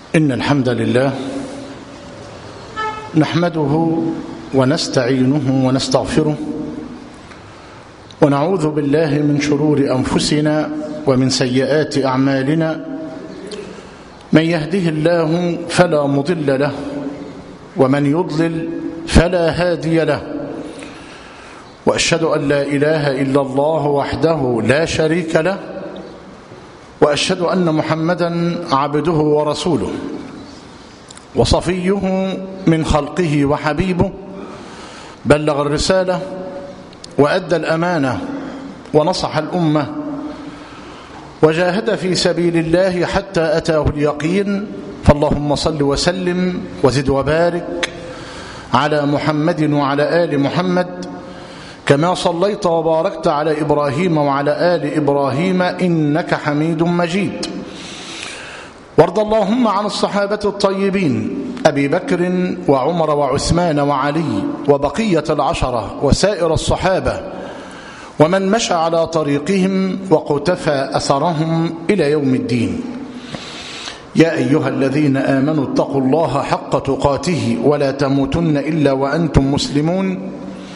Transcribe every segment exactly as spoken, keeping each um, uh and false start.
إن الحمد لله نحمده ونستعينه ونستغفره ونعوذ بالله من شرور أنفسنا ومن سيئات أعمالنا. من يهده الله فلا مضل له ومن يضلل فلا هادي له، وأشهد أن لا إله إلا الله وحده لا شريك له، وأشهد أن محمدا عبده ورسوله وصفيه من خلقه وحبيبه، بلغ الرسالة وأدى الأمانة ونصح الأمة وجاهد في سبيل الله حتى أتاه اليقين. فاللهم صل وسلم وزد وبارك على محمد وعلى آل محمد كما صليت وباركت على إبراهيم وعلى آل إبراهيم إنك حميد مجيد. وارض اللهم عن الصحابة الطيبين أبي بكر وعمر وعثمان وعلي وبقية العشرة وسائر الصحابة ومن مشى على طريقهم وقتفى أثرهم إلى يوم الدين. يا أيها الذين آمنوا اتقوا الله حق تقاته ولا تموتن إلا وأنتم مسلمون.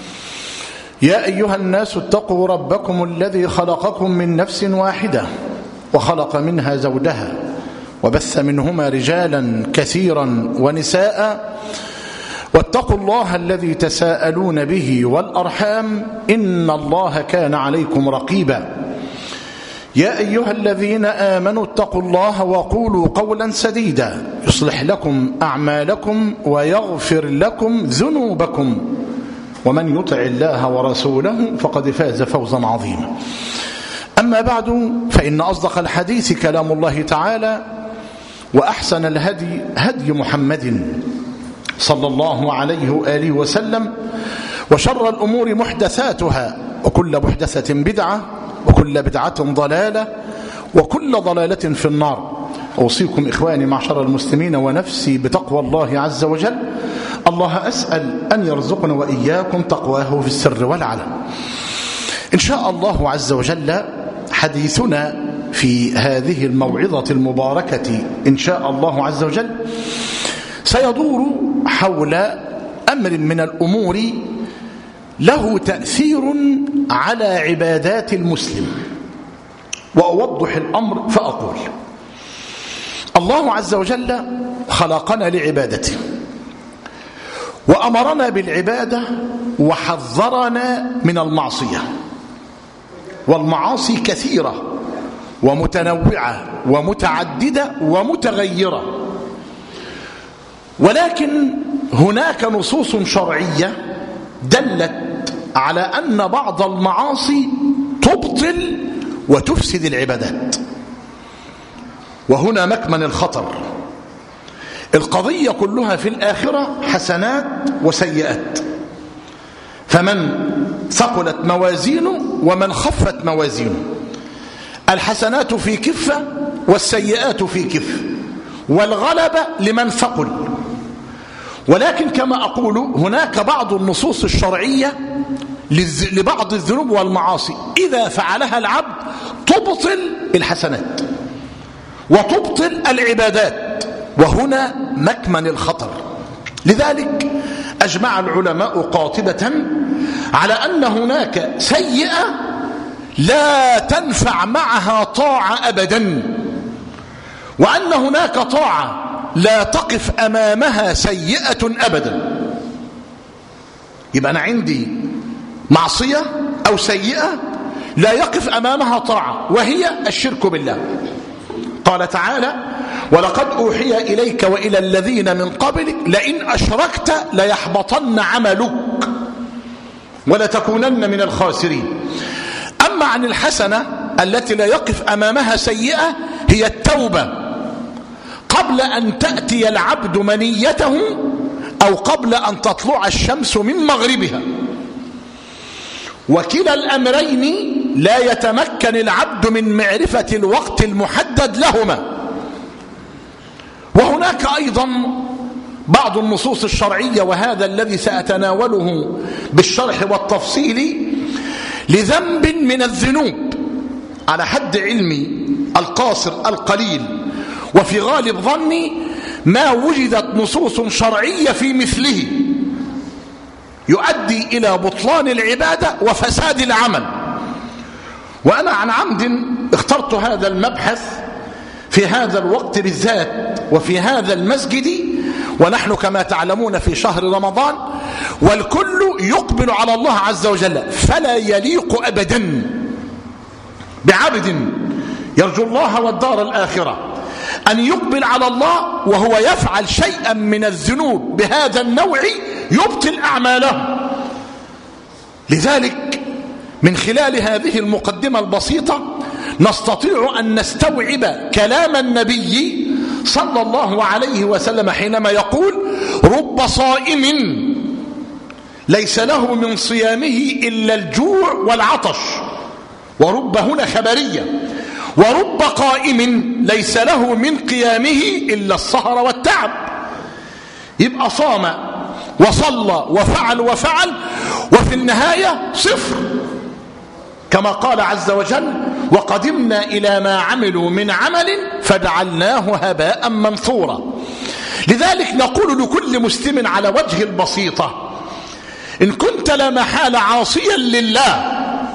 يا أيها الناس اتقوا ربكم الذي خلقكم من نفس واحدة وخلق منها زوجها وبث منهما رجالا كثيرا ونساء، واتقوا الله الذي تساءلون به والأرحام إن الله كان عليكم رقيبا. يا أيها الذين آمنوا اتقوا الله وقولوا قولا سديدا يصلح لكم أعمالكم ويغفر لكم ذنوبكم، ومن يطع الله ورسوله فقد فاز فوزا عظيما. أما بعد، فإن أصدق الحديث كلام الله تعالى، وأحسن الهدي هدي محمد صلى الله عليه وآله وسلم، وشر الأمور محدثاتها، وكل محدثة بدعة، وكل بدعة ضلالة، وكل ضلالة في النار. أوصيكم إخواني معشر المسلمين ونفسي بتقوى الله عز وجل. الله أسأل أن يرزقنا وإياكم تقواه في السر والعلن. إن شاء الله عز وجل حديثنا في هذه الموعظة المباركة إن شاء الله عز وجل سيدور حول أمر من الأمور له تأثير على عبادات المسلم. وأوضح الأمر فأقول: الله عز وجل خلقنا لعبادته، وأمرنا بالعبادة، وحذرنا من المعصية. والمعاصي كثيرة ومتنوعة ومتعددة ومتغيرة، ولكن هناك نصوص شرعية دلت على أن بعض المعاصي تبطل وتفسد العبادات. وهنا مكمن الخطر. القضية كلها في الآخرة حسنات وسيئات، فمن ثقلت موازينه ومن خفت موازينه. الحسنات في كفة والسيئات في كفة، والغلبة لمن ثقل. ولكن كما أقول هناك بعض النصوص الشرعية لبعض الذنوب والمعاصي إذا فعلها العبد تبطل الحسنات وتبطل العبادات، وهنا مكمن الخطر. لذلك أجمع العلماء قاطبة على أن هناك سيئة لا تنفع معها طاعة أبدا، وأن هناك طاعة لا تقف أمامها سيئة أبدا. يبقى أنا عندي معصية أو سيئة لا يقف أمامها طاعة، وهي الشرك بالله. قال تعالى: ولقد أوحي إليك وإلى الذين من قبلك لئن أشركت ليحبطن عملك ولتكونن من الخاسرين. أما عن الحسنة التي لا يقف أمامها سيئة هي التوبة قبل أن تأتي العبد منيته، أو قبل أن تطلع الشمس من مغربها. وكلا الأمرين لا يتمكن العبد من معرفة الوقت المحدد لهما. وهناك أيضا بعض النصوص الشرعية، وهذا الذي سأتناوله بالشرح والتفصيل، لذنب من الذنوب على حد علمي القاصر القليل وفي غالب ظني ما وجدت نصوص شرعية في مثله يؤدي إلى بطلان العبادة وفساد العمل. وأنا عن عمد اخترت هذا المبحث في هذا الوقت بالذات وفي هذا المسجد، ونحن كما تعلمون في شهر رمضان والكل يقبل على الله عز وجل، فلا يليق أبدا بعبد يرجو الله والدار الآخرة أن يقبل على الله وهو يفعل شيئا من الذنوب بهذا النوع يبطل أعماله. لذلك من خلال هذه المقدمة البسيطة نستطيع أن نستوعب كلام النبي صلى الله عليه وسلم حينما يقول: رب صائم ليس له من صيامه إلا الجوع والعطش، ورب هنا خبرية، ورب قائم ليس له من قيامه إلا السهر والتعب. يبقى صام وصلى وفعل وفعل وفي النهاية صفر، كما قال عز وجل: وقدمنا إلى ما عملوا من عمل فجعلناه هباء منثورا. لذلك نقول لكل مسلم على وجه البسيطة: إن كنت لا محالة عاصيا لله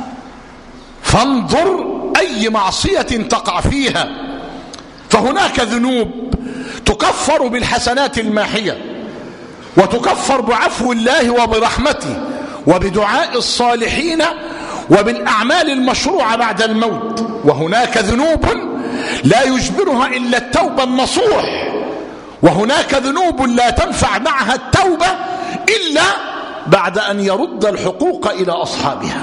فانظر أي معصية تقع فيها، فهناك ذنوب تكفر بالحسنات الماحية، وتكفر بعفو الله وبرحمته وبدعاء الصالحين وبالأعمال المشروعة بعد الموت. وهناك ذنوب لا يجبرها إلا التوبة النصوح، وهناك ذنوب لا تنفع معها التوبة إلا بعد أن يرد الحقوق إلى أصحابها.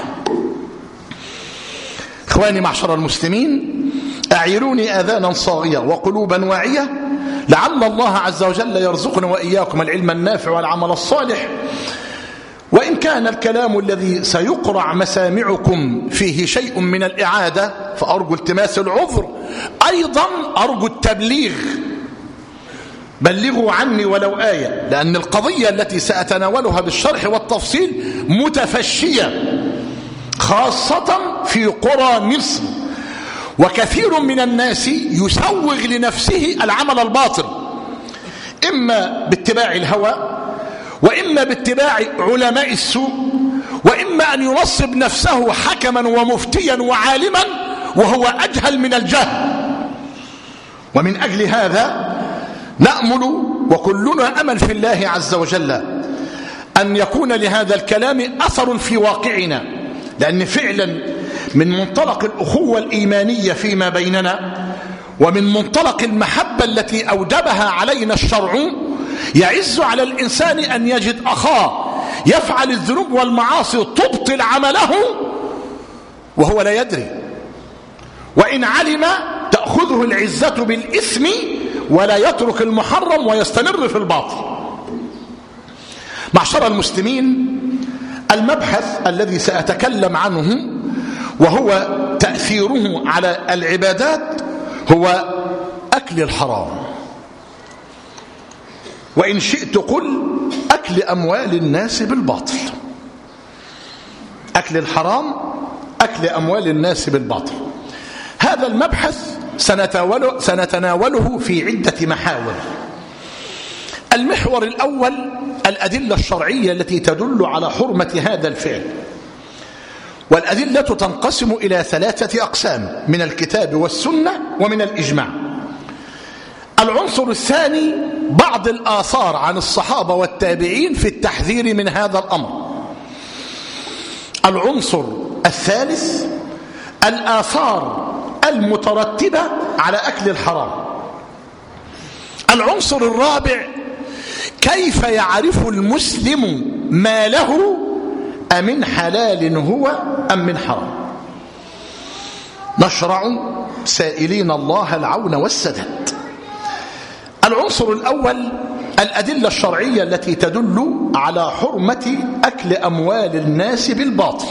إخواني معشر المسلمين، أعيروني آذانا صاغية وقلوبا واعية، لعل الله عز وجل يرزقنا وإياكم العلم النافع والعمل الصالح. وإن كان الكلام الذي سيقرع مسامعكم فيه شيء من الإعادة فأرجو التماس العذر، أيضا أرجو التبليغ، بلغوا عني ولو آية، لأن القضية التي سأتناولها بالشرح والتفصيل متفشية خاصة في قرى مصر، وكثير من الناس يسوغ لنفسه العمل الباطل، إما باتباع الهوى، وإما باتباع علماء السوء، وإما أن ينصب نفسه حكما ومفتيا وعالما وهو أجهل من الجهل. ومن أجل هذا نأمل وكلنا أمل في الله عز وجل أن يكون لهذا الكلام أثر في واقعنا، لأن فعلا من منطلق الأخوة الإيمانية فيما بيننا ومن منطلق المحبة التي أوجبها علينا الشرع يعز على الإنسان أن يجد أخاه يفعل الذنوب والمعاصي تبطل عمله وهو لا يدري، وإن علم تأخذه العزة بالإثم ولا يترك المحرم ويستمر في الباطل. معشر المسلمين، المبحث الذي سأتكلم عنه وهو تأثيره على العبادات هو أكل الحرام، وإن شئت قل أكل أموال الناس بالباطل. أكل الحرام، أكل أموال الناس بالباطل. هذا المبحث سنتناوله, سنتناوله في عدة محاور. المحور الأول الأدلة الشرعية التي تدل على حرمة هذا الفعل، والأدلة تنقسم إلى ثلاثة أقسام: من الكتاب والسنة ومن الإجماع. العنصر الثاني بعض الآثار عن الصحابة والتابعين في التحذير من هذا الأمر. العنصر الثالث الآثار المترتبة على أكل الحرام. العنصر الرابع كيف يعرف المسلم ما له أمن حلال هو أم من حرام. نشرع سائلين الله العون والسداد. العنصر الأول الأدلة الشرعية التي تدل على حرمة أكل أموال الناس بالباطل.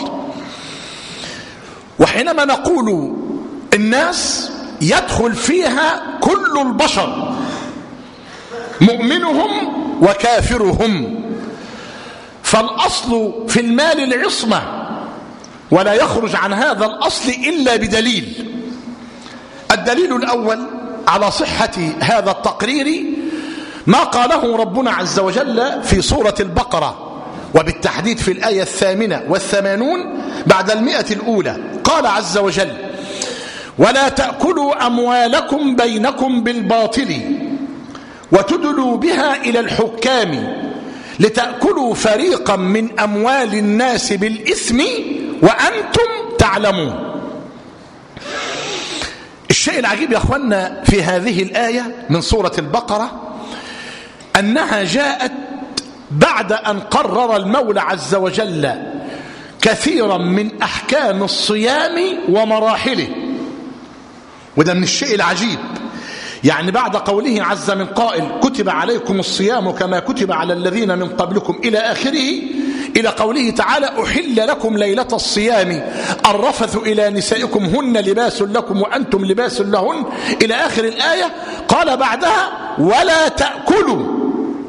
وحينما نقول الناس يدخل فيها كل البشر، مؤمنهم وكافرهم، فالأصل في المال العصمة ولا يخرج عن هذا الأصل إلا بدليل. الدليل الأول على صحة هذا التقرير ما قاله ربنا عز وجل في سورة البقرة، وبالتحديد في الآية الثامنة والثمانون بعد المئة الأولى. قال عز وجل: ولا تأكلوا أموالكم بينكم بالباطل وتدلوا بها إلى الحكام لتأكلوا فريقا من أموال الناس بالإثم وأنتم تعلمون. الشيء العجيب يا أخوانا في هذه الآية من سورة البقرة أنها جاءت بعد أن قرر المولى عز وجل كثيرا من أحكام الصيام ومراحله. وده من الشيء العجيب، يعني بعد قوله عز من قائل: كتب عليكم الصيام كما كتب على الذين من قبلكم إلى آخره، إلى قوله تعالى: أحل لكم ليلة الصيام الرفث إلى نسائكم هن لباس لكم وأنتم لباس لهن، إلى آخر الآية. قال بعدها: ولا تأكلوا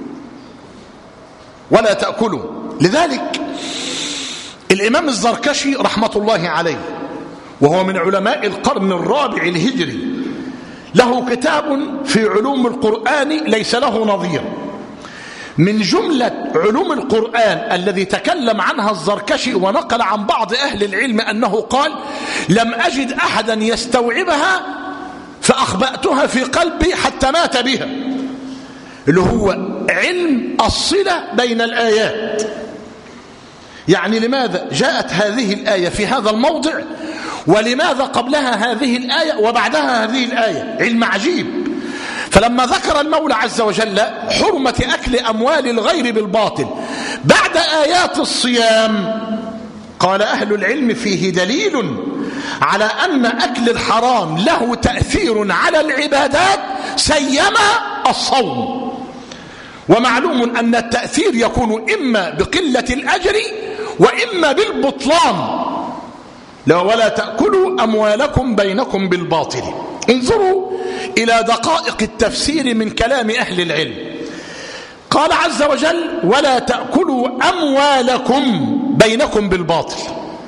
ولا تأكلوا. لذلك الإمام الزركشي رحمة الله عليه، وهو من علماء القرن الرابع الهجري، له كتاب في علوم القرآن ليس له نظير. من جملة علوم القرآن الذي تكلم عنها الزركشي ونقل عن بعض أهل العلم أنه قال: لم أجد أحدا يستوعبها فأخبأتها في قلبي حتى مات بها، اللي هو علم الصلة بين الآيات. يعني لماذا جاءت هذه الآية في هذا الموضع، ولماذا قبلها هذه الآية وبعدها هذه الآية؟ علم عجيب. فلما ذكر المولى عز وجل حرمة أكل أموال الغير بالباطل بعد آيات الصيام، قال أهل العلم: فيه دليل على أن أكل الحرام له تأثير على العبادات سيما الصوم. ومعلوم أن التأثير يكون إما بقلة الأجر وإما بالبطلان. لا ولا تأكلوا أموالكم بينكم بالباطل. انظروا إلى دقائق التفسير من كلام أهل العلم. قال عز وجل: ولا تأكلوا أموالكم بينكم بالباطل.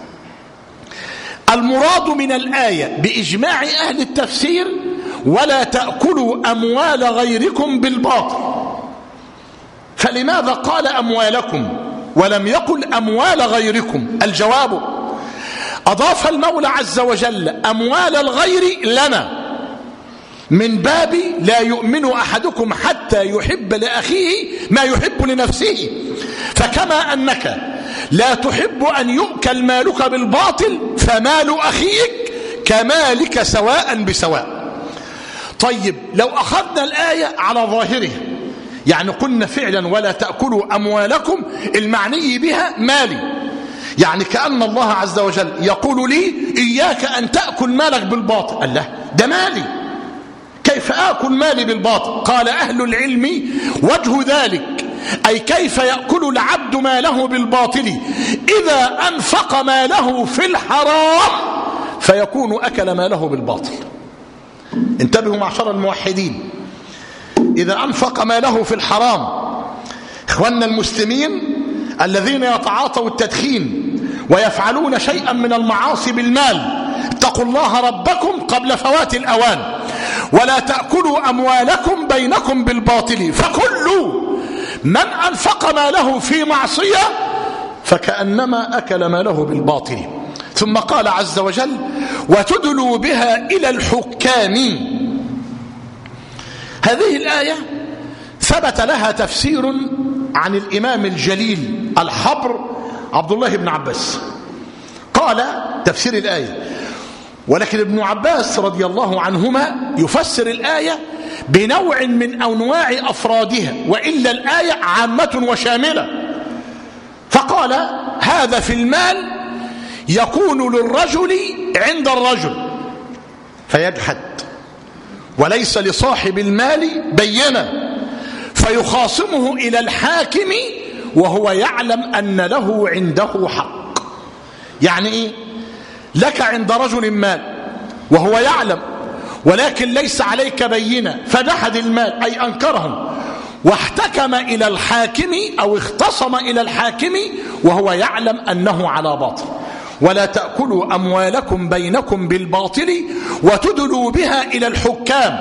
المراد من الآية بإجماع أهل التفسير: ولا تأكلوا أموال غيركم بالباطل. فلماذا قال أموالكم ولم يقل أموال غيركم؟ الجواب: أضاف المولى عز وجل أموال الغير لنا من باب لا يؤمن أحدكم حتى يحب لأخيه ما يحب لنفسه. فكما أنك لا تحب أن يؤكل مالك بالباطل، فمال أخيك كمالك سواء بسواء. طيب لو أخذنا الآية على ظاهرها، يعني قلنا فعلا ولا تأكلوا أموالكم المعني بها مالي، يعني كأن الله عز وجل يقول لي: إياك أن تأكل مالك بالباطل. الله، ده مالي، كيف آكل مالي بالباطل؟ قال أهل العلم: وجه ذلك أي كيف يأكل العبد ماله بالباطل إذا أنفق ماله في الحرام فيكون أكل ماله بالباطل. انتبهوا معشر الموحدين، إذا أنفق ماله في الحرام، إخواننا المسلمين الذين يتعاطوا التدخين ويفعلون شيئا من المعاصي بالمال، اتقوا الله ربكم قبل فوات الأوان. ولا تأكلوا أموالكم بينكم بالباطل، فكل من أنفق ماله في معصية فكأنما أكل ماله بالباطل. ثم قال عز وجل: وتدلوا بها إلى الحكام. هذه الآية ثبت لها تفسير عن الإمام الجليل الحبر عبد الله بن عباس. قال تفسير الآية: ولكن ابن عباس رضي الله عنهما يفسر الآية بنوع من أنواع أفرادها، وإلا الآية عامة وشاملة. فقال: هذا في المال يكون للرجل عند الرجل فيجحد، وليس لصاحب المال بينة فيخاصمه إلى الحاكم وهو يعلم أن له عنده حق. يعني إيه؟ لك عند رجل مال وهو يعلم، ولكن ليس عليك بينة، فجحد المال أي أنكره واحتكم إلى الحاكم أو اختصم إلى الحاكم وهو يعلم أنه على باطل. ولا تأكلوا أموالكم بينكم بالباطل وتدلوا بها إلى الحكام.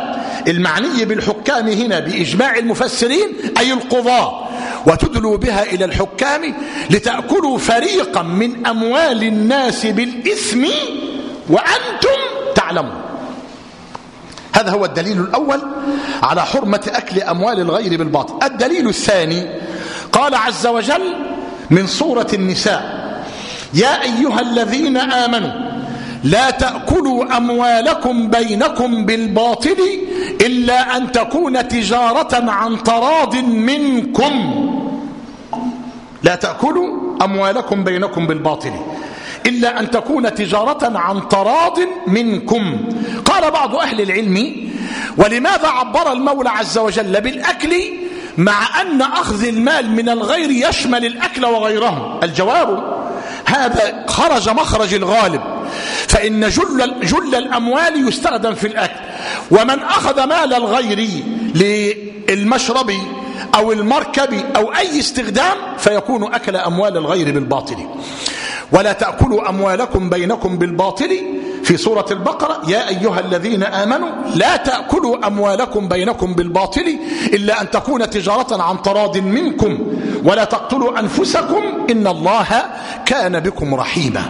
المعني بالحكام هنا بإجماع المفسرين أي القضاة، وتدلوا بها إلى الحكام لتأكلوا فريقا من أموال الناس بالإثم وأنتم تعلمون. هذا هو الدليل الأول على حرمة أكل أموال الغير بالباطل. الدليل الثاني قال عز وجل من سورة النساء: يا أيها الذين آمنوا لا تأكلوا أموالكم بينكم بالباطل إلا أن تكون تجارة عن تراض منكم. لا تأكلوا أموالكم بينكم بالباطل إلا أن تكون تجارة عن تراض منكم. قال بعض أهل العلم: ولماذا عبر المولى عز وجل بالأكل مع أن أخذ المال من الغير يشمل الأكل وغيره؟ الجواب: هذا خرج مخرج الغالب، فإن جل, جل الأموال يستخدم في الأكل، ومن أخذ مال الغير للمشرب أو المركب أو أي استخدام فيكون أكل أموال الغير بالباطل. ولا تأكلوا أموالكم بينكم بالباطل في سورة البقرة: يا أيها الذين آمنوا لا تأكلوا أموالكم بينكم بالباطل إلا أن تكون تجارة عن تراض منكم ولا تقتلوا أنفسكم إن الله كان بكم رحيما.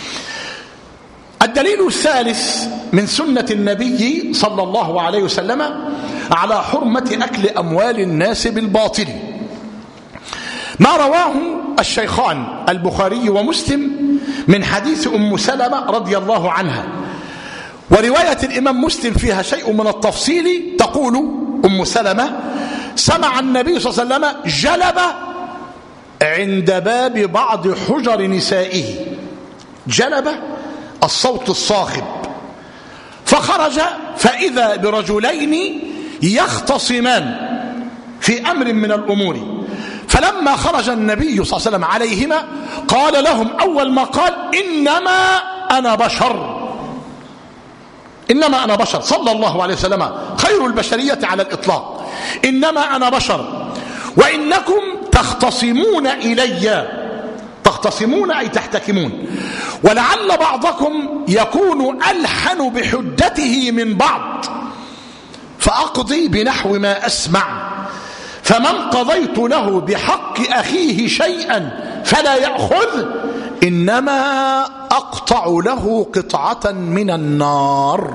الدليل الثالث من سنة النبي صلى الله عليه وسلم على حرمة أكل أموال الناس بالباطل ما رواه الشيخان البخاري ومسلم من حديث أم سلمة رضي الله عنها، ورواية الإمام مسلم فيها شيء من التفصيل. تقول أم سلمة: سمع النبي صلى الله عليه وسلم جلب عند باب بعض حجر نسائه. جلب الصوت الصاخب، فخرج فإذا برجلين يختصمان في أمر من الأمور، فلما خرج النبي صلى الله عليه وسلم عليهما قال لهم أول ما قال: إنما أنا بشر. إنما أنا بشر صلى الله عليه وسلم خير البشرية على الإطلاق. إنما أنا بشر وإنكم تختصمون إلي. تختصمون أي تحتكمون، ولعل بعضكم يكون ألحن بحجته من بعض، فأقضي بنحو ما أسمع، فمن قضيت له بحق أخيه شيئا فلا يأخذ إنما أقطع له قطعة من النار.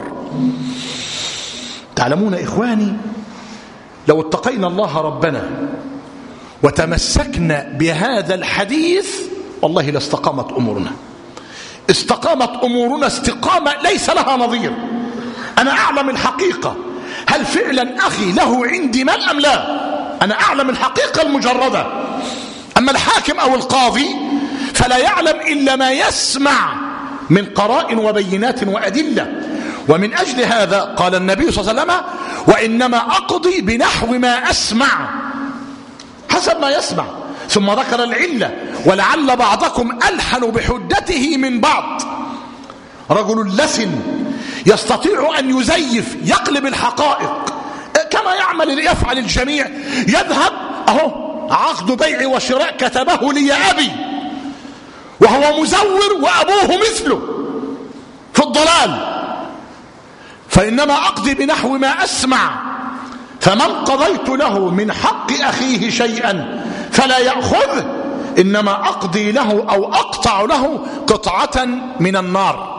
تعلمون إخواني، لو اتقينا الله ربنا وتمسكنا بهذا الحديث والله لاستقامت أمورنا. استقامت أمورنا استقامة ليس لها نظير. أنا أعلم الحقيقة، هل فعلا أخي له عندي مال أم لا؟ أنا أعلم الحقيقة المجردة. أما الحاكم أو القاضي فلا يعلم إلا ما يسمع من قرائن وبينات وأدلة. ومن أجل هذا قال النبي صلى الله عليه وسلم: وإنما أقضي بنحو ما أسمع، حسب ما يسمع. ثم ذكر العلة: ولعل بعضكم ألحن بحجته من بعض. رجل لسن يستطيع أن يزيف يقلب الحقائق كما يعمل يفعل الجميع. يذهب أهو عقد بيع وشراء كتبه لي أبي، وهو مزور وأبوه مثله في الضلال. فإنما أقضي بنحو ما أسمع، فمن قضيت له من حق أخيه شيئا فلا يأخذ إنما أقضي له أو أقطع له قطعة من النار.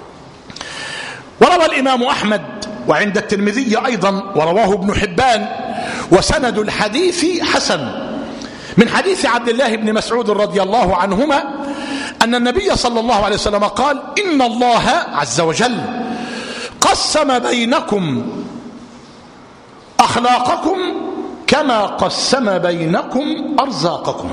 وروى الإمام أحمد وعند الترمذي أيضا ورواه ابن حبان وسند الحديث حسن من حديث عبد الله بن مسعود رضي الله عنهما أن النبي صلى الله عليه وسلم قال: إن الله عز وجل قسم بينكم أخلاقكم كما قسم بينكم أرزاقكم.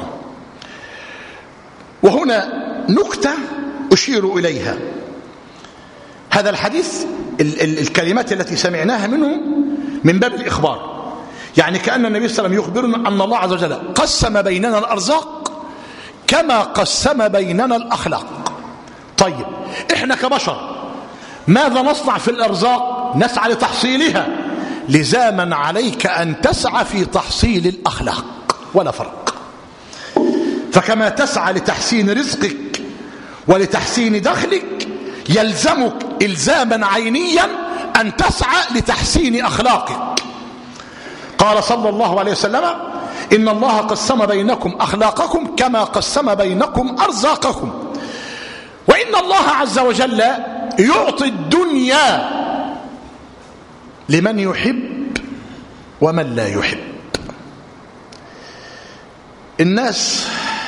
وهنا نكتة أشير إليها. هذا الحديث ال ال الكلمات التي سمعناها منه من باب الإخبار، يعني كأن النبي صلى الله عليه وسلم يخبرنا أن الله عز وجل قسم بيننا الأرزاق كما قسم بيننا الأخلاق. طيب إحنا كبشر ماذا نصنع في الأرزاق؟ نسعى لتحصيلها، لزاما عليك أن تسعى في تحصيل الأخلاق ولا فرق. فكما تسعى لتحسين رزقك ولتحسين دخلك يلزمك إلزاما عينيا أن تسعى لتحسين أخلاقك. قال صلى الله عليه وسلم: إن الله قسم بينكم أخلاقكم كما قسم بينكم أرزاقكم. وإن الله عز وجل يعطي الدنيا لمن يحب ومن لا يحب. الناس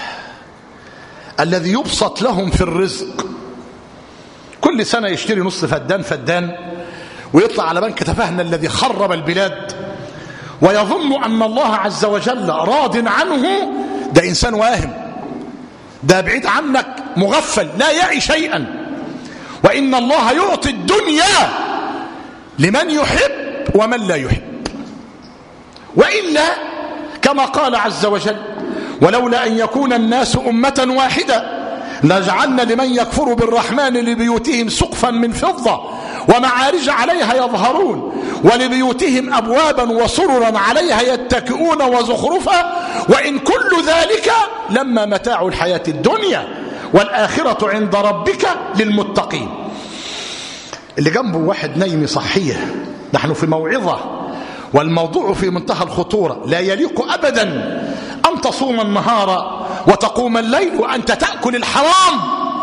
الذي يبسط لهم في الرزق كل سنة يشتري نصف فدان فدان ويطلع على بنك تفاهنا الذي خرب البلاد ويظن أن الله عز وجل راض عنه، ده إنسان واهم، ده بعيد عنك مغفل لا يعي شيئا. وإن الله يعطي الدنيا لمن يحب ومن لا يحب. وإلا كما قال عز وجل: ولولا أن يكون الناس أمة واحدة لجعلنا لمن يكفر بالرحمن لبيوتهم سقفا من فضة ومعارج عليها يظهرون ولبيوتهم أبوابا وسررا عليها يتكئون وزخرفا وإن كل ذلك لما متاع الحياة الدنيا والآخرة عند ربك للمتقين. اللي جنبه واحد نايم صحية، نحن في موعظة والموضوع في منتهى الخطورة. لا يليق أبدا أن تصوم النهار وتقوم الليل وأنت تأكل الحرام،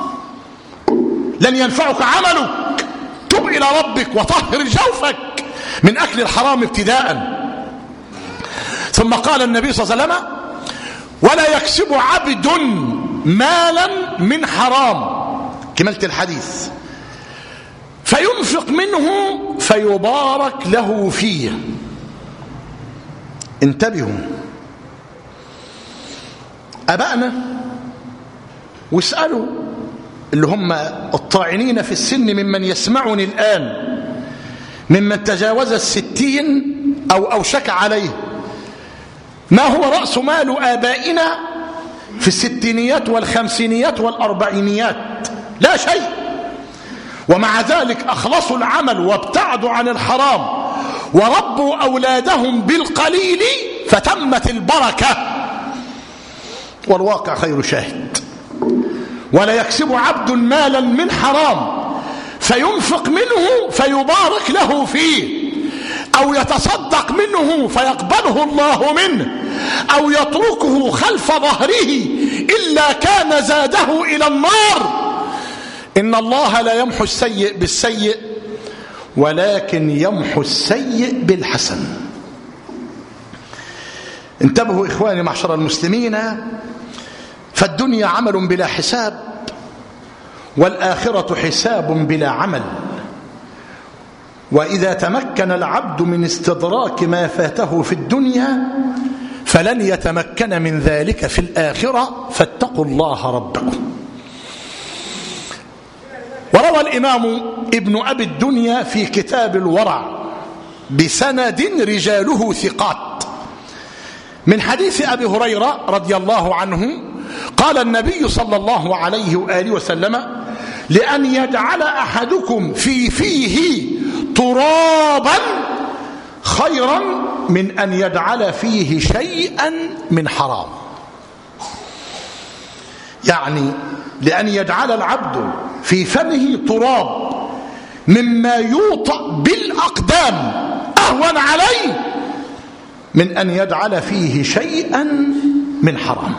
لن ينفعك عملك. تب إلى ربك وطهر جوفك من أكل الحرام ابتداء. ثم قال النبي صلى الله عليه وسلم: ولا يكسب عبد مالا من حرام، كملت الحديث، فينفق منه فيبارك له فيه. انتبهوا أبائنا واسألوا اللي هم الطاعنين في السن ممن يسمعني الآن، ممن تجاوز الستين أو أوشك عليه، ما هو رأس مال آبائنا في الستينيات والخمسينيات والأربعينيات؟ لا شيء. ومع ذلك أخلصوا العمل وابتعدوا عن الحرام وربوا أولادهم بالقليل فتمت البركة، والواقع خير شاهد. ولا يكسب عبد مالا من حرام فينفق منه فيبارك له فيه، أو يتصدق منه فيقبله الله منه، أو يتركه خلف ظهره إلا كان زاده إلى النار. إن الله لا يمحو السيء بالسيء ولكن يمحو السيء بالحسن. انتبهوا إخواني معشر المسلمين، فالدنيا عمل بلا حساب والآخرة حساب بلا عمل. وإذا تمكن العبد من استدراك ما فاته في الدنيا فلن يتمكن من ذلك في الآخرة، فاتقوا الله ربكم. وروى الإمام ابن أبي الدنيا في كتاب الورع بسند رجاله ثقات من حديث أبي هريرة رضي الله عنه قال النبي صلى الله عليه وآله وسلم: لأن يجعل أحدكم في فيه ترابا خيرا من أن يجعل فيه شيئا من حرام. يعني لأن يجعل العبد في فمه تراب مما يوطأ بالأقدام أهون عليه من أن يجعل فيه شيئا من حرام.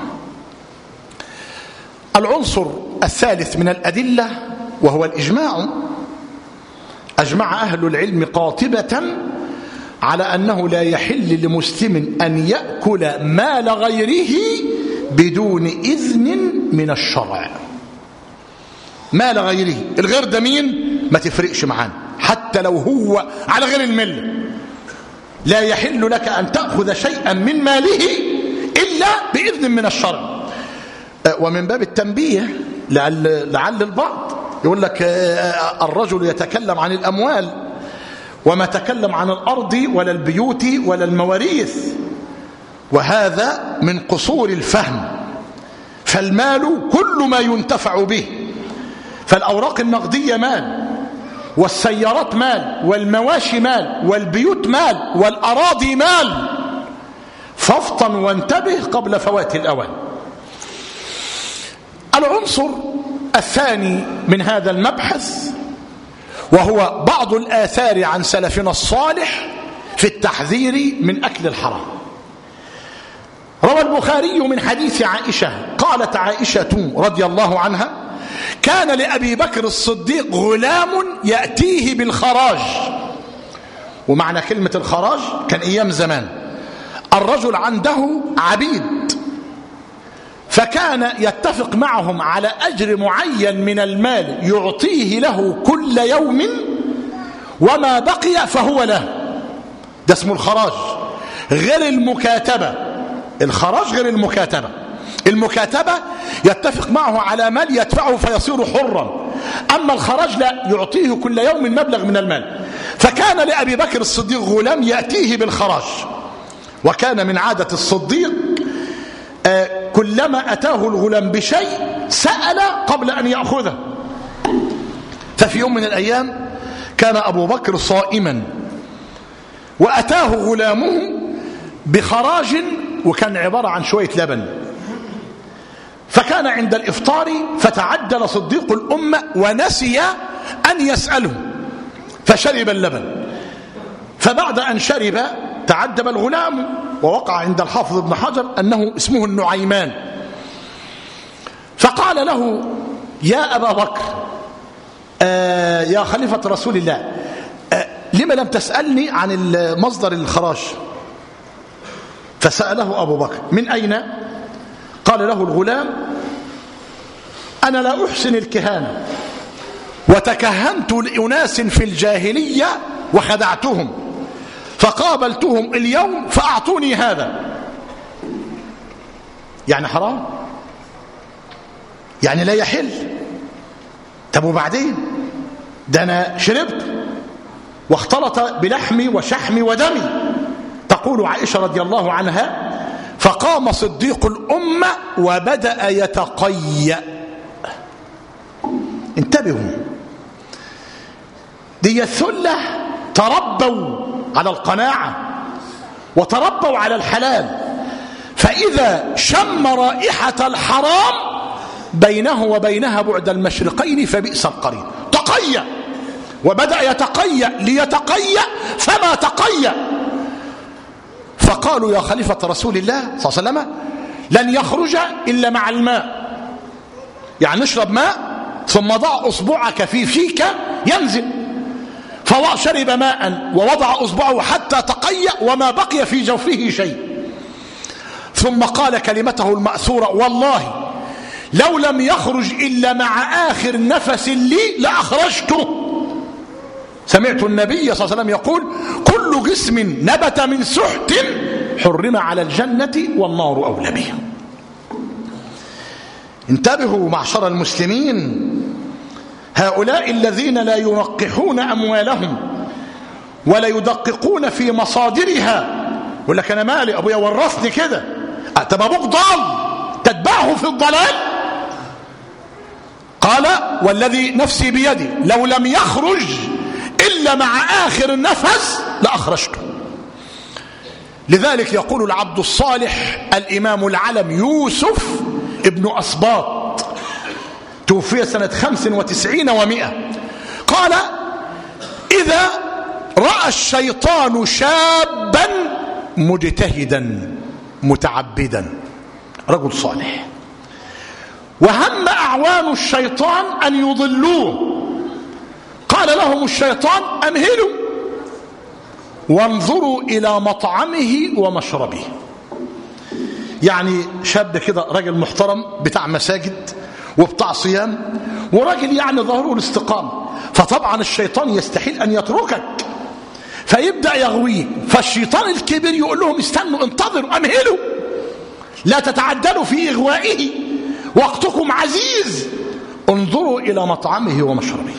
العنصر الثالث من الأدلة وهو الإجماع. أجمع أهل العلم قاطبة على أنه لا يحل لمسلم أن يأكل مال غيره بدون إذن من الشرع. مال غيره، الغير ده مين؟ ما تفرقش معانا، حتى لو هو على غير الملة لا يحل لك أن تأخذ شيئا من ماله إلا بإذن من الشرع. ومن باب التنبيه لعل, لعل البعض يقول لك الرجل يتكلم عن الأموال وما تكلم عن الأرض ولا البيوت ولا المواريث، وهذا من قصور الفهم. فالمال كل ما ينتفع به، فالأوراق النقدية مال، والسيارات مال، والمواشي مال، والبيوت مال، والأراضي مال. فافطن وانتبه قبل فوات الأوان. العنصر الثاني من هذا المبحث وهو بعض الآثار عن سلفنا الصالح في التحذير من أكل الحرام. روى البخاري من حديث عائشة قالت عائشة رضي الله عنها: كان لأبي بكر الصديق غلام يأتيه بالخراج. ومعنى كلمة الخراج كان أيام زمان الرجل عنده عبيد، فكان يتفق معهم على أجر معين من المال يعطيه له كل يوم، وما بقي فهو له. ده اسمه الخراج، غير المكاتبة. الخراج غير المكاتبة. المكاتبة يتفق معه على مال يدفعه فيصير حرا، أما الخراج لا، يعطيه كل يوم مبلغ من المال. فكان لأبي بكر الصديق غلام يأتيه بالخراج، وكان من عادة الصديق آه كلما أتاه الغلام بشيء سأل قبل أن يأخذه. ففي يوم من الأيام كان أبو بكر صائما، وأتاه غلامه بخراج، وكان عبارة عن شوية لبن. فكان عند الإفطار فتعجل صديق الأمة ونسي أن يسأله فشرب اللبن. فبعد أن شرب تعجب الغلام، ووقع عند الحافظ ابن حجر أنه اسمه النعيمان، فقال له: يا أبا بكر، آه يا خليفة رسول الله، آه لما لم تسألني عن مصدر الخراج؟ فسأله أبو بكر: من أين؟ قال له الغلام: أنا لا أحسن الكهانة، وتكهنت لأناس في الجاهلية وخدعتهم، فقابلتهم اليوم فأعطوني هذا. يعني حرام، يعني لا يحل. طب وبعدين؟ ده أنا شربت واختلط بلحمي وشحمي ودمي. تقول عائشة رضي الله عنها: فقام صديق الأمة وبدأ يتقيأ. انتبهوا، دي الثلة تربوا على القناعة وتربوا على الحلال، فإذا شم رائحة الحرام بينه وبينها بعد المشرقين فبئس القرين. تقيأ، وبدأ يتقيأ ليتقيأ فما تقيأ. فقالوا: يا خليفة رسول الله صلى الله عليه وسلم، لن يخرج إلا مع الماء، يعني نشرب ماء ثم ضع أصبعك في فيك ينزل. فشرب ماء ووضع أصبعه حتى تقيأ وما بقي في جوفه شيء، ثم قال كلمته المأثورة: والله لو لم يخرج إلا مع آخر نفس لي لأخرجته. سمعت النبي صلى الله عليه وسلم يقول: كل جسم نبت من سحت حرم على الجنة والنار أولى به. انتبهوا معشر المسلمين، هؤلاء الذين لا ينقحون أموالهم ولا يدققون في مصادرها، يقول لك أنا مالي، أبويا ورثني كده. طب أبوك ضال تتبعه في الضلال؟ قال: والذي نفسي بيدي لو لم يخرج إلا مع آخر النفس لأخرجته. لذلك يقول العبد الصالح الإمام العلم يوسف ابن أسباط، توفي سنة خمس وتسعين ومئة، قال: إذا رأى الشيطان شابا مجتهدا متعبدا، رجل صالح، وهم أعوان الشيطان أن يضلوه، قال لهم الشيطان: أمهلوا وانظروا إلى مطعمه ومشربه. يعني شاب كده راجل محترم بتاع مساجد وبتاع صيام، وراجل يعني ظهره الاستقامة، فطبعا الشيطان يستحيل أن يتركك فيبدأ يغويك. فالشيطان الكبير يقول لهم: استنوا، انتظروا، أمهلوا، لا تتعدلوا في إغوائه، وقتكم عزيز، انظروا إلى مطعمه ومشربه.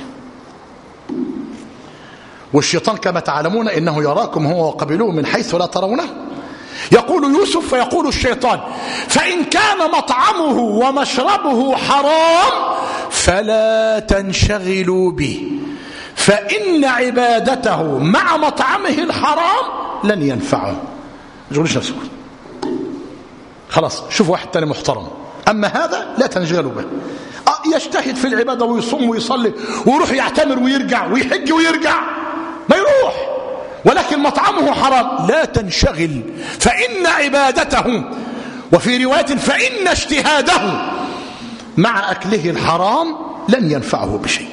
والشيطان كما تعلمون إنه يراكم هو وقبيله من حيث لا ترونه. يقول يوسف فيقول الشيطان: فإن كان مطعمه ومشربه حرام فلا تنشغلوا به، فإن عبادته مع مطعمه الحرام لن ينفعه. ما تقولوش نفسكم، خلاص شوفوا واحد تاني محترم، أما هذا لا تنشغلوا به. يجتهد في العبادة ويصوم ويصلي ويروح يعتمر ويرجع ويحج ويرجع، ما يروح، ولكن مطعمه حرام، لا تنشغل، فإن عبادته، وفي رواية فإن اجتهاده مع أكله الحرام لن ينفعه بشيء.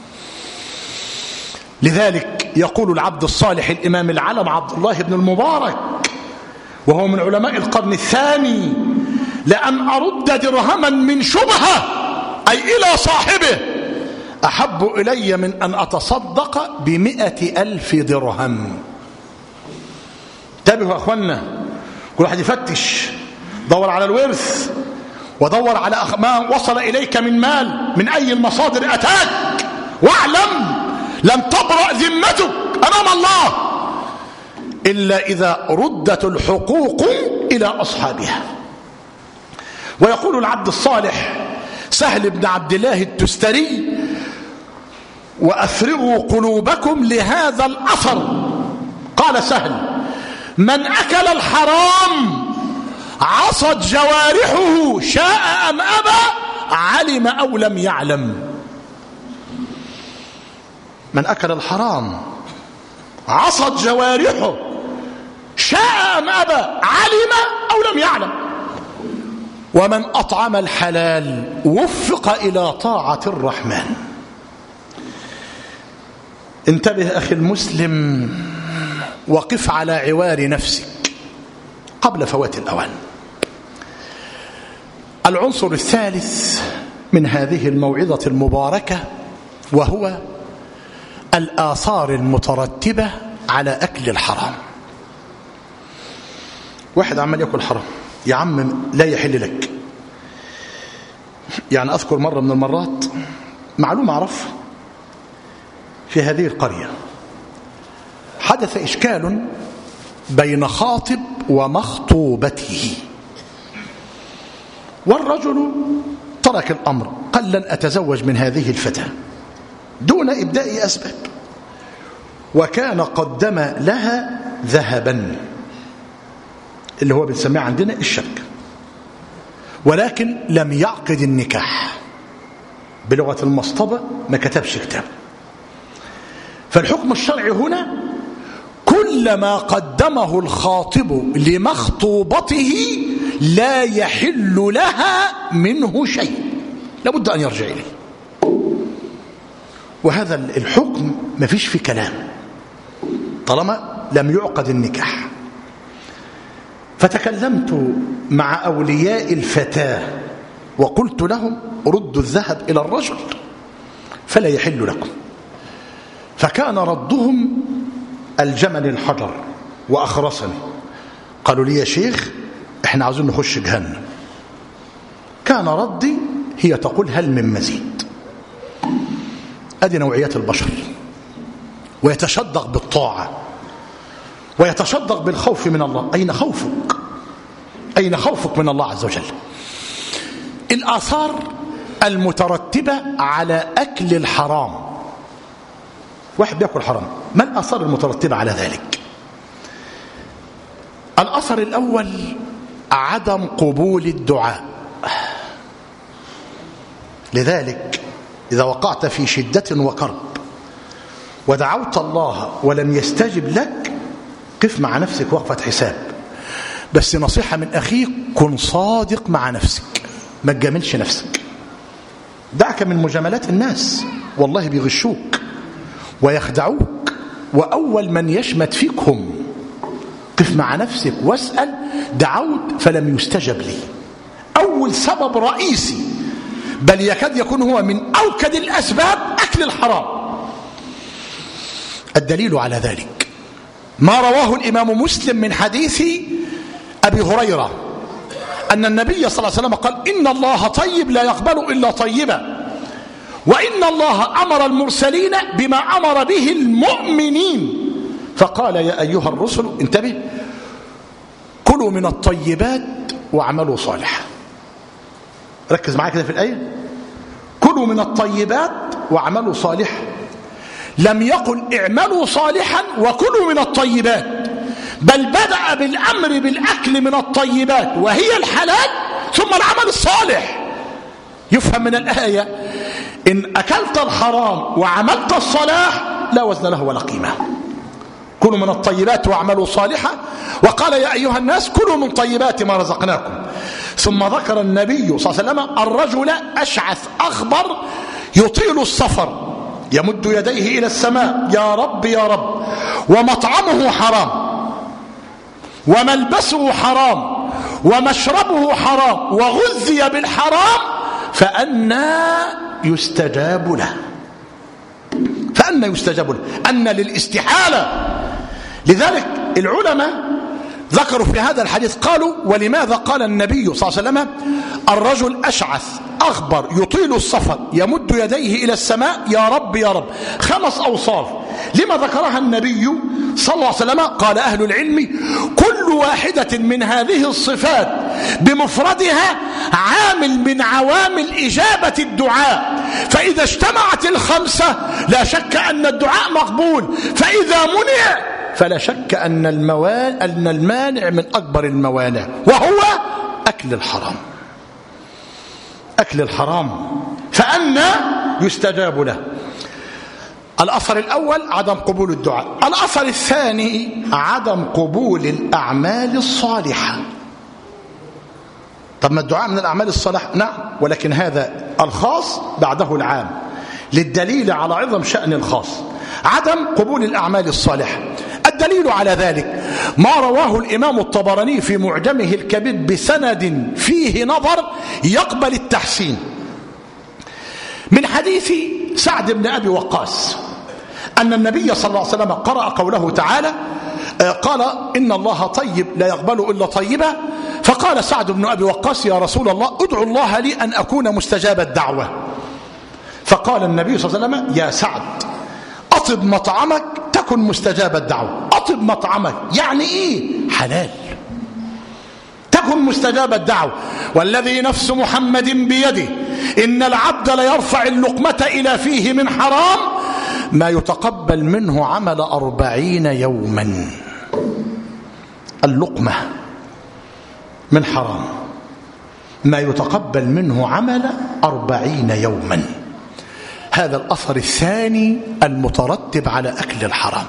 لذلك يقول العبد الصالح الإمام العلم عبد الله بن المبارك وهو من علماء القرن الثاني: لأن أرد درهما من شبهة أي إلى صاحبه أحب إلي من أن أتصدق بمئة ألف درهم. انتبهوا يا أخوانا، كل واحد يفتش، دور على الورث ودور على ما وصل إليك من مال من أي المصادر أتاك، واعلم لن تبرأ ذمتك أمام الله إلا إذا ردت الحقوق إلى أصحابها. ويقول العبد الصالح سهل بن عبد الله التستري: وأفرغوا قلوبكم لهذا الأثر. قال سهل: من أكل الحرام عصت جوارحه شاء أم أبى، علم أو لم يعلم. من أكل الحرام عصت جوارحه شاء أم أبى، علم أو لم يعلم. ومن أطعم الحلال وفق إلى طاعة الرحمن. انتبه أخي المسلم، وقف على عوار نفسك قبل فوات الأوان. العنصر الثالث من هذه الموعظة المباركة وهو الآثار المترتبة على أكل الحرام. واحد عمال يأكل حرام، يا عم لا يحل لك. يعني أذكر مرة من المرات معلومة أعرف في هذه القرية، حدث إشكال بين خاطب ومخطوبته، والرجل ترك الأمر، قال لن أتزوج من هذه الفتاة دون إبداء أسباب، وكان قدم لها ذهبا اللي هو بنسميه عندنا الشبكة، ولكن لم يعقد النكاح، بلغة المصطبة ما كتبش كتاب. فالحكم الشرعي هنا كل ما قدمه الخاطب لمخطوبته لا يحل لها منه شيء، لابد أن يرجع إليه. وهذا الحكم ما فيش فيه كلام طالما لم يعقد النكاح. فتكلمت مع أولياء الفتاة وقلت لهم ردوا الذهب إلى الرجل فلا يحل لكم. فكان ردهم الجمل الحجر وأخرسني. قالوا لي يا شيخ احنا عاوزين نخش جهنم. كان ردي هي تقول هل من مزيد. أدي نوعيات البشر، ويتشدق بالطاعة ويتشدق بالخوف من الله. أين خوفك؟ أين خوفك من الله عز وجل؟ الآثار المترتبة على أكل الحرام. واحد بيأكل حرام، ما الآثار المترتبة على ذلك؟ الأثر الأول عدم قبول الدعاء. لذلك إذا وقعت في شدة وكرب ودعوت الله ولم يستجب لك، قف مع نفسك وقفة حساب. بس نصيحة من أخيك، كن صادق مع نفسك، ما تجاملش نفسك. دعك من مجاملات الناس، والله بيغشوك ويخدعوك، وأول من يشمت فيك هم. قف مع نفسك واسأل: دعوت فلم يستجب لي. أول سبب رئيسي بل يكاد يكون هو من أوكد الأسباب أكل الحرام. الدليل على ذلك ما رواه الإمام مسلم من حديث أبي هريرة أن النبي صلى الله عليه وسلم قال: إن الله طيب لا يقبل إلا طيبا، وإن الله أمر المرسلين بما أمر به المؤمنين، فقال: يا أيها الرسل انتبه، كلوا من الطيبات واعملوا صالحا. ركز معايا كده في الآية، كلوا من الطيبات واعملوا صالحا. لم يقل اعملوا صالحا وكلوا من الطيبات، بل بدأ بالأمر بالأكل من الطيبات وهي الحلال ثم العمل الصالح. يفهم من الآية إن أكلت الحرام وعملت الصلاح لا وزن له ولا قيمة. كلوا من الطيبات واعملوا صالحا، وقال يا أيها الناس كلوا من طيبات ما رزقناكم. ثم ذكر النبي صلى الله عليه وسلم الرجل أشعث أخضر يطيل السفر يمد يديه إلى السماء يا رب يا رب، ومطعمه حرام وملبسه حرام ومشربه حرام وغذي بالحرام، فأنى يستجاب له، فأنى يستجاب له، أن للاستحالة. لذلك العلماء ذكروا في هذا الحديث قالوا ولماذا قال النبي صلى الله عليه وسلم الرجل أشعث أخبر يطيل السفر يمد يديه إلى السماء يا رب يا رب، خمس أوصاف. لما ذكرها النبي صلى الله عليه وسلم؟ قال أهل العلم كل واحدة من هذه الصفات بمفردها عامل من عوامل إجابة الدعاء، فإذا اجتمعت الخمسة لا شك أن الدعاء مقبول، فإذا منع فلا شك أن الموانع أن المانع من أكبر الموانع، وهو أكل الحرام. أكل الحرام فأنى يستجاب له. الأثر الأول عدم قبول الدعاء. الأثر الثاني عدم قبول الأعمال الصالحة. طب ما الدعاء من الأعمال الصالحة؟ نعم، ولكن هذا الخاص بعده العام للدليل على عظم شأن الخاص. عدم قبول الأعمال الصالحة، الدليل على ذلك ما رواه الإمام الطبراني في معجمه الكبير بسند فيه نظر يقبل التحسين، من حديث سعد بن أبي وقاص أن النبي صلى الله عليه وسلم قرأ قوله تعالى قال إن الله طيب لا يقبل إلا طيبا، فقال سعد بن أبي وقاص يا رسول الله ادعو الله لي أن أكون مستجاب الدعوة. فقال النبي صلى الله عليه وسلم يا سعد أطب مطعمك تكن مستجاب الدعوة. أطب مطعمك يعني إيه؟ حلال، تكن مستجاب الدعوة. والذي نفس محمد بيده إن العبد ليرفع اللقمة إلى فيه من حرام ما يتقبل منه عمل أربعين يوما. اللقمة من حرام ما يتقبل منه عمل أربعين يوما. هذا الأثر الثاني المترتب على أكل الحرام.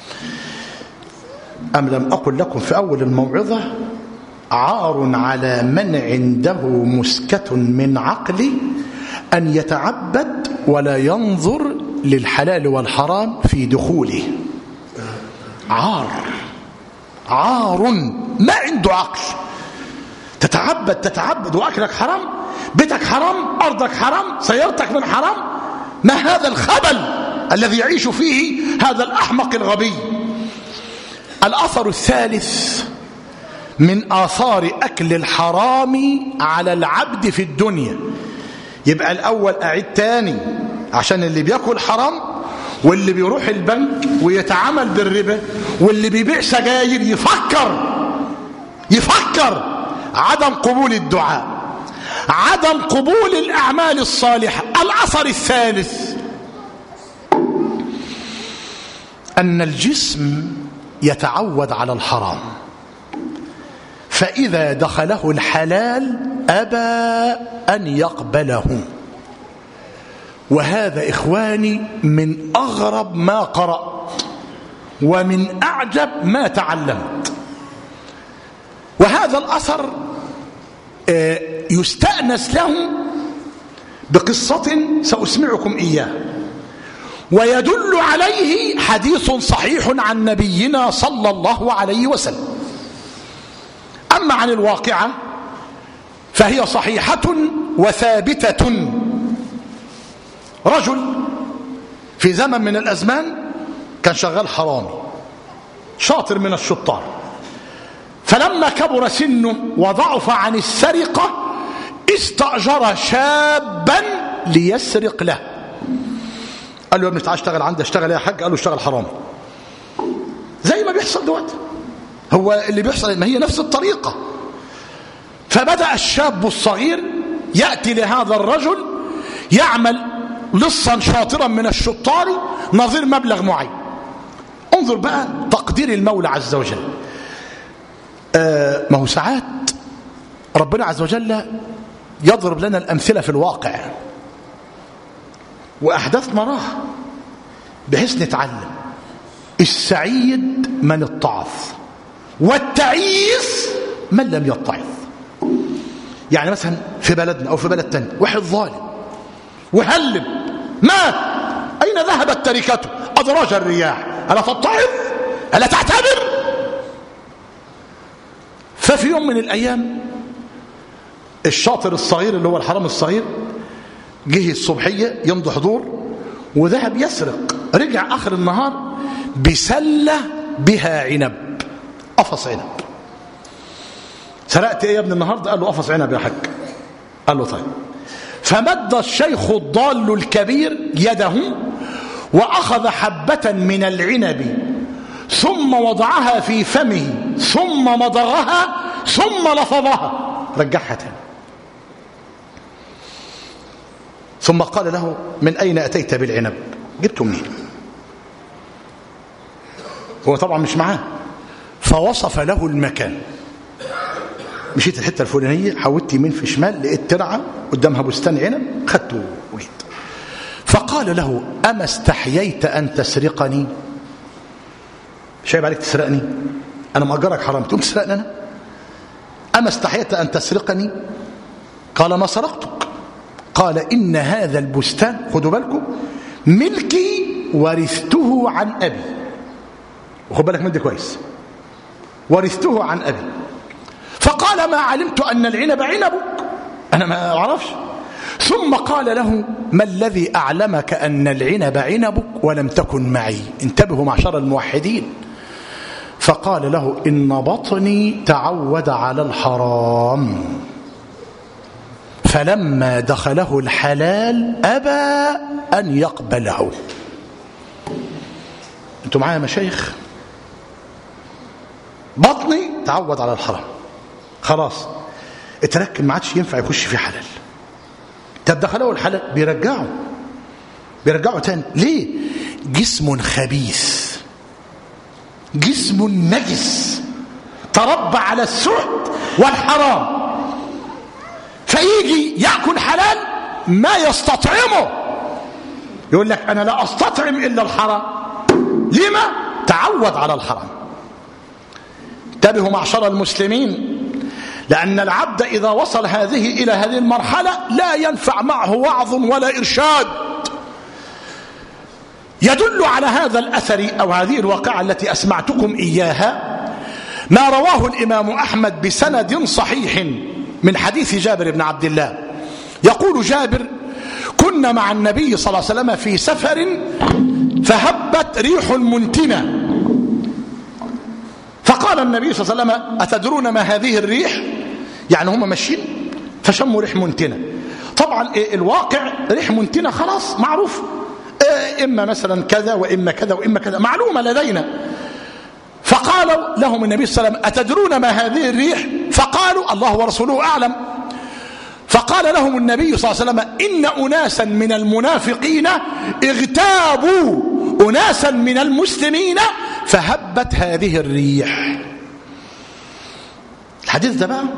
أم لم أقل لكم في أول الموعظة عار على من عنده مسكة من عقل أن يتعبد ولا ينظر للحلال والحرام في دخوله. عار عار ما عنده عقل، تتعبد تتعبد وأكلك حرام، بيتك حرام، أرضك حرام، سيارتك من حرام. ما هذا الخبل الذي يعيش فيه هذا الأحمق الغبي؟ الأثر الثالث من آثار أكل الحرام على العبد في الدنيا. يبقى الأول أعيد تاني عشان اللي بيأكل حرام واللي بيروح البنك ويتعامل بالربا واللي بيبيع سجاير يفكر يفكر عدم قبول الدعاء، عدم قبول الأعمال الصالحة. الأثر الثالث أن الجسم يتعود على الحرام، فإذا دخله الحلال أبى أن يقبله. وهذا إخواني من أغرب ما قرأت ومن أعجب ما تعلمت. وهذا الأثر يستأنس له بقصة سأسمعكم إياه، ويدل عليه حديث صحيح عن نبينا صلى الله عليه وسلم. أما عن الواقعة فهي صحيحة وثابتة. رجل في زمن من الأزمان كان شغال حرامي شاطر من الشطار، فلما كبر سنه وضعف عن السرقة استأجر شابا ليسرق له. قال له يا ابني تعال اشتغل عندي. اشتغل يا حاج؟ قال له اشتغل حرامي. زي ما بيحصل دلوقتي، هو اللي بيحصل ما هي نفس الطريقة. فبدأ الشاب الصغير يأتي لهذا الرجل يعمل لصا شاطرا من الشطار نظير مبلغ معين. انظر بقى تقدير المولى عز وجل. آه ما هو ساعات ربنا عز وجل يضرب لنا الأمثلة في الواقع. وأحداث نراها بحيث نتعلم. السعيد من اتعظ، والتعيس من لم يتعظ. يعني مثلا في بلدنا أو في بلد تاني واحد ظالم وهلم مات، أين ذهبت تركته؟ أدراج الرياح. ألا تتعظ؟ ألا تعتبر؟ ففي يوم من الأيام الشاطر الصغير اللي هو الحرام الصغير جه الصبحية يمضي حضور وذهب يسرق. رجع آخر النهار بسلة بها عنب، قفص عنب. سرقت ايه يا ابن النهارده؟ قال له قفص عنب يا حاج. قال له طيب. فمد الشيخ الضال الكبير يده وأخذ حبة من العنب ثم وضعها في فمه ثم مضغها ثم لفظها، رجعها تاني. ثم قال له من أين أتيت بالعنب؟ جبته منين؟ هو طبعا مش معاه. فوصف له المكان. مشيت الحته الفلانيه، حاولت يمين في شمال، لقيت ترعه قدامها بستان عنب، خدته وجيت. فقال له اما استحييت ان تسرقني؟ مش عيب عليك تسرقني؟ انا مأجرك حرام تقوم تسرقني انا؟ اما استحييت ان تسرقني؟ قال ما سرقتك. قال ان هذا البستان، خدوا بالكم، ملكي ورثته عن ابي. وخد بالك من دي كويس، ورثته عن ابي. فقال ما علمت أن العنب عنبك، أنا ما أعرفش. ثم قال له ما الذي أعلمك أن العنب عنبك ولم تكن معي؟ انتبهوا معشر الموحدين. فقال له إن بطني تعود على الحرام، فلما دخله الحلال أبى أن يقبله. أنتوا معايا مشايخ؟ بطني تعود على الحرام، خلاص اتركب، ما عادش ينفع يخش في حلال. طب دخله الحلال بيرجعه بيرجعه تاني. ليه؟ جسم خبيث، جسم نجس، تربى على السحت والحرام، فيجي يأكل حلال ما يستطعمه، يقول لك أنا لا أستطعم إلا الحرام. لما؟ تعود على الحرام. انتبهوا معشر المسلمين، لأن العبد إذا وصل هذه إلى هذه المرحلة لا ينفع معه وعظ ولا إرشاد. يدل على هذا الأثر أو هذه الواقعة التي أسمعتكم إياها ما رواه الإمام أحمد بسند صحيح من حديث جابر بن عبد الله. يقول جابر كنا مع النبي صلى الله عليه وسلم في سفر فهبت ريح منتنة، فقال النبي صلى الله عليه وسلم أتدرون ما هذه الريح؟ يعني هم ماشيين فشموا ريح منتنة. طبعا الواقع ريح منتنة خلاص معروف، إما مثلا كذا وإما كذا وإما كذا، معلومة لدينا. فقالوا لهم النبي صلى الله عليه وسلم أتدرون ما هذه الريح؟ فقالوا الله ورسوله أعلم. فقال لهم النبي صلى الله عليه وسلم إن أناسا من المنافقين اغتابوا أناسا من المسلمين فهبت هذه الريح. الحديث ده بقى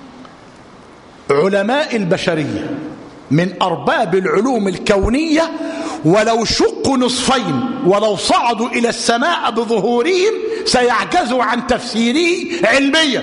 علماء البشرية من أرباب العلوم الكونية ولو شقوا نصفين ولو صعدوا إلى السماء بظهورهم سيعجزوا عن تفسيره علميا.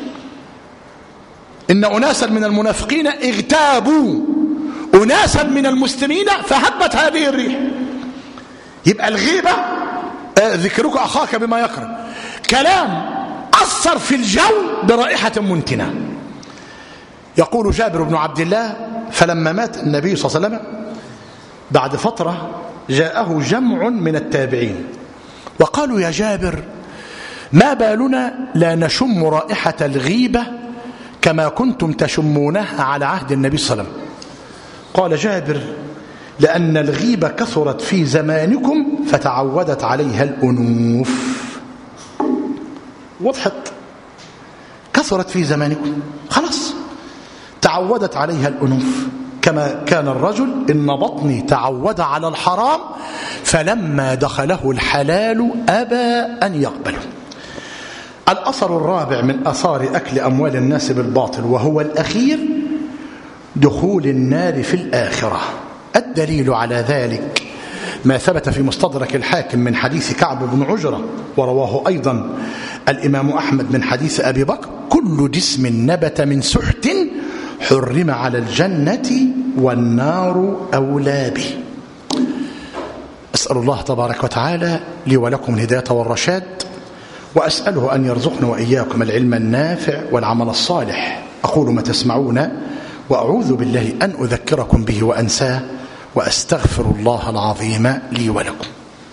إن أناسا من المنافقين اغتابوا أناسا من المسلمين فهبت هذه الريح. يبقى الغيبة ذكرك أخاك بما يكره، كلام أثر في الجو برائحة منتنة. يقول جابر بن عبد الله فلما مات النبي صلى الله عليه وسلم بعد فترة جاءه جمع من التابعين وقالوا يا جابر ما بالنا لا نشم رائحة الغيبة كما كنتم تشمونها على عهد النبي صلى الله عليه وسلم. قال جابر لأن الغيبة كثرت في زمانكم فتعودت عليها الأنوف. وضحت؟ كثرت في زمانكم خلاص تعودت عليها الأنوف، كما كان الرجل إن بطني تعود على الحرام فلما دخله الحلال أبى أن يقبله. الأثر الرابع من أثار أكل أموال الناس بالباطل وهو الأخير دخول النار في الآخرة. الدليل على ذلك ما ثبت في مستدرك الحاكم من حديث كعب بن عجرة، ورواه أيضا الإمام أحمد من حديث أبي بكر: كل جسم نبت من سحت حرم على الجنة والنار أولى به. أسأل الله تبارك وتعالى لي ولكم الهداية والرشاد، وأسأله أن يرزقنا وإياكم العلم النافع والعمل الصالح. أقول ما تسمعون وأعوذ بالله أن أذكركم به وأنساه، وأستغفر الله العظيم لي ولكم.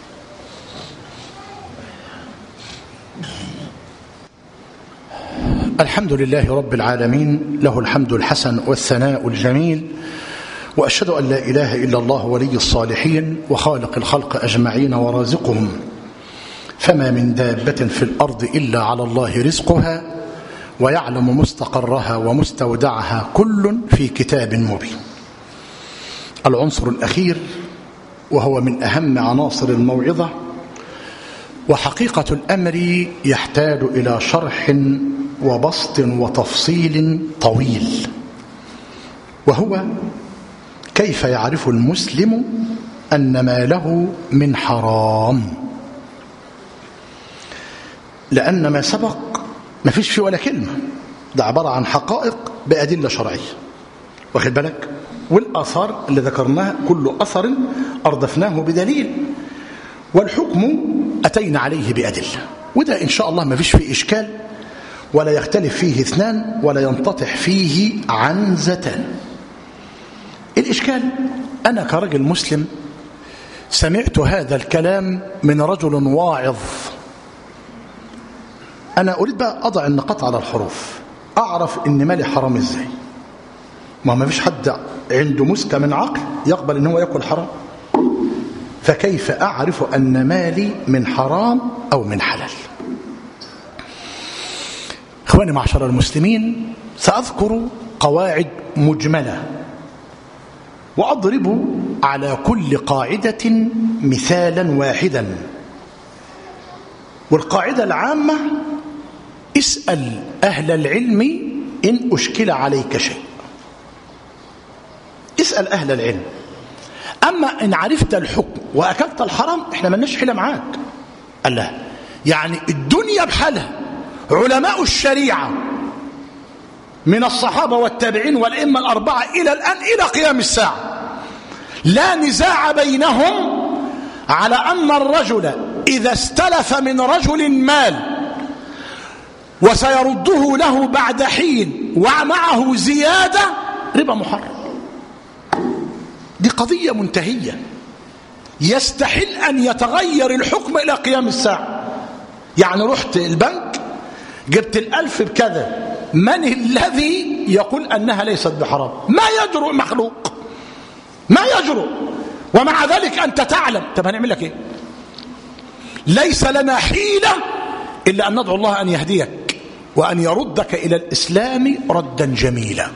الحمد لله رب العالمين، له الحمد الحسن والثناء الجميل، وأشهد أن لا إله إلا الله ولي الصالحين وخالق الخلق أجمعين ورازقهم، فما من دابة في الأرض إلا على الله رزقها ويعلم مستقرها ومستودعها كل في كتاب مبين. العنصر الأخير وهو من أهم عناصر الموعظة، وحقيقة الأمر يحتاج إلى شرح وبسط وتفصيل طويل، وهو كيف يعرف المسلم أن ما له من حرام. لأن ما سبق ما فيش فيه ولا كلمة، ده عبارة عن حقائق بأدلة شرعية، واخد بالك؟ والآثار اللي ذكرناها كل أثر أردفناه بدليل، والحكم أتينا عليه بأدلة، وده إن شاء الله ما فيش فيه إشكال ولا يختلف فيه اثنان ولا ينتطح فيه عنزتان. الإشكال أنا كرجل مسلم سمعت هذا الكلام من رجل واعظ، أنا أريد بقى أضع النقاط على الحروف، أعرف إن مالي حرام إزاي؟ ما ما فيش حد عنده مسكة من عقل يقبل إن هو يأكل حرام، فكيف أعرف أن مالي من حرام أو من حلال؟ إخواني معشر المسلمين، سأذكر قواعد مجملة وأضرب على كل قاعدة مثالا واحدا. والقاعدة العامة: اسأل أهل العلم إن أشكل عليك شيء. اسأل أهل العلم. أما إن عرفت الحكم وأكلت الحرام إحنا ما لناش حيلة معاك. الله، يعني الدنيا بحالها، علماء الشريعة من الصحابة والتابعين والأئمة الأربعة إلى الآن إلى قيام الساعة لا نزاع بينهم على أن الرجل إذا استلف من رجل مال وسيرده له بعد حين ومعه زيادة ربا محرم. دي قضية منتهية، يستحيل أن يتغير الحكم إلى قيام الساعة. يعني رحت البنك جبت الألف بكذا، من الذي يقول أنها ليست بحرام؟ ما يجرؤ مخلوق، ما يجرؤ، ومع ذلك أنت تعلم. طب هنعمل لك إيه؟ ليس لنا حيلة إلا أن ندعو الله أن يهديك وأن يردك إلى الإسلام ردا جميلا.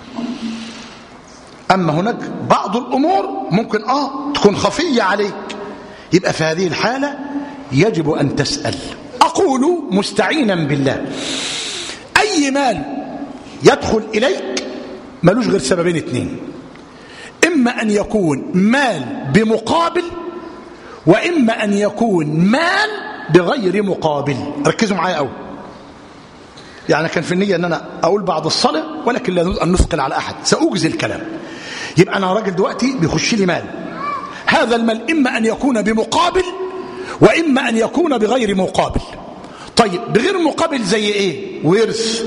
أما هناك بعض الأمور ممكن آه تكون خفية عليك، يبقى في هذه الحالة يجب أن تسأل. أقول مستعينا بالله، أي مال يدخل إليك ملوش غير سببين اتنين: إما أن يكون مال بمقابل، وإما أن يكون مال بغير مقابل. ركزوا معايا أوي. يعني كان في النية أن أنا أقول بعد الصلاة، ولكن لا نريد أن نثقل على أحد، سأوجز الكلام. يبقى أنا راجل دلوقتي بيخش لي مال، هذا المال إما أن يكون بمقابل وإما أن يكون بغير مقابل. طيب بغير مقابل زي إيه؟ ورث،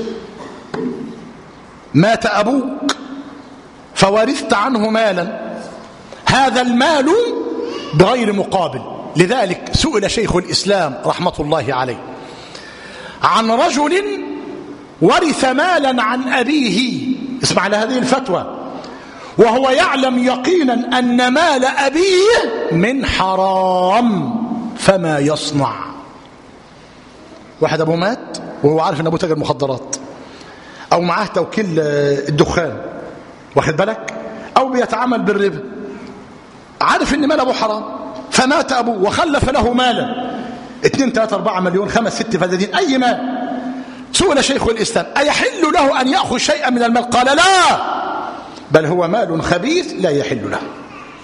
مات أبوك فورثت عنه مالا، هذا المال بغير مقابل. لذلك سئل شيخ الإسلام رحمة الله عليه عن رجل ورث مالا عن أبيه، اسمع على هذه الفتوى، وهو يعلم يقينا أن مال أبيه من حرام، فما يصنع؟ واحد أبوه مات وهو عارف أن أبوه تاجر مخدرات، أو معاه توكيل الدخان، واخد بالك، أو بيتعامل بالربا، عارف أن مال أبوه حرام، فمات أبوه وخلف له مالا اثنين ثلاثة أربعة مليون خمس ست فدادين، أي مال. سئل شيخ الإسلام أيحل له أن يأخذ شيئا من المال؟ قال لا، بل هو مال خبيث لا يحل له.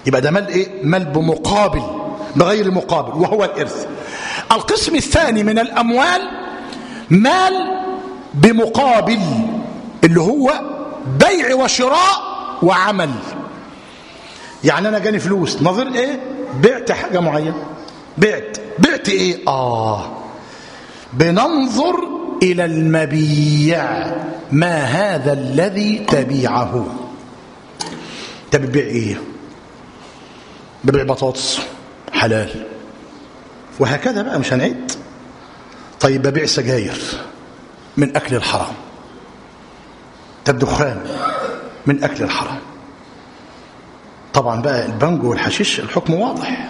يبقى ده مال ايه؟ مال بمقابل بغير مقابل وهو الإرث. القسم الثاني من الأموال مال بمقابل اللي هو بيع وشراء وعمل. يعني أنا جاني فلوس نظير إيه؟ بعت حاجة معينة. بعت بعت إيه؟ آه بننظر إلى المبيع. ما هذا الذي تبيعه؟ تبيع إيه؟ ببيع بطاطس حلال، وهكذا بقى مش هنعد. طيب ببيع سجاير من أكل الحرام، طب دخان من أكل الحرام. طبعا بقى البنجو والحشيش الحكم واضح.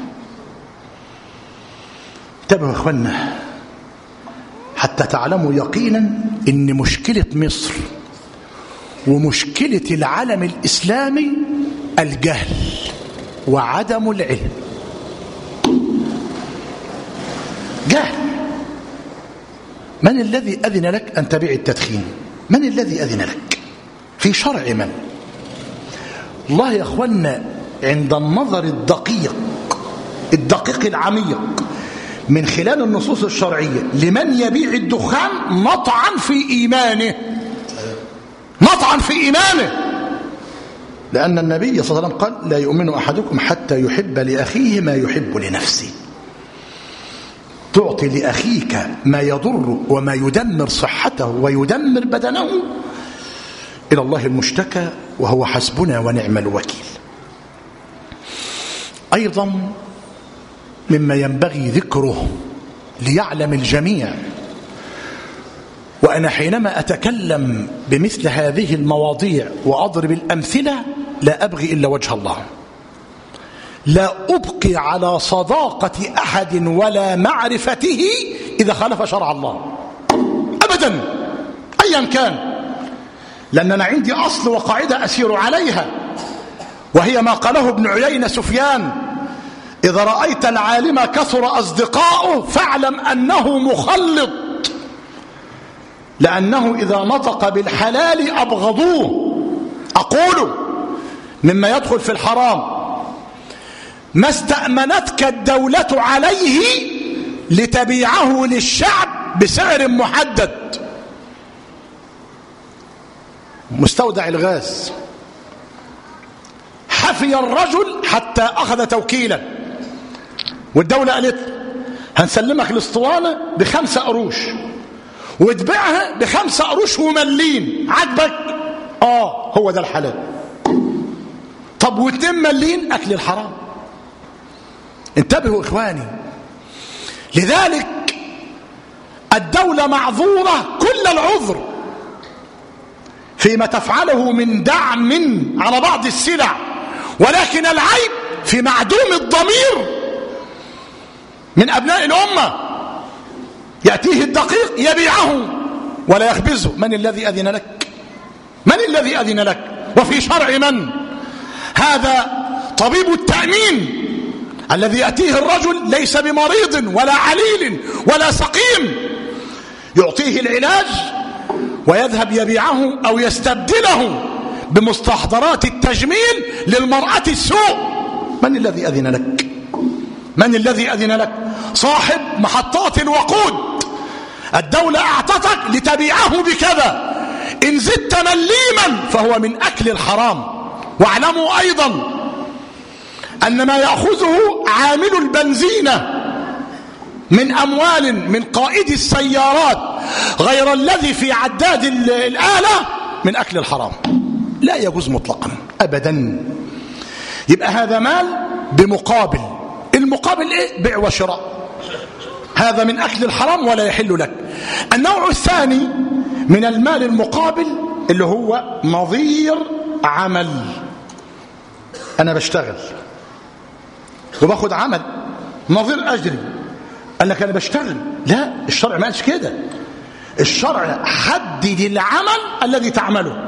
انتبهوا يا اخوانا حتى تعلموا يقينا ان مشكلة مصر ومشكلة العالم الإسلامي الجهل وعدم العلم. جهل. من الذي أذن لك أن تبيع التدخين؟ من الذي أذن لك؟ في شرع من؟ الله يا أخوانا عند النظر الدقيق الدقيق العميق من خلال النصوص الشرعية لمن يبيع الدخان نطعا في إيمانه، نطعا في إيمانه. لأن النبي صلى الله عليه وسلم قال لا يؤمن أحدكم حتى يحب لأخيه ما يحب لنفسه. تعطي لأخيك ما يضر وما يدمر صحته ويدمر بدنه، إلى الله المشتكى وهو حسبنا ونعم الوكيل. أيضا مما ينبغي ذكره ليعلم الجميع، وأنا حينما أتكلم بمثل هذه المواضيع وأضرب الأمثلة لا أبغي إلا وجه الله، لا أبقي على صداقة أحد ولا معرفته إذا خالف شرع الله أبدا أيا كان، لأن أنا عندي أصل وقاعدة أسير عليها، وهي ما قاله ابن عيينة سفيان: إذا رأيت العالم كثر أصدقاؤه فاعلم أنه مخلط، لأنه إذا نطق بالحلال أبغضوه. أقول مما يدخل في الحرام ما استأمنتك الدولة عليه لتبيعه للشعب بسعر محدد. مستودع الغاز حفي الرجل حتى أخذ توكيلا، والدولة قالت هنسلمك الاسطوانة بخمسة قروش وتبيعها بخمسة قروش وملين، عجبك؟ آه هو ده الحلال. طب واتنين ملين أكل الحرام. انتبهوا إخواني، لذلك الدولة معذورة كل العذر فيما تفعله من دعم على بعض السلع، ولكن العيب في معدوم الضمير من أبناء الأمة. يأتيه الدقيق يبيعه ولا يخبزه. من الذي أذن لك؟ من الذي أذن لك؟ وفي شرع من؟ هذا طبيب التأمين الذي يأتيه الرجل ليس بمريض ولا عليل ولا سقيم، يعطيه العلاج ويذهب يبيعه أو يستبدله بمستحضرات التجميل للمرأة السوء. من الذي أذن لك؟ من الذي أذن لك؟ صاحب محطات الوقود، الدولة أعطتك لتبيعه بكذا، إن زدت مليما فهو من أكل الحرام. واعلموا أيضا أن ما يأخذه عامل البنزينة من أموال من قائد السيارات غير الذي في عداد الآلة من أكل الحرام، لا يجوز مطلقا أبدا. يبقى هذا مال بمقابل. المقابل إيه؟ بيع وشراء. هذا من أكل الحرام ولا يحل لك. النوع الثاني من المال المقابل اللي هو نظير عمل. أنا بشتغل وباخد عمل نظير أجري. قال لك أنا بشتغل، لا، الشرع ما قالش كده. الشرع حدد العمل الذي تعمله،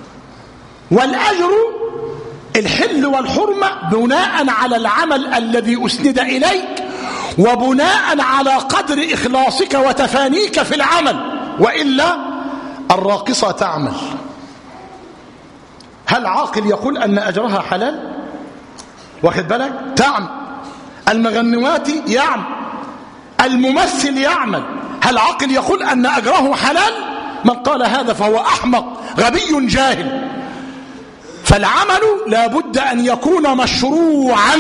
والأجر الحل والحرمة بناء على العمل الذي أسند إليك وبناء على قدر إخلاصك وتفانيك في العمل، وإلا الراقصة تعمل. هل عاقل يقول أن أجرها حلال؟ واخد بالك؟ تعمل. المغنوات يعمل. الممثل يعمل. هل عاقل يقول أن أجره حلال؟ من قال هذا فهو أحمق غبي جاهل. فالعمل لا بد أن يكون مشروعا،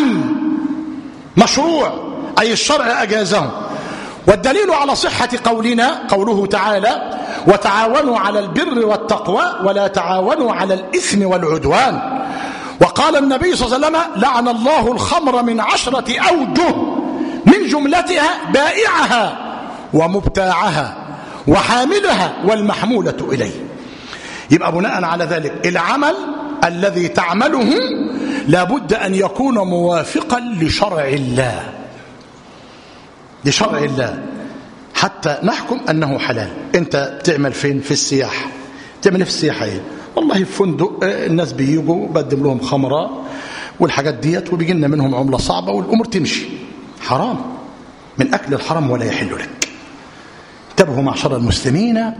مشروع أي الشرع أجازه. والدليل على صحة قولنا قوله تعالى: وتعاونوا على البر والتقوى ولا تعاونوا على الإثم والعدوان. وقال النبي صلى الله عليه وسلم: لعن الله الخمر من عشرة أوجه، من جملتها بائعها ومبتاعها وحاملها والمحمولة إليه. يبقى بناء على ذلك العمل الذي تعمله لابد أن يكون موافقا لشرع الله، لشرع الله حتى نحكم أنه حلال. أنت تعمل فين؟ في السياحة. تعمل في السياحة إيه؟ والله في فندق الناس بيجوا بقدم لهم خمرة والحاجات ديت وبيجي لنا منهم عملة صعبة والأمور تمشي. حرام، من أكل الحرام ولا يحل لك. انتبهوا معشر المسلمين،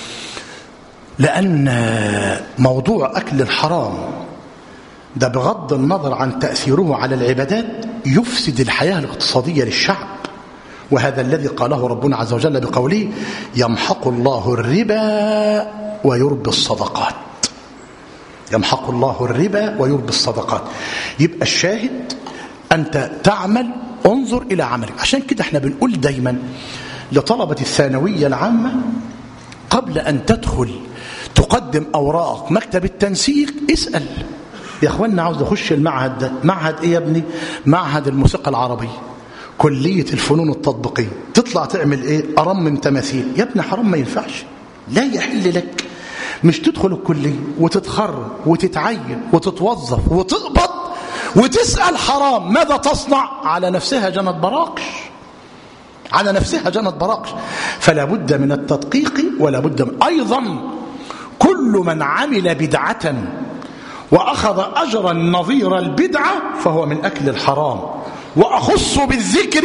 لأن موضوع أكل الحرام ده بغض النظر عن تأثيره على العبادات يفسد الحياة الاقتصادية للشعب. وهذا الذي قاله ربنا عز وجل بقوله: يمحق الله الربا ويربي الصدقات. يمحق الله الربا ويربي الصدقات. يبقى الشاهد أنت تعمل، انظر إلى عملك. عشان كده احنا بنقول دايما لطلبة الثانوية العامة قبل أن تدخل تقدم أوراق مكتب التنسيق اسأل: يا أخوانا عاوز أخش المعهد ده، معهد إيه يا ابني؟ معهد الموسيقى العربية، كلية الفنون التطبيقية. تطلع تعمل إيه؟ أرمم تماثيل. يا ابني حرام، ما ينفعش، لا يحل لك. مش تدخل الكلية وتتخرج وتتعين وتتوظف وتقبض وتسأل حرام. ماذا تصنع؟ على نفسها جنة براقش، على نفسها جنة براقش. فلا بد من التدقيق ولا بد من أيضا كل من عمل بدعة وأخذ أجرا نظير البدعة فهو من أكل الحرام. وأخص بالذكر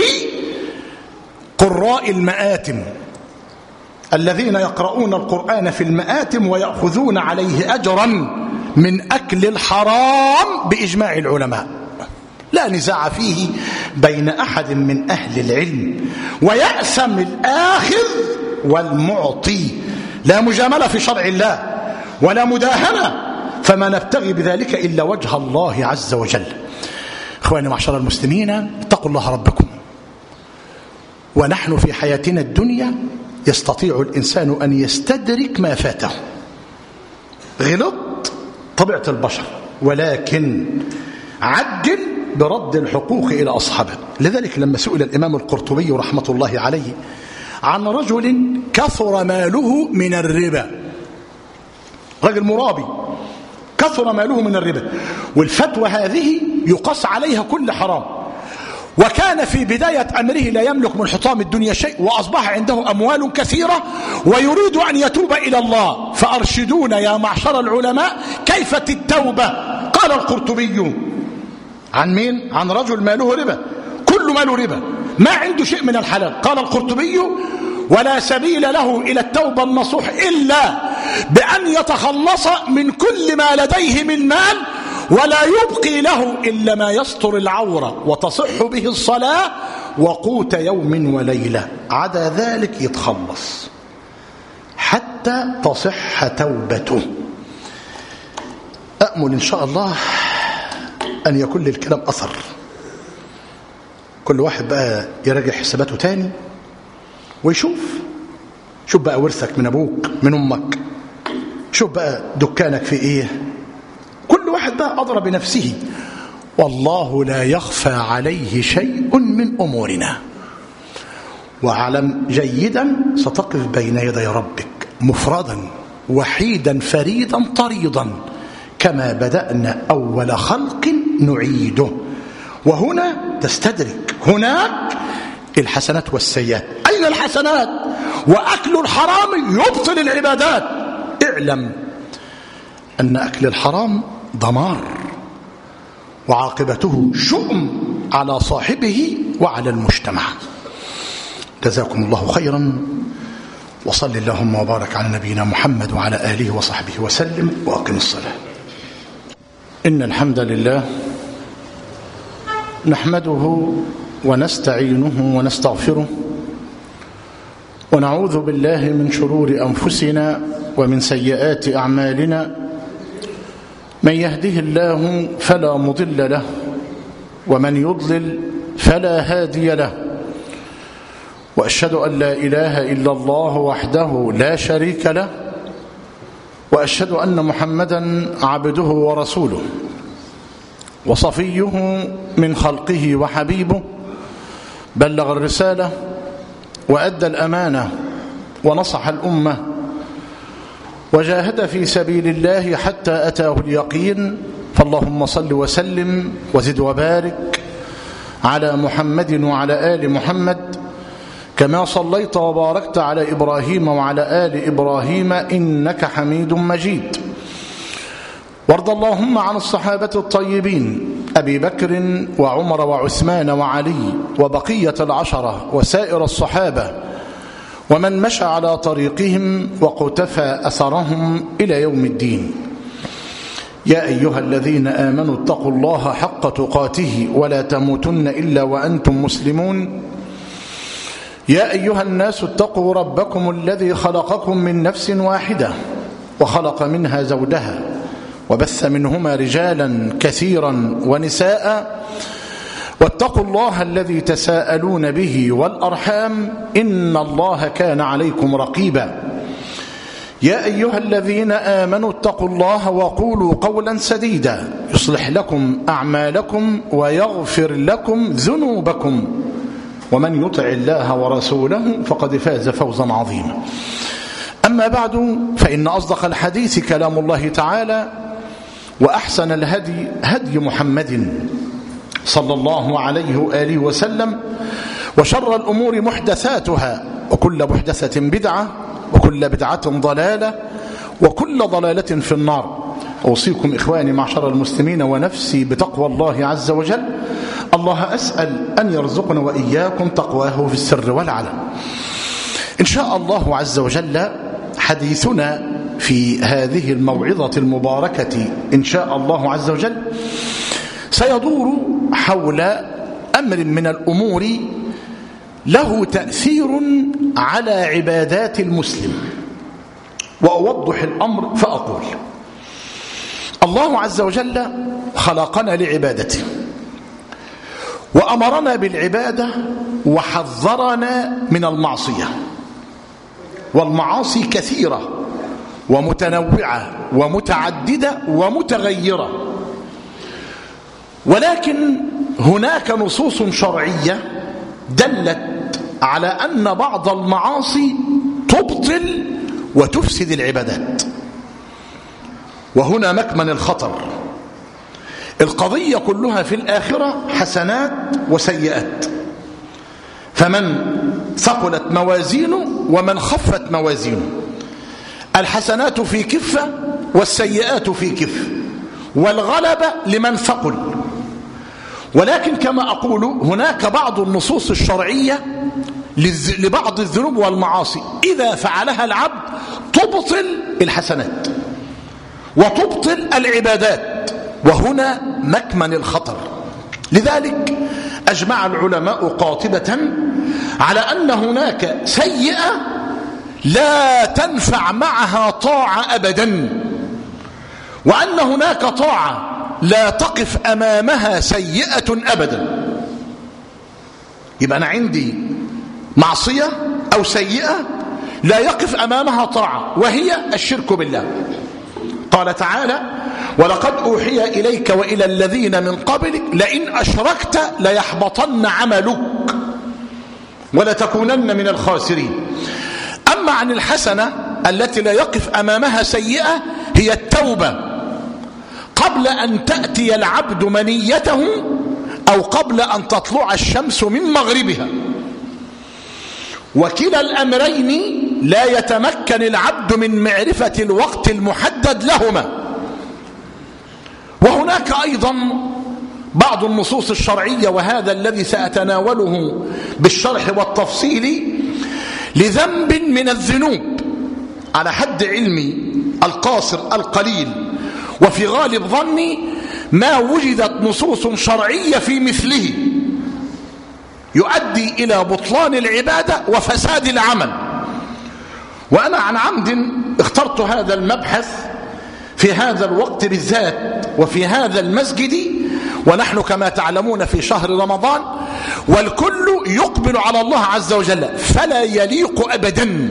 قراء المآتم الذين يقرؤون القرآن في المآتم ويأخذون عليه أجرا من أكل الحرام بإجماع العلماء، لا نزاع فيه بين أحد من أهل العلم. ويأثم الآخذ والمعطي. لا مجاملة في شرع الله ولا مداهنة، فما نبتغي بذلك إلا وجه الله عز وجل. إخواني معشر المسلمين، اتقوا الله ربكم. ونحن في حياتنا الدنيا يستطيع الإنسان أن يستدرك ما فاته. غلط طبيعة البشر، ولكن عجل برد الحقوق إلى أصحابها. لذلك لما سئل الإمام القرطبي رحمة الله عليه عن رجل كثر ماله من الربا، رجل مرابي كثر ماله من الربا، والفتوى هذه يقاس عليها كل حرام، وكان في بداية أمره لا يملك من حطام الدنيا شيء، وأصبح عنده أموال كثيرة ويريد أن يتوب إلى الله، فأرشدونا يا معشر العلماء كيف التوبة؟ قال القرطبي عن مين؟ عن رجل ماله ربا، كل ماله ربا، ما عنده شيء من الحلال. قال القرطبي: ولا سبيل له إلى التوبة النصوح إلا بأن يتخلص من كل ما لديه من مال، ولا يبقي له إلا ما يستر العورة وتصح به الصلاة وقوت يوم وليلة، عدا ذلك يتخلص حتى تصح توبته. أأمل إن شاء الله أن يكون للكلام أثر. كل واحد بقى يراجع حساباته تاني ويشوف، شوف بقى ورثك من أبوك من أمك، شوف بقى دكانك في إيه، كل واحد بقى أضرب بنفسه. والله لا يخفى عليه شيء من أمورنا. واعلم جيدا ستقف بين يدي ربك مفردا وحيدا فريدا طريدا، كما بدأنا أول خلق نعيده. وهنا تستدرك، هناك الحسنات والسيئات. أين الحسنات؟ وأكل الحرام يبطل العبادات. اعلم أن أكل الحرام دمار، وعاقبته شؤم على صاحبه وعلى المجتمع. جزاكم الله خيرا، وصل اللهم وبارك على نبينا محمد وعلى آله وصحبه وسلم، وأقم الصلاة. إن الحمد لله نحمده ونستعينه ونستغفره ونعوذ بالله من شرور أنفسنا ومن سيئات أعمالنا. من يهده الله فلا مضل له ومن يضلل فلا هادي له، وأشهد أن لا إله إلا الله وحده لا شريك له، وأشهد أن محمدا عبده ورسوله وصفيه من خلقه وحبيبه، بلغ الرسالة وأدى الأمانة ونصح الأمة وجاهد في سبيل الله حتى أتاه اليقين. فاللهم صل وسلم وزد وبارك على محمد وعلى آل محمد كما صليت وباركت على إبراهيم وعلى آل إبراهيم إنك حميد مجيد. وارض اللهم عن الصحابة الطيبين أبي بكر وعمر وعثمان وعلي وبقية العشرة وسائر الصحابة ومن مشى على طريقهم وقتفى أثرهم إلى يوم الدين. يا أيها الذين آمنوا اتقوا الله حق تقاته ولا تموتن إلا وأنتم مسلمون. يا أيها الناس اتقوا ربكم الذي خلقكم من نفس واحدة وخلق منها زوجها وبث منهما رجالا كثيرا ونساء، واتقوا الله الذي تساءلون به والأرحام إن الله كان عليكم رقيبا. يا أيها الذين آمنوا اتقوا الله وقولوا قولا سديدا يصلح لكم أعمالكم ويغفر لكم ذنوبكم، ومن يطع الله ورسوله فقد فاز فوزا عظيما. أما بعد، فإن أصدق الحديث كلام الله تعالى، وأحسن الهدي هدي محمد صلى الله عليه وآله وسلم، وشر الأمور محدثاتها، وكل محدثة بدعة، وكل بدعة ضلالة، وكل ضلالة في النار. أوصيكم إخواني معشر المسلمين ونفسي بتقوى الله عز وجل. الله أسأل أن يرزقنا وإياكم تقواه في السر والعلن. إن شاء الله عز وجل حديثنا في هذه الموعظة المباركة إن شاء الله عز وجل سيدور حول أمر من الأمور له تأثير على عبادات المسلم. وأوضح الأمر فأقول: الله عز وجل خلقنا لعبادته، وأمرنا بالعبادة، وحذرنا من المعصية. والمعاصي كثيرة ومتنوعة ومتعددة ومتغيرة، ولكن هناك نصوص شرعية دلت على أن بعض المعاصي تبطل وتفسد العبادات. وهنا مكمن الخطر. القضية كلها في الآخرة حسنات وسيئات، فمن ثقلت موازينه ومن خفت موازينه. الحسنات في كفة والسيئات في كفة، والغلبة لمن ثقل. ولكن كما أقول هناك بعض النصوص الشرعية لبعض الذنوب والمعاصي إذا فعلها العبد تبطل الحسنات وتبطل العبادات، وهنا مكمن الخطر. لذلك أجمع العلماء قاطبة على أن هناك سيئة لا تنفع معها طاعة أبدا، وأن هناك طاعة لا تقف أمامها سيئة أبدا. يبقى أنا عندي معصية أو سيئة لا يقف أمامها طاعة، وهي الشرك بالله. قال تعالى: ولقد أوحي إليك وإلى الذين من قبلك لئن أشركت ليحبطن عملك ولتكونن من الخاسرين. أما عن الحسنة التي لا يقف أمامها سيئة هي التوبة قبل أن تأتي العبد منيته، أو قبل أن تطلع الشمس من مغربها. وكلا الأمرين لا يتمكن العبد من معرفة الوقت المحدد لهما. وهناك أيضا بعض النصوص الشرعية، وهذا الذي سأتناوله بالشرح والتفصيل، لذنب من الذنوب على حد علمي القاصر القليل وفي غالب ظني ما وجدت نصوص شرعية في مثله يؤدي إلى بطلان العبادة وفساد العمل. وأنا عن عمد اخترت هذا المبحث في هذا الوقت بالذات وفي هذا المسجد، ونحن كما تعلمون في شهر رمضان والكل يقبل على الله عز وجل، فلا يليق أبدا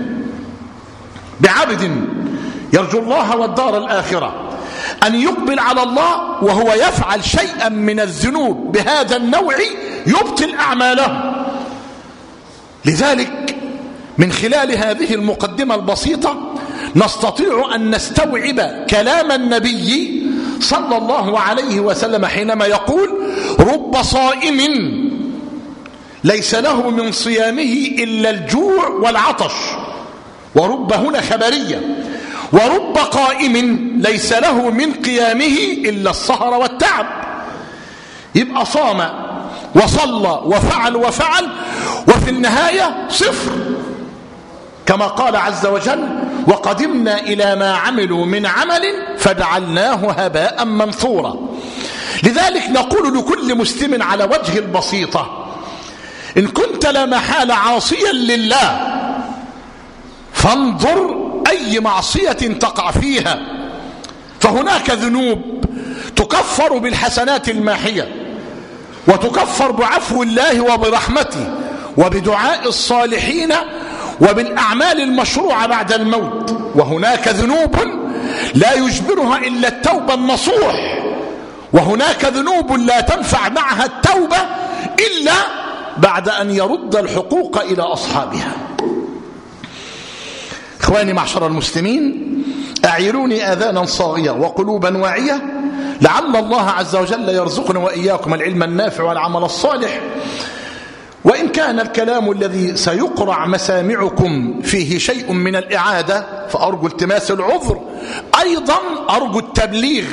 بعبد يرجو الله والدار الآخرة أن يقبل على الله وهو يفعل شيئا من الذنوب بهذا النوع يبطل أعماله. لذلك من خلال هذه المقدمة البسيطة نستطيع أن نستوعب كلام النبي صلى الله عليه وسلم حينما يقول: رب صائم ليس له من صيامه إلا الجوع والعطش، ورب هنا خبرية، ورب قائم ليس له من قيامه إلا السهر والتعب. يبقى صام وصلى وفعل وفعل وفي النهاية صفر، كما قال عز وجل: وقدمنا إلى ما عملوا من عمل فجعلناه هباء منثورا. لذلك نقول لكل مسلم على وجه البسيطة: إن كنت لا محالة عاصيا لله فانظر أي معصية تقع فيها، فهناك ذنوب تكفر بالحسنات الماحية، وتكفر بعفو الله وبرحمته وبدعاء الصالحين وبالأعمال المشروعة بعد الموت، وهناك ذنوب لا يجبرها إلا التوبة النصوح، وهناك ذنوب لا تنفع معها التوبة إلا بعد أن يرد الحقوق إلى أصحابها. إخواني معشر المسلمين، أعيروني آذانا صاغية وقلوبا واعية، لعل الله عز وجل يرزقنا وإياكم العلم النافع والعمل الصالح. وإن كان الكلام الذي سيقرع مسامعكم فيه شيء من الإعادة فأرجو التماس العذر، أيضا أرجو التبليغ،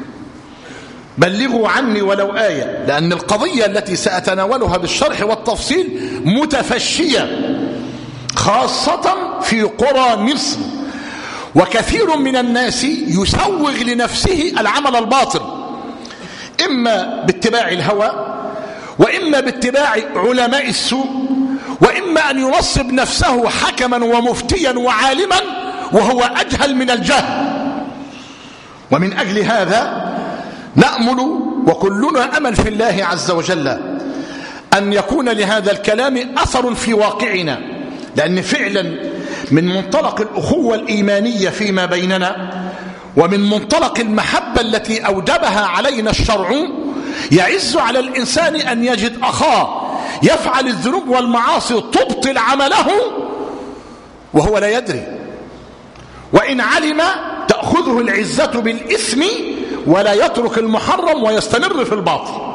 بلغوا عني ولو آية، لأن القضية التي سأتناولها بالشرح والتفصيل متفشية خاصة في قرى مصر، وكثير من الناس يسوغ لنفسه العمل الباطل، إما باتباع الهوى، وإما باتباع علماء السوء، وإما أن ينصب نفسه حكما ومفتيا وعالما وهو أجهل من الجهل. ومن أجل هذا نأمل وكلنا أمل في الله عز وجل أن يكون لهذا الكلام أثر في واقعنا، لأن فعلا من منطلق الأخوة الإيمانية فيما بيننا ومن منطلق المحبة التي أوجبها علينا الشرع يعز على الإنسان أن يجد أخاه يفعل الذنوب والمعاصي تبطل عمله وهو لا يدري، وإن علم تأخذه العزة بالإثم ولا يترك المحرم ويستمر في الباطل.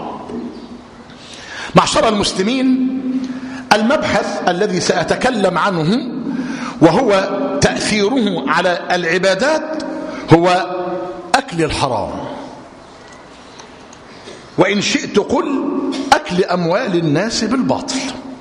معشر المسلمين، المبحث الذي سأتكلم عنه وهو تأثيره على العبادات هو أكل الحرام، وإن شئت قل أكل أموال الناس بالباطل.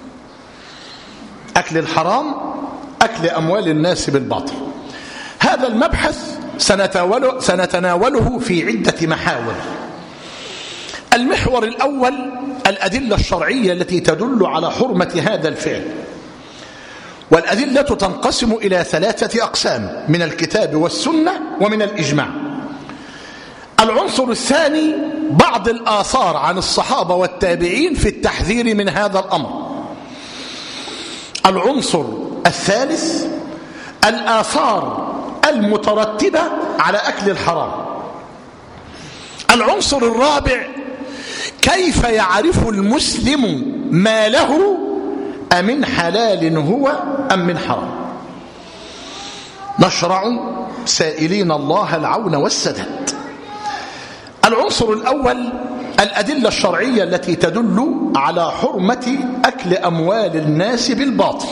أكل الحرام، أكل أموال الناس بالباطل. هذا المبحث سنتناوله, سنتناوله في عدة محاور. المحور الأول الأدلة الشرعية التي تدل على حرمة هذا الفعل، والأدلة تنقسم إلى ثلاثة أقسام: من الكتاب والسنة ومن الإجماع. العنصر الثاني بعض الآثار عن الصحابة والتابعين في التحذير من هذا الأمر. العنصر الثالث الآثار المترتبة على أكل الحرام. العنصر الرابع كيف يعرف المسلم ما له أمن حلال هو أم من حرام. نشرع سائلين الله العون والسداد. العنصر الأول الأدلة الشرعية التي تدل على حرمة أكل أموال الناس بالباطل.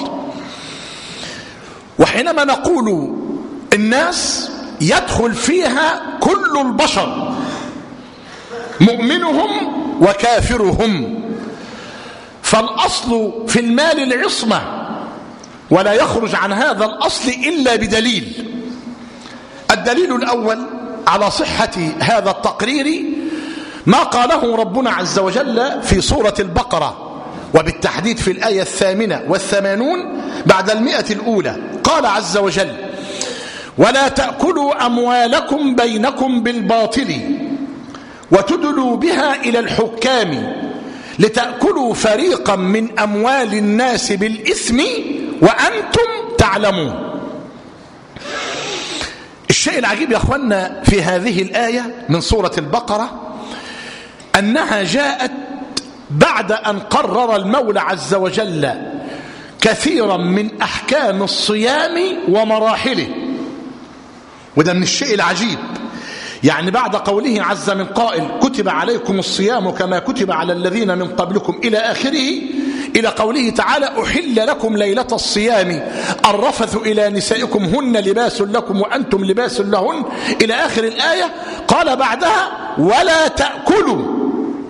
وحينما نقول الناس يدخل فيها كل البشر، مؤمنهم وكافرهم، فالأصل في المال العصمة، ولا يخرج عن هذا الأصل إلا بدليل. الدليل الأول على صحة هذا التقرير ما قاله ربنا عز وجل في سورة البقرة، وبالتحديد في الآية الثامنة والثمانون بعد المئة الأولى. قال عز وجل: ولا تأكلوا أموالكم بينكم بالباطل وتدلوا بها إلى الحكام لتأكلوا فريقا من أموال الناس بالإثم وأنتم تعلمون. الشيء العجيب يا أخوانا في هذه الآية من سورة البقرة أنها جاءت بعد أن قرر المولى عز وجل كثيرا من أحكام الصيام ومراحله. وده من الشيء العجيب، يعني بعد قوله عز من قائل: كتب عليكم الصيام كما كتب على الذين من قبلكم إلى آخره، إلى قوله تعالى: أحل لكم ليلة الصيام الرفث إلى نسائكم هن لباس لكم وأنتم لباس لهن، إلى آخر الآية. قال بعدها: ولا تأكلوا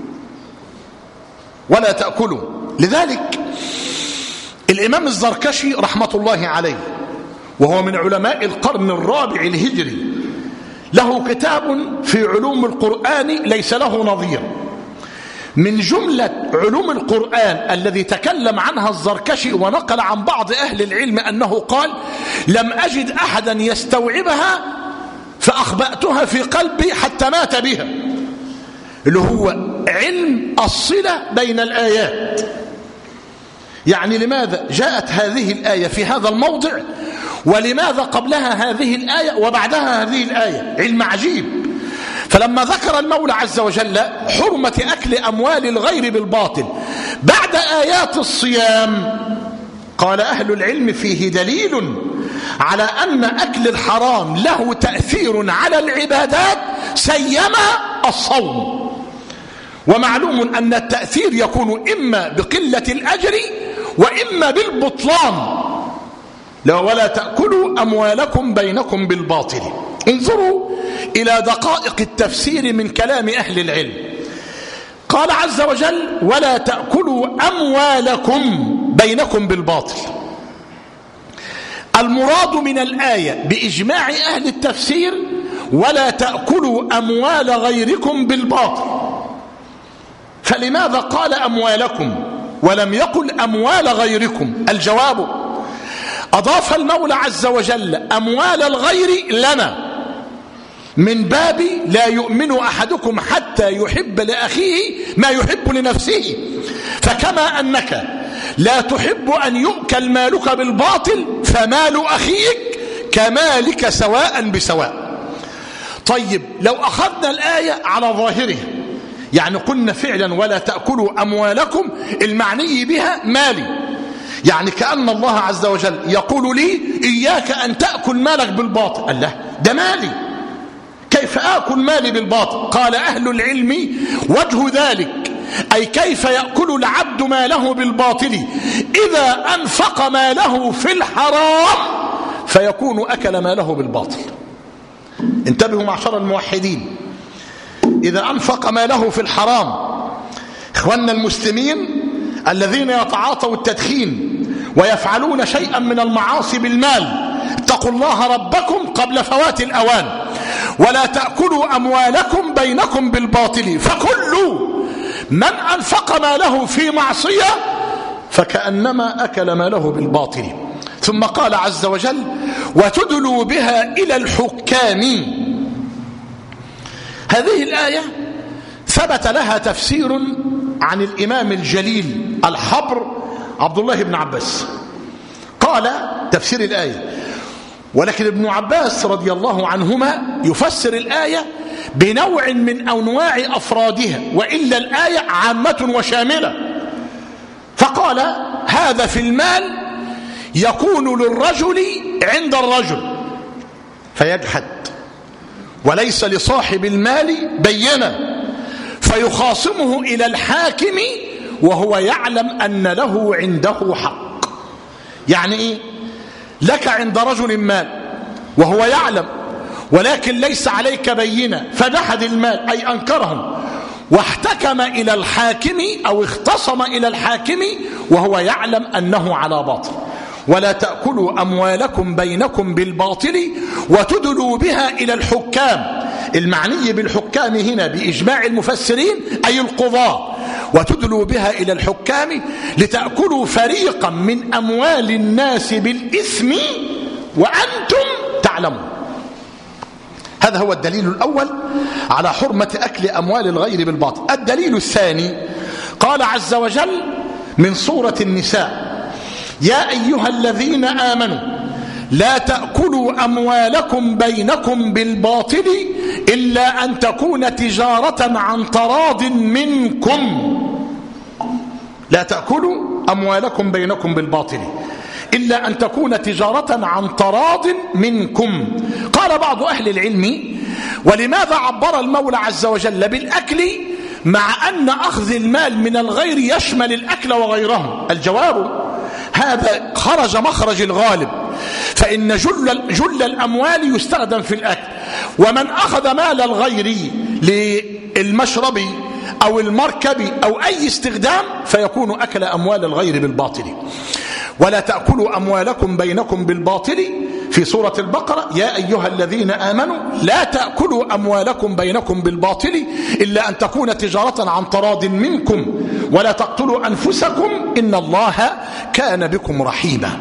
ولا تأكلوا. لذلك الإمام الزركشي رحمة الله عليه، وهو من علماء القرن الرابع الهجري، له كتاب في علوم القرآن ليس له نظير. من جملة علوم القرآن الذي تكلم عنها الزركشي ونقل عن بعض أهل العلم أنه قال: لم أجد أحدا يستوعبها فأخبأتها في قلبي حتى مات بها، اللي هو علم الصلة بين الآيات. يعني لماذا جاءت هذه الآية في هذا الموضع، ولماذا قبلها هذه الآية وبعدها هذه الآية؟ علم عجيب. فلما ذكر المولى عز وجل حرمة أكل أموال الغير بالباطل بعد آيات الصيام، قال أهل العلم: فيه دليل على أن أكل الحرام له تأثير على العبادات سيما الصوم. ومعلوم أن التأثير يكون إما بقلة الأجر وإما بالبطلان. ولا تأكلوا أموالكم بينكم بالباطل. انظروا إلى دقائق التفسير من كلام أهل العلم. قال عز وجل: ولا تأكلوا أموالكم بينكم بالباطل. المراد من الآية بإجماع أهل التفسير: ولا تأكلوا أموال غيركم بالباطل. فلماذا قال أموالكم ولم يقل أموال غيركم؟ الجواب: أضاف المولى عز وجل أموال الغير لنا من باب لا يؤمن أحدكم حتى يحب لأخيه ما يحب لنفسه. فكما أنك لا تحب أن يؤكل مالك بالباطل، فمال أخيك كمالك سواء بسواء. طيب، لو أخذنا الآية على ظاهرها، يعني قلنا فعلا ولا تأكلوا أموالكم المعني بها مالي، يعني كأن الله عز وجل يقول لي: إياك أن تأكل مالك بالباطل. قال له: ده مالي، كيف آكل مالي بالباطل؟ قال أهل العلم: وجه ذلك أي كيف يأكل العبد ماله بالباطل إذا أنفق ماله في الحرام فيكون أكل ماله بالباطل. انتبهوا معشر الموحدين، إذا أنفق ماله في الحرام، إخواننا المسلمين الذين يتعاطوا التدخين ويفعلون شيئا من المعاصي بالمال، اتقوا الله ربكم قبل فوات الأوان. ولا تأكلوا أموالكم بينكم بالباطل، فكل من أنفق ماله في معصية فكأنما أكل ماله بالباطل. ثم قال عز وجل: وتدلوا بها إلى الحكام. هذه الآية ثبت لها تفسير عن الإمام الجليل الحبر عبد الله بن عباس. قال تفسير الآية: ولكن ابن عباس رضي الله عنهما يفسر الآية بنوع من أنواع أفرادها، وإلا الآية عامة وشاملة. فقال: هذا في المال يكون للرجل عند الرجل فيجحد، وليس لصاحب المال بينة فيخاصمه إلى الحاكم وهو يعلم أن له عنده حق. يعني إيه؟ لك عند رجل مال وهو يعلم، ولكن ليس عليك بينة، فجحد المال أي أنكره، واحتكم إلى الحاكم أو اختصم إلى الحاكم وهو يعلم أنه على باطل. ولا تأكلوا أموالكم بينكم بالباطل وتدلوا بها إلى الحكام. المعني بالحكام هنا بإجماع المفسرين أي القضاة، وتدلوا بها إلى الحكام لتأكلوا فريقا من أموال الناس بالإثم وأنتم تعلمون. هذا هو الدليل الأول على حرمة أكل أموال الغير بالباطل. الدليل الثاني قال عز وجل من سورة النساء: يا أيها الذين آمنوا لا تأكلوا أموالكم بينكم بالباطل إلا أن تكون تجارة عن تراض منكم. لا تأكلوا أموالكم بينكم بالباطل إلا أن تكون تجارة عن تراض منكم. قال بعض أهل العلم: ولماذا عبر المولى عز وجل بالأكل مع أن أخذ المال من الغير يشمل الأكل وغيره؟ الجواب: هذا خرج مخرج الغالب، فإن جل, جل الأموال يستخدم في الأكل، ومن أخذ مال الغير للمشرب أو المركب أو أي استخدام فيكون أكل أموال الغير بالباطل. ولا تأكلوا أموالكم بينكم بالباطل في سورة البقرة: يا أيها الذين آمنوا لا تأكلوا أموالكم بينكم بالباطل إلا أن تكون تجارة عن تراض منكم ولا تقتلوا أنفسكم إن الله كان بكم رحيما.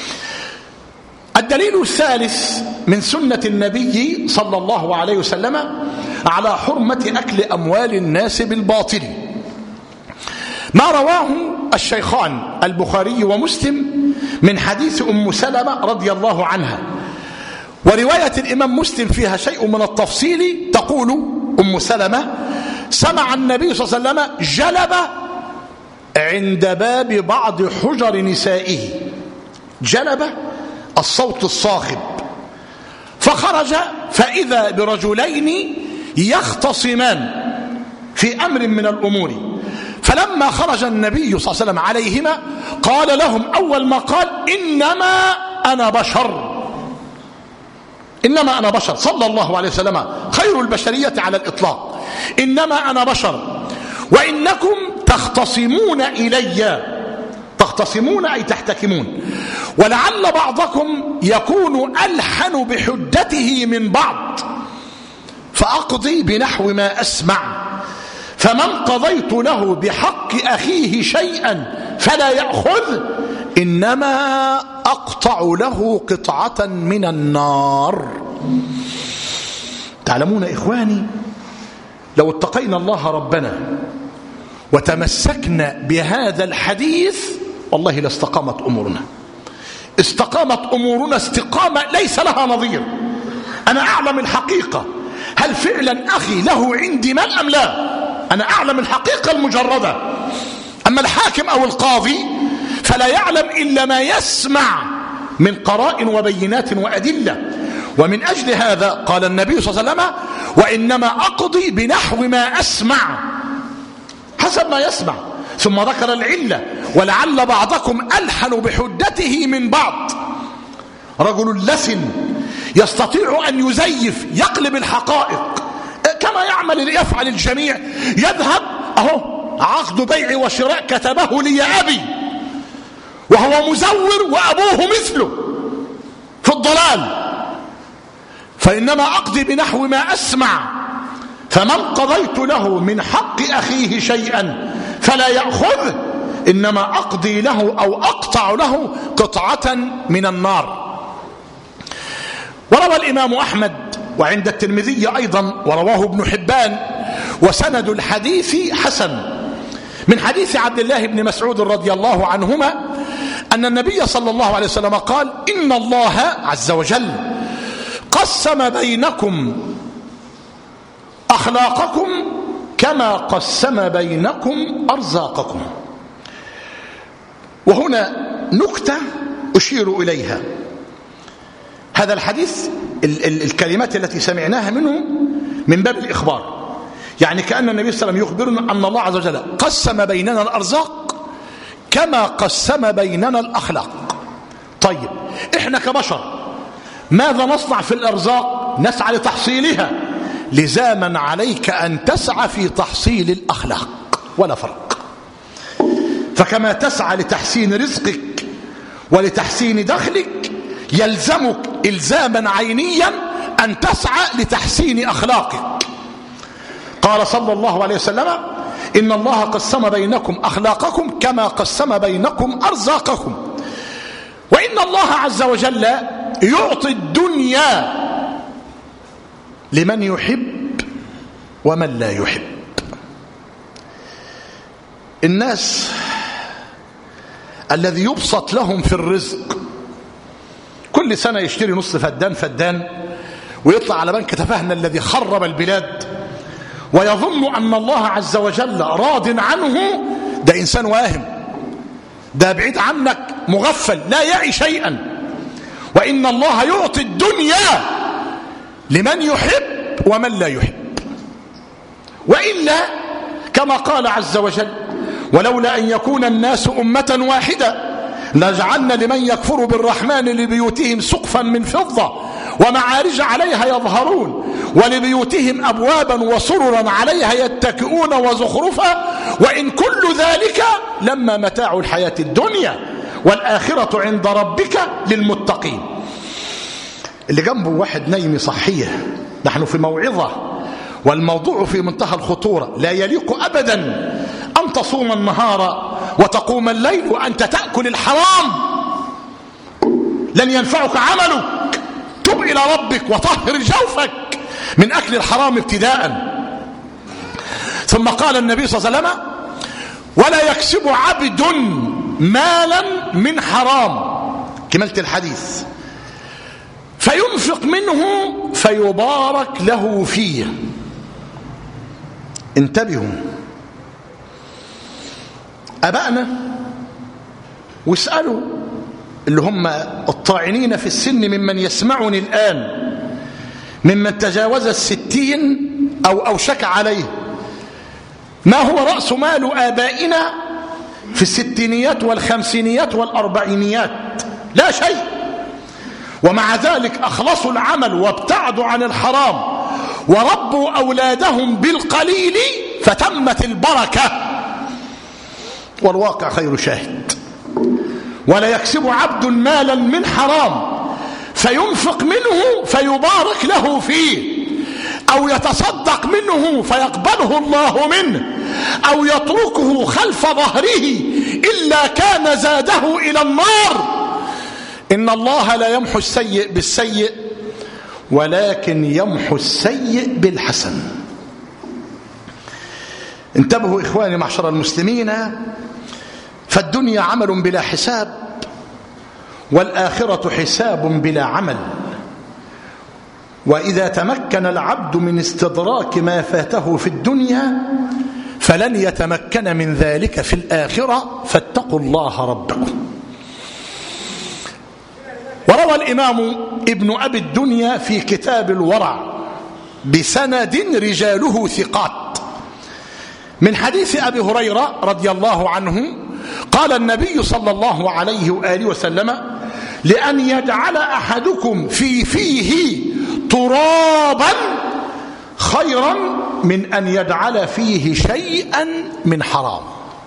الدليل الثالث من سنة النبي صلى الله عليه وسلم على حرمة أكل أموال الناس بالباطل ما رواه الشيخان البخاري ومسلم من حديث أم سلمة رضي الله عنها، ورواية الإمام مسلم فيها شيء من التفصيل. تقول أم سلمة: سمع النبي صلى الله عليه وسلم جلب عند باب بعض حجر نسائه. جلب الصوت الصاخب، فخرج فإذا برجلين يختصمان في أمر من الأمور، فلما خرج النبي صلى الله عليه وسلم عليهما قال لهم أول ما قال: إنما أنا بشر. إنما أنا بشر صلى الله عليه وسلم خير البشرية على الإطلاق. إنما أنا بشر وإنكم تختصمون إلي. تختصمون أي تحتكمون، ولعل بعضكم يكون ألحن بحجته من بعض، فأقضي بنحو ما أسمع، فمن قضيت له بحق أخيه شيئا فلا يأخذ إنما أقطع له قطعة من النار. تعلمون إخواني، لو اتقينا الله ربنا وتمسكنا بهذا الحديث والله لاستقامت أمورنا. استقامت أمورنا استقامة ليس لها نظير. أنا أعلم الحقيقة، هل فعلا أخي له عندي مال أم لا؟ أنا أعلم الحقيقة المجردة. أما الحاكم أو القاضي فلا يعلم إلا ما يسمع من قرائن وبينات وأدلة. ومن أجل هذا قال النبي صلى الله عليه وسلم: وإنما أقضي بنحو ما أسمع، حسب ما يسمع. ثم ذكر العلة: ولعل بعضكم ألحن بحجته من بعض. رجل لسن يستطيع أن يزيف يقلب الحقائق كما يعمل يفعل الجميع. يذهب أهو عقد بيع وشراء كتبه لي أبي وهو مزور وأبوه مثله في الضلال، فإنما أقضي بنحو ما أسمع، فمن قضيت له من حق أخيه شيئا فلا يأخذ إنما أقضي له أو أقطع له قطعة من النار. وروى الإمام أحمد وعند الترمذي أيضا ورواه ابن حبان وسند الحديث حسن من حديث عبد الله بن مسعود رضي الله عنهما أن النبي صلى الله عليه وسلم قال: إن الله عز وجل قسم بينكم أخلاقكم كما قسم بينكم أرزاقكم. وهنا نكتة أشير إليها. هذا الحديث ال ال الكلمات التي سمعناها منه من باب الإخبار، يعني كأن النبي صلى الله عليه وسلم يخبرنا أن الله عز وجل قسم بيننا الأرزاق كما قسم بيننا الأخلاق. طيب إحنا كبشر ماذا نصنع في الأرزاق؟ نسعى لتحصيلها، لزاما عليك أن تسعى في تحصيل الأخلاق ولا فرق. فكما تسعى لتحسين رزقك ولتحسين دخلك يلزمك إلزاما عينيا أن تسعى لتحسين أخلاقك. قال صلى الله عليه وسلم: إن الله قسم بينكم أخلاقكم كما قسم بينكم أرزاقكم. وإن الله عز وجل يعطي الدنيا لمن يحب ومن لا يحب. الناس الذي يبسط لهم في الرزق كل سنة يشتري نص فدان فدان ويطلع على بنك تفاهنا الذي خرب البلاد ويظن أن الله عز وجل راض عنه، ده إنسان واهم، ده بعيد عنك مغفل لا يعي شيئا. وإن الله يعطي الدنيا لمن يحب ومن لا يحب. وإلا كما قال عز وجل: ولولا أن يكون الناس أمة واحدة لجعلنا لمن يكفر بالرحمن لبيوتهم سقفا من فضة ومعارج عليها يظهرون ولبيوتهم أبوابا وسررا عليها يتكئون وزخرفا وإن كل ذلك لما متاع الحياة الدنيا والآخرة عند ربك للمتقين. اللي جنبه واحد نايم صحية، نحن في موعظة والموضوع في منتهى الخطورة. لا يليق أبدا أن تصوم النهار وتقوم الليل وأنت تأكل الحرام، لن ينفعك عملك. تب إلى ربك وطهر جوفك من أكل الحرام ابتداء. ثم قال النبي صلى الله عليه وسلم: ولا يكسب عبد مالا من حرام، كملت الحديث، فينفق منه فيبارك له فيه. انتبهوا أبائنا واسألوا اللي هم الطاعنين في السن ممن يسمعني الآن، ممن تجاوز الستين أو أوشك عليه، ما هو رأس مال آبائنا في الستينيات والخمسينيات والأربعينيات؟ لا شيء. ومع ذلك أخلصوا العمل وابتعدوا عن الحرام وربوا أولادهم بالقليل فتمت البركة، والواقع خير شاهد. ولا يكسب عبد مالا من حرام فينفق منه فيبارك له فيه، أو يتصدق منه فيقبله الله منه، أو يتركه خلف ظهره إلا كان زاده إلى النار. إن الله لا يمحو السيء بالسيء ولكن يمحو السيء بالحسن. انتبهوا إخواني معشر المسلمين، فالدنيا عمل بلا حساب والآخرة حساب بلا عمل. وإذا تمكن العبد من استدراك ما فاته في الدنيا فلن يتمكن من ذلك في الآخرة، فاتقوا الله ربكم. وروى الإمام ابن أبي الدنيا في كتاب الورع بسند رجاله ثقات من حديث أبي هريرة رضي الله عنه قال النبي صلى الله عليه وآله وسلم: لأن يجعل أحدكم في فيه ترابا خيرا من أن يجعل فيه شيئا من حرام.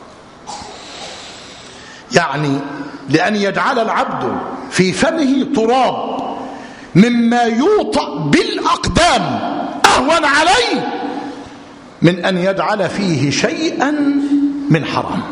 يعني لأن يجعل العبد في فمه تراب مما يوطأ بالأقدام أهون عليه من أن يجعل فيه شيئا من حرام.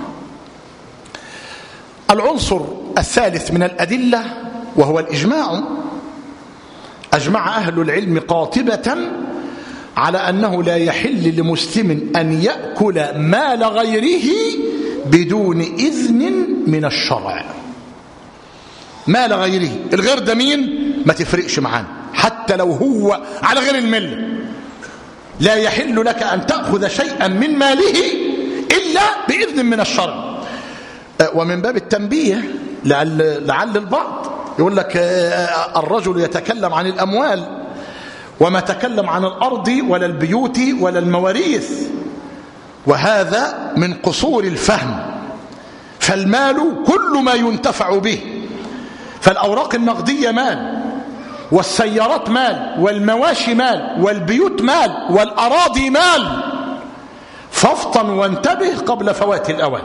العنصر الثالث من الأدلة وهو الإجماع. أجمع أهل العلم قاطبة على أنه لا يحل لمسلم أن يأكل مال غيره بدون إذن من الشرع. مال غيره، الغير ده مين؟ ما تفرقش معانا، حتى لو هو على غير الملة لا يحل لك أن تأخذ شيئا من ماله إلا بإذن من الشرع. ومن باب التنبيه لعل, لعل البعض يقول لك الرجل يتكلم عن الأموال وما تكلم عن الأرض ولا البيوت ولا المواريث، وهذا من قصور الفهم. فالمال كل ما ينتفع به، فالأوراق النقدية مال، والسيارات مال، والمواشي مال، والبيوت مال، والأراضي مال. فافطن وانتبه قبل فوات الأوان.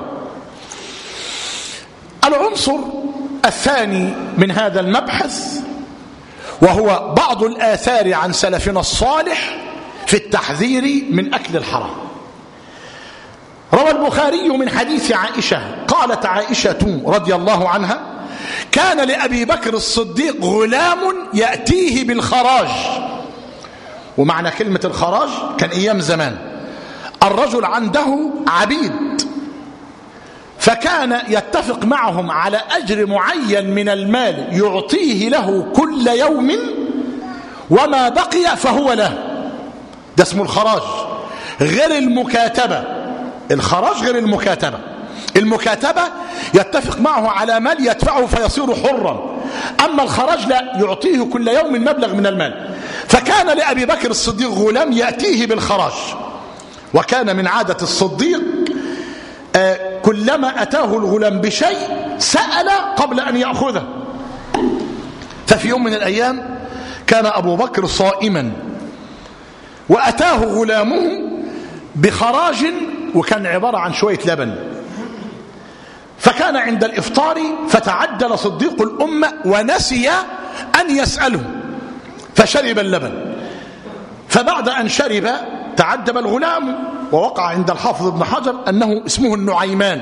العنصر الثاني من هذا المبحث وهو بعض الآثار عن سلفنا الصالح في التحذير من أكل الحرام. روى البخاري من حديث عائشة قالت عائشة رضي الله عنها: كان لأبي بكر الصديق غلام يأتيه بالخراج. ومعنى كلمة الخراج كان أيام زمان الرجل عنده عبيد، فكان يتفق معهم على أجر معين من المال يعطيه له كل يوم، وما بقي فهو له. ده اسمه الخراج، غير المكاتبة. الخراج غير المكاتبة. المكاتبة يتفق معه على مال يدفعه فيصير حرا، أما الخراج لا، يعطيه كل يوم مبلغ من المال. فكان لأبي بكر الصديق غلام يأتيه بالخراج، وكان من عادة الصديق آه كلما أتاه الغلام بشيء سأل قبل أن يأخذه. ففي يوم من الأيام كان أبو بكر صائما، وأتاه غلامه بخراج، وكان عبارة عن شوية لبن. فكان عند الإفطار فتعجل صديق الأمة ونسي أن يسأله فشرب اللبن. فبعد أن شرب تعجب الغلام، ووقع عند الحافظ ابن حجر أنه اسمه النعيمان،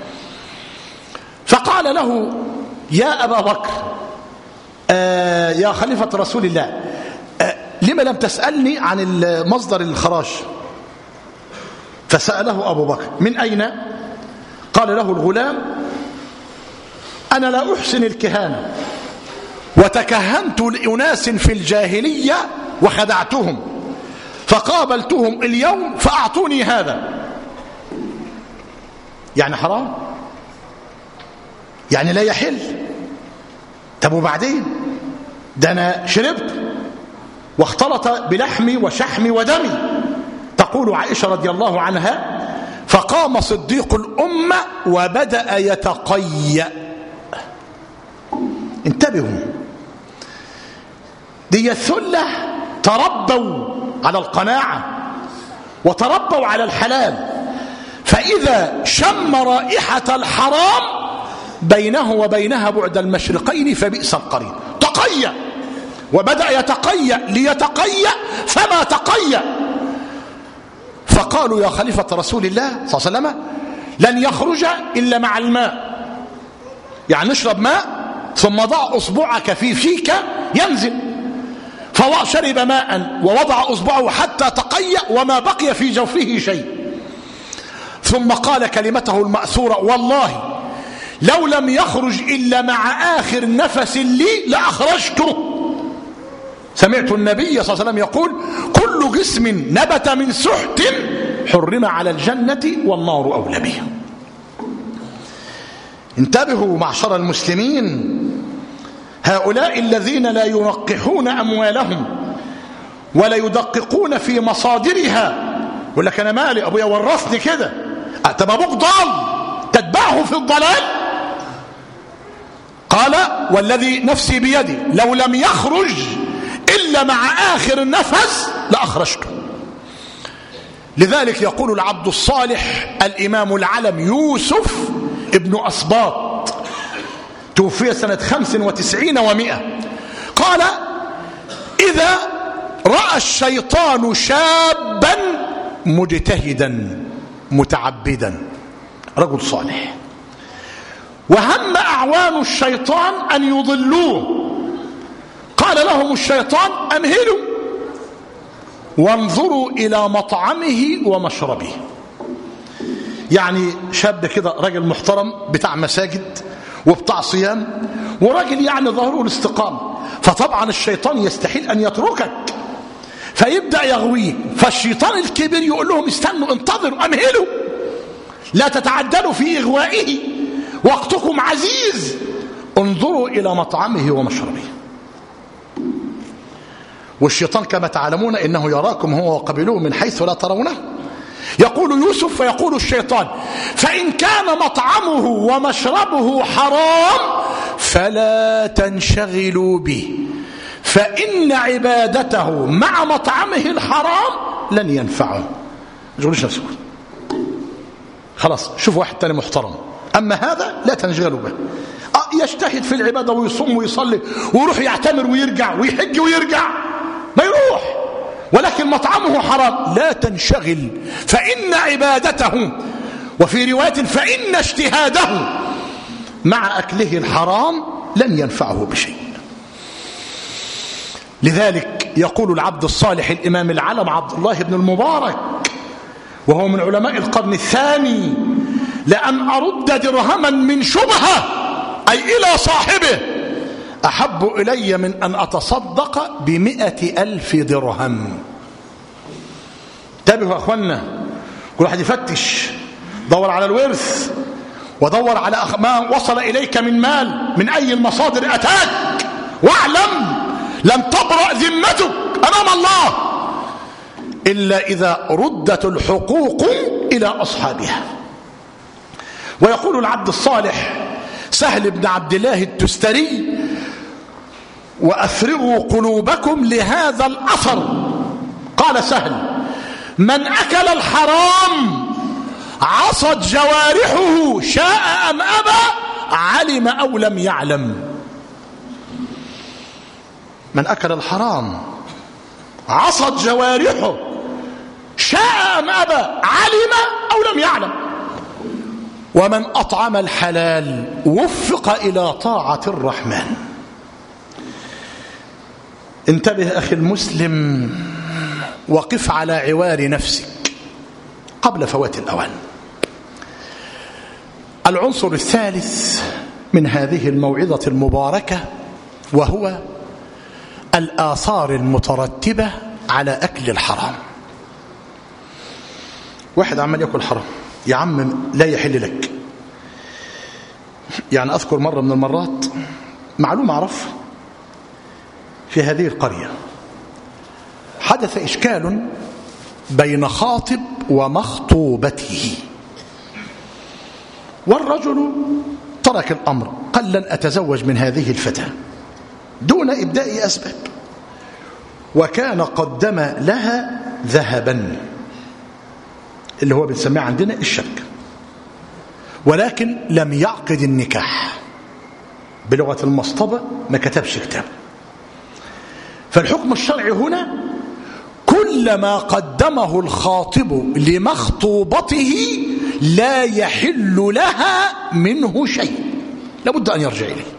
فقال له: يا أبا بكر، آه يا خليفة رسول الله، آه لما لم تسألني عن مصدر الخراج؟ فسأله أبو بكر: من أين؟ قال له الغلام: أنا لا أحسن الكهانة، وتكهنت لأناس في الجاهلية وخدعتهم، فقابلتهم اليوم فأعطوني هذا. يعني حرام، يعني لا يحل. طب وبعدين؟ ده أنا شربت واختلط بلحمي وشحمي ودمي. تقول عائشة رضي الله عنها: فقام صديق الأمة وبدأ يتقيأ. انتبهوا، دي الثلة تربوا على القناعة وتربوا على الحلال، فإذا شم رائحة الحرام بينه وبينها بعد المشرقين فبئس القرين. تقيأ، وبدأ يتقيأ ليتقيأ فما تقيأ. فقالوا: يا خليفة رسول الله صلى الله عليه وسلم، لن يخرج إلا مع الماء، يعني نشرب ماء ثم ضع أصبعك في فيك ينزل. فشرب ماء ووضع أصبعه حتى تقيأ وما بقي في جوفه شيء، ثم قال كلمته المأثورة: والله لو لم يخرج إلا مع آخر نفس لي لأخرجته. سمعت النبي صلى الله عليه وسلم يقول: كل جسم نبت من سحت حرم على الجنة والنار أولى به. انتبهوا معشر المسلمين، هؤلاء الذين لا ينقحون أموالهم ولا يدققون في مصادرها، يقول لك أنا مالي، أبويا ورثني كده. طب أبوك ضال تتبعه في الضلال؟ قال: والذي نفسي بيدي لو لم يخرج إلا مع آخر النفس لأخرجته. لذلك يقول العبد الصالح الإمام العلم يوسف ابن أسباط، توفي سنة خمس وتسعين ومئة، قال: إذا رأى الشيطان شابا مجتهدا متعبدا، رجل صالح، وهم أعوان الشيطان أن يضلوه، قال لهم الشيطان: أمهلوا وانظروا إلى مطعمه ومشربه. يعني شاب كده راجل محترم بتاع مساجد وبتاع صيام، وراجل يعني ظهره الاستقامة، فطبعا الشيطان يستحيل أن يتركك فيبدأ يغويه. فالشيطان الكبير يقول لهم: استنوا، انتظروا، أمهلوا، لا تتعدلوا في إغوائه، وقتكم عزيز، انظروا إلى مطعمه ومشربه. والشيطان كما تعلمون إنه يراكم هو وقبيله من حيث لا ترونه. يقول يوسف فيقول الشيطان: فإن كان مطعمه ومشربه حرام فلا تنشغلوا به، فإن عبادته مع مطعمه الحرام لن ينفعه. ما تشغلوش نفسكم، خلاص شوفوا واحد تاني محترم، أما هذا لا تنشغلوا به. يجتهد في العبادة ويصوم ويصلي ويروح يعتمر ويرجع ويحج ويرجع، ما يروح، ولكن مطعمه حرام، لا تنشغل، فإن عبادته، وفي رواية فإن اجتهاده مع أكله الحرام لن ينفعه بشيء. لذلك يقول العبد الصالح الإمام العلم عبد الله بن المبارك وهو من علماء القرن الثاني: لأن أرد درهما من شبهة أي إلى صاحبه أحب إلي من أن أتصدق بمئة ألف درهم. انتبهوا يا أخوانا، كل واحد يفتش، دور على الورث ودور على ما وصل إليك من مال من أي المصادر أتاك، واعلم لن تبرأ ذمتك أمام الله إلا إذا ردت الحقوق إلى أصحابها. ويقول العبد الصالح سهل بن عبد الله التستري: وأفرغوا قلوبكم لهذا الأثر. قال سهل: من أكل الحرام عصت جوارحه شاء أم أبى، علم أو لم يعلم. من أكل الحرام عصت جوارحه شاء أم أبى، علم أو لم يعلم. ومن أطعم الحلال وفق إلى طاعة الرحمن. انتبه أخي المسلم، وقف على عوار نفسك قبل فوات الأوان. العنصر الثالث من هذه الموعظة المباركة وهو الآثار المترتبة على أكل الحرام. واحد عمال يأكل حرام، يا عم لا يحل لك. يعني أذكر مرة من المرات معلومة أعرف في هذه القرية، حدث إشكال بين خاطب ومخطوبته، والرجل ترك الأمر، قال لن أتزوج من هذه الفتاة دون إبداء أسباب، وكان قدم لها ذهبا اللي هو بنسميه عندنا الشبكة، ولكن لم يعقد النكاح، بلغة المصطبة ما كتبش كتاب. فالحكم الشرعي هنا كل ما قدمه الخاطب لمخطوبته لا يحل لها منه شيء، لابد أن يرجع إليه.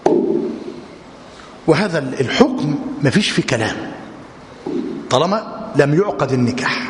وهذا الحكم ما فيش فيه كلام طالما لم يعقد النكاح.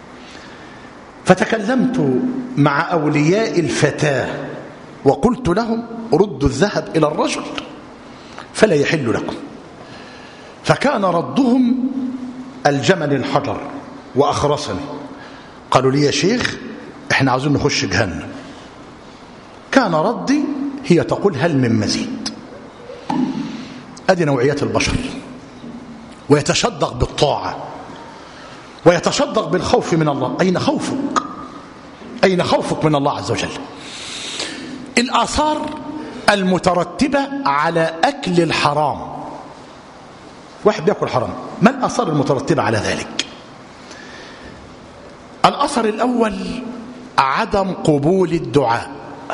فتكلمت مع أولياء الفتاة وقلت لهم ردوا الذهب إلى الرجل فلا يحل لكم. فكان ردهم الجمل الحجر وأخرسني. قالوا لي يا شيخ احنا عاوزين نخش جهنم. كان ردي هي تقول هل من مزيد. أدي نوعيات البشر، ويتشدق بالطاعة ويتشدق بالخوف من الله. أين خوفك؟ أين خوفك من الله عز وجل؟ الآثار المترتبة على أكل الحرام. واحد بيأكل حرام، ما الآثار المترتبة على ذلك؟ الأثر الأول عدم قبول الدعاء.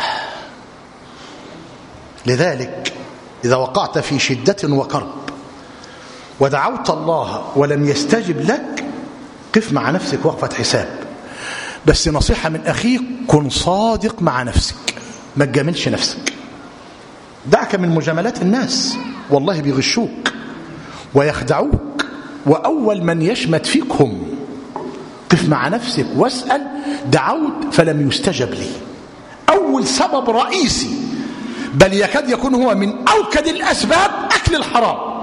لذلك إذا وقعت في شدة وكرب ودعوت الله ولم يستجب لك، قف مع نفسك وقفة حساب. بس نصيحة من أخيك، كن صادق مع نفسك، ما تجاملش نفسك. دعك من مجاملات الناس، والله بيغشوك ويخدعوك، وأول من يشمت فيك هم. قف مع نفسك واسأل: دعوت فلم يستجب لي. أول سبب رئيسي بل يكاد يكون هو من أوكد الأسباب أكل الحرام.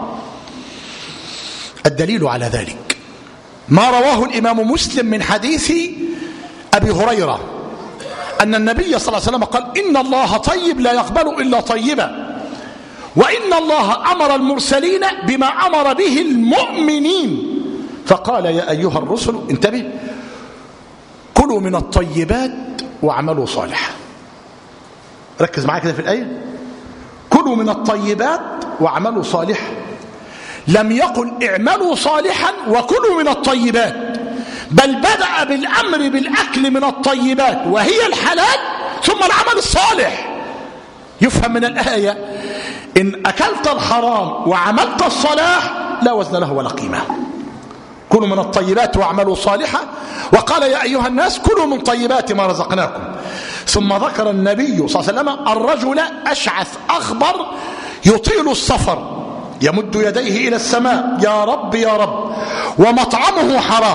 الدليل على ذلك ما رواه الإمام مسلم من حديث أبي هريرة أن النبي صلى الله عليه وسلم قال: إن الله طيب لا يقبل إلا طيبا، وإن الله أمر المرسلين بما أمر به المؤمنين، فقال: يا أيها الرسل انتبه، كلوا من الطيبات واعملوا صالحا. ركز معايا كده في الآية، كلوا من الطيبات واعملوا صالحا. لم يقل اعملوا صالحا وكلوا من الطيبات، بل بدأ بالأمر بالأكل من الطيبات وهي الحلال ثم العمل الصالح. يفهم من الآية إن أكلت الحرام وعملت الصلاح لا وزن له ولا قيمة. كلوا من الطيبات واعملوا صالحا، وقال يا أيها الناس كلوا من طيبات ما رزقناكم. ثم ذكر النبي صلى الله عليه وسلم الرجل أشعث أخبر يطيل السفر يمد يديه إلى السماء يا رب يا رب، ومطعمه حرام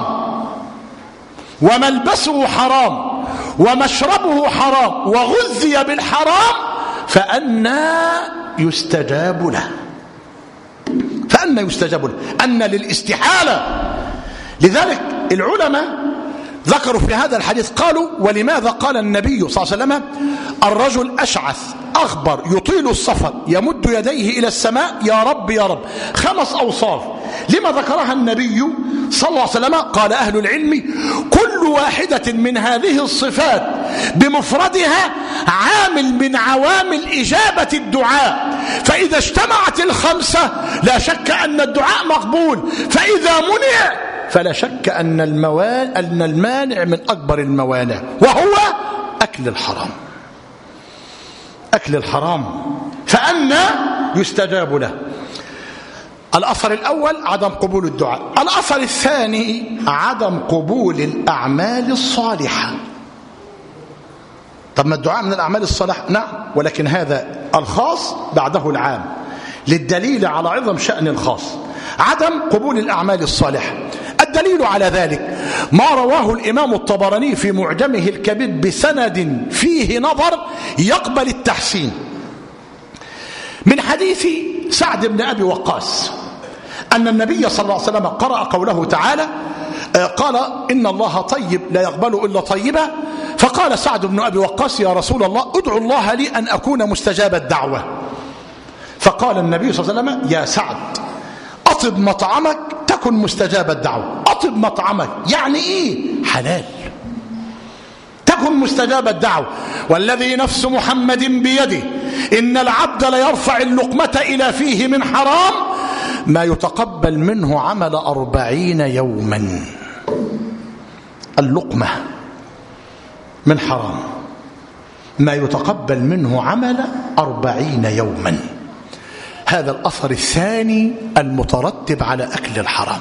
وملبسه حرام ومشربه حرام وغذي بالحرام، فأنى يستجاب له. فأنى يستجاب له، أن للاستحالة. لذلك العلماء ذكروا في هذا الحديث قالوا ولماذا قال النبي صلى الله عليه وسلم الرجل أشعث أخبر يطيل السفر يمد يديه إلى السماء يا رب يا رب؟ خمس أوصاف. لما ذكرها النبي صلى الله عليه وسلم؟ قال أهل العلم كل واحدة من هذه الصفات بمفردها عامل من عوامل إجابة الدعاء، فإذا اجتمعت الخمسة لا شك أن الدعاء مقبول، فإذا منع فلا شك أن الموانع أن المانع من أكبر الموانع، وهو أكل الحرام. أكل الحرام فأنى يستجاب له. الأثر الأول عدم قبول الدعاء. الأثر الثاني عدم قبول الأعمال الصالحة. طب ما الدعاء من الأعمال الصالحة؟ نعم، ولكن هذا الخاص بعده العام للدليل على عظم شأن الخاص. عدم قبول الأعمال الصالحة الدليل على ذلك ما رواه الإمام الطبراني في معجمه الكبير بسند فيه نظر يقبل التحسين من حديث سعد بن أبي وقاص أن النبي صلى الله عليه وسلم قرأ قوله تعالى قال إن الله طيب لا يقبل إلا طيبا، فقال سعد بن أبي وقاص يا رسول الله ادعو الله لي أن أكون مستجاب الدعوة. فقال النبي صلى الله عليه وسلم يا سعد أطب مطعمك تكن مستجاب الدعوة. أطب مطعمك يعني إيه؟ حلال، تكن مستجاب الدعوة. والذي نفس محمد بيده إن العبد ليرفع اللقمة إلى فيه من حرام ما يتقبل منه عمل أربعين يوما. اللقمة من حرام ما يتقبل منه عمل أربعين يوما. هذا الأثر الثاني المترتب على أكل الحرام.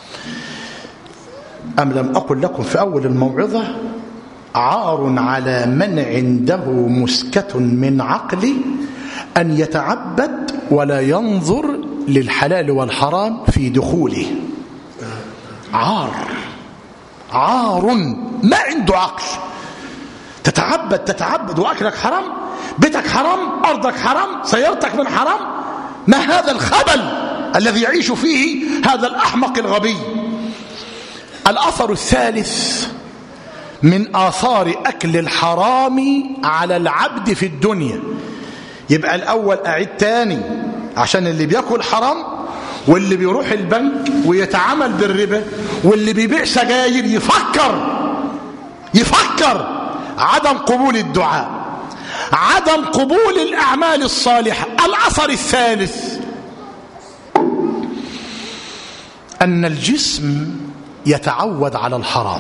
أم لم أقل لكم في أول الموعظة عار على من عنده مسكة من عقل أن يتعبد ولا ينظر للحلال والحرام في دخوله. عار عار ما عنده عقل. تتعبد تتعبد وأكلك حرام، بيتك حرام، أرضك حرام، سيارتك من حرام. ما هذا الخبل الذي يعيش فيه هذا الأحمق الغبي؟ الأثر الثالث من آثار أكل الحرام على العبد في الدنيا. يبقى الأول أعيد تاني عشان اللي بيأكل حرام واللي بيروح البنك ويتعامل بالربا واللي بيبيع سجاير يفكر يفكر عدم قبول الدعاء، عدم قبول الأعمال الصالحة. الأثر الثالث أن الجسم يتعود على الحرام،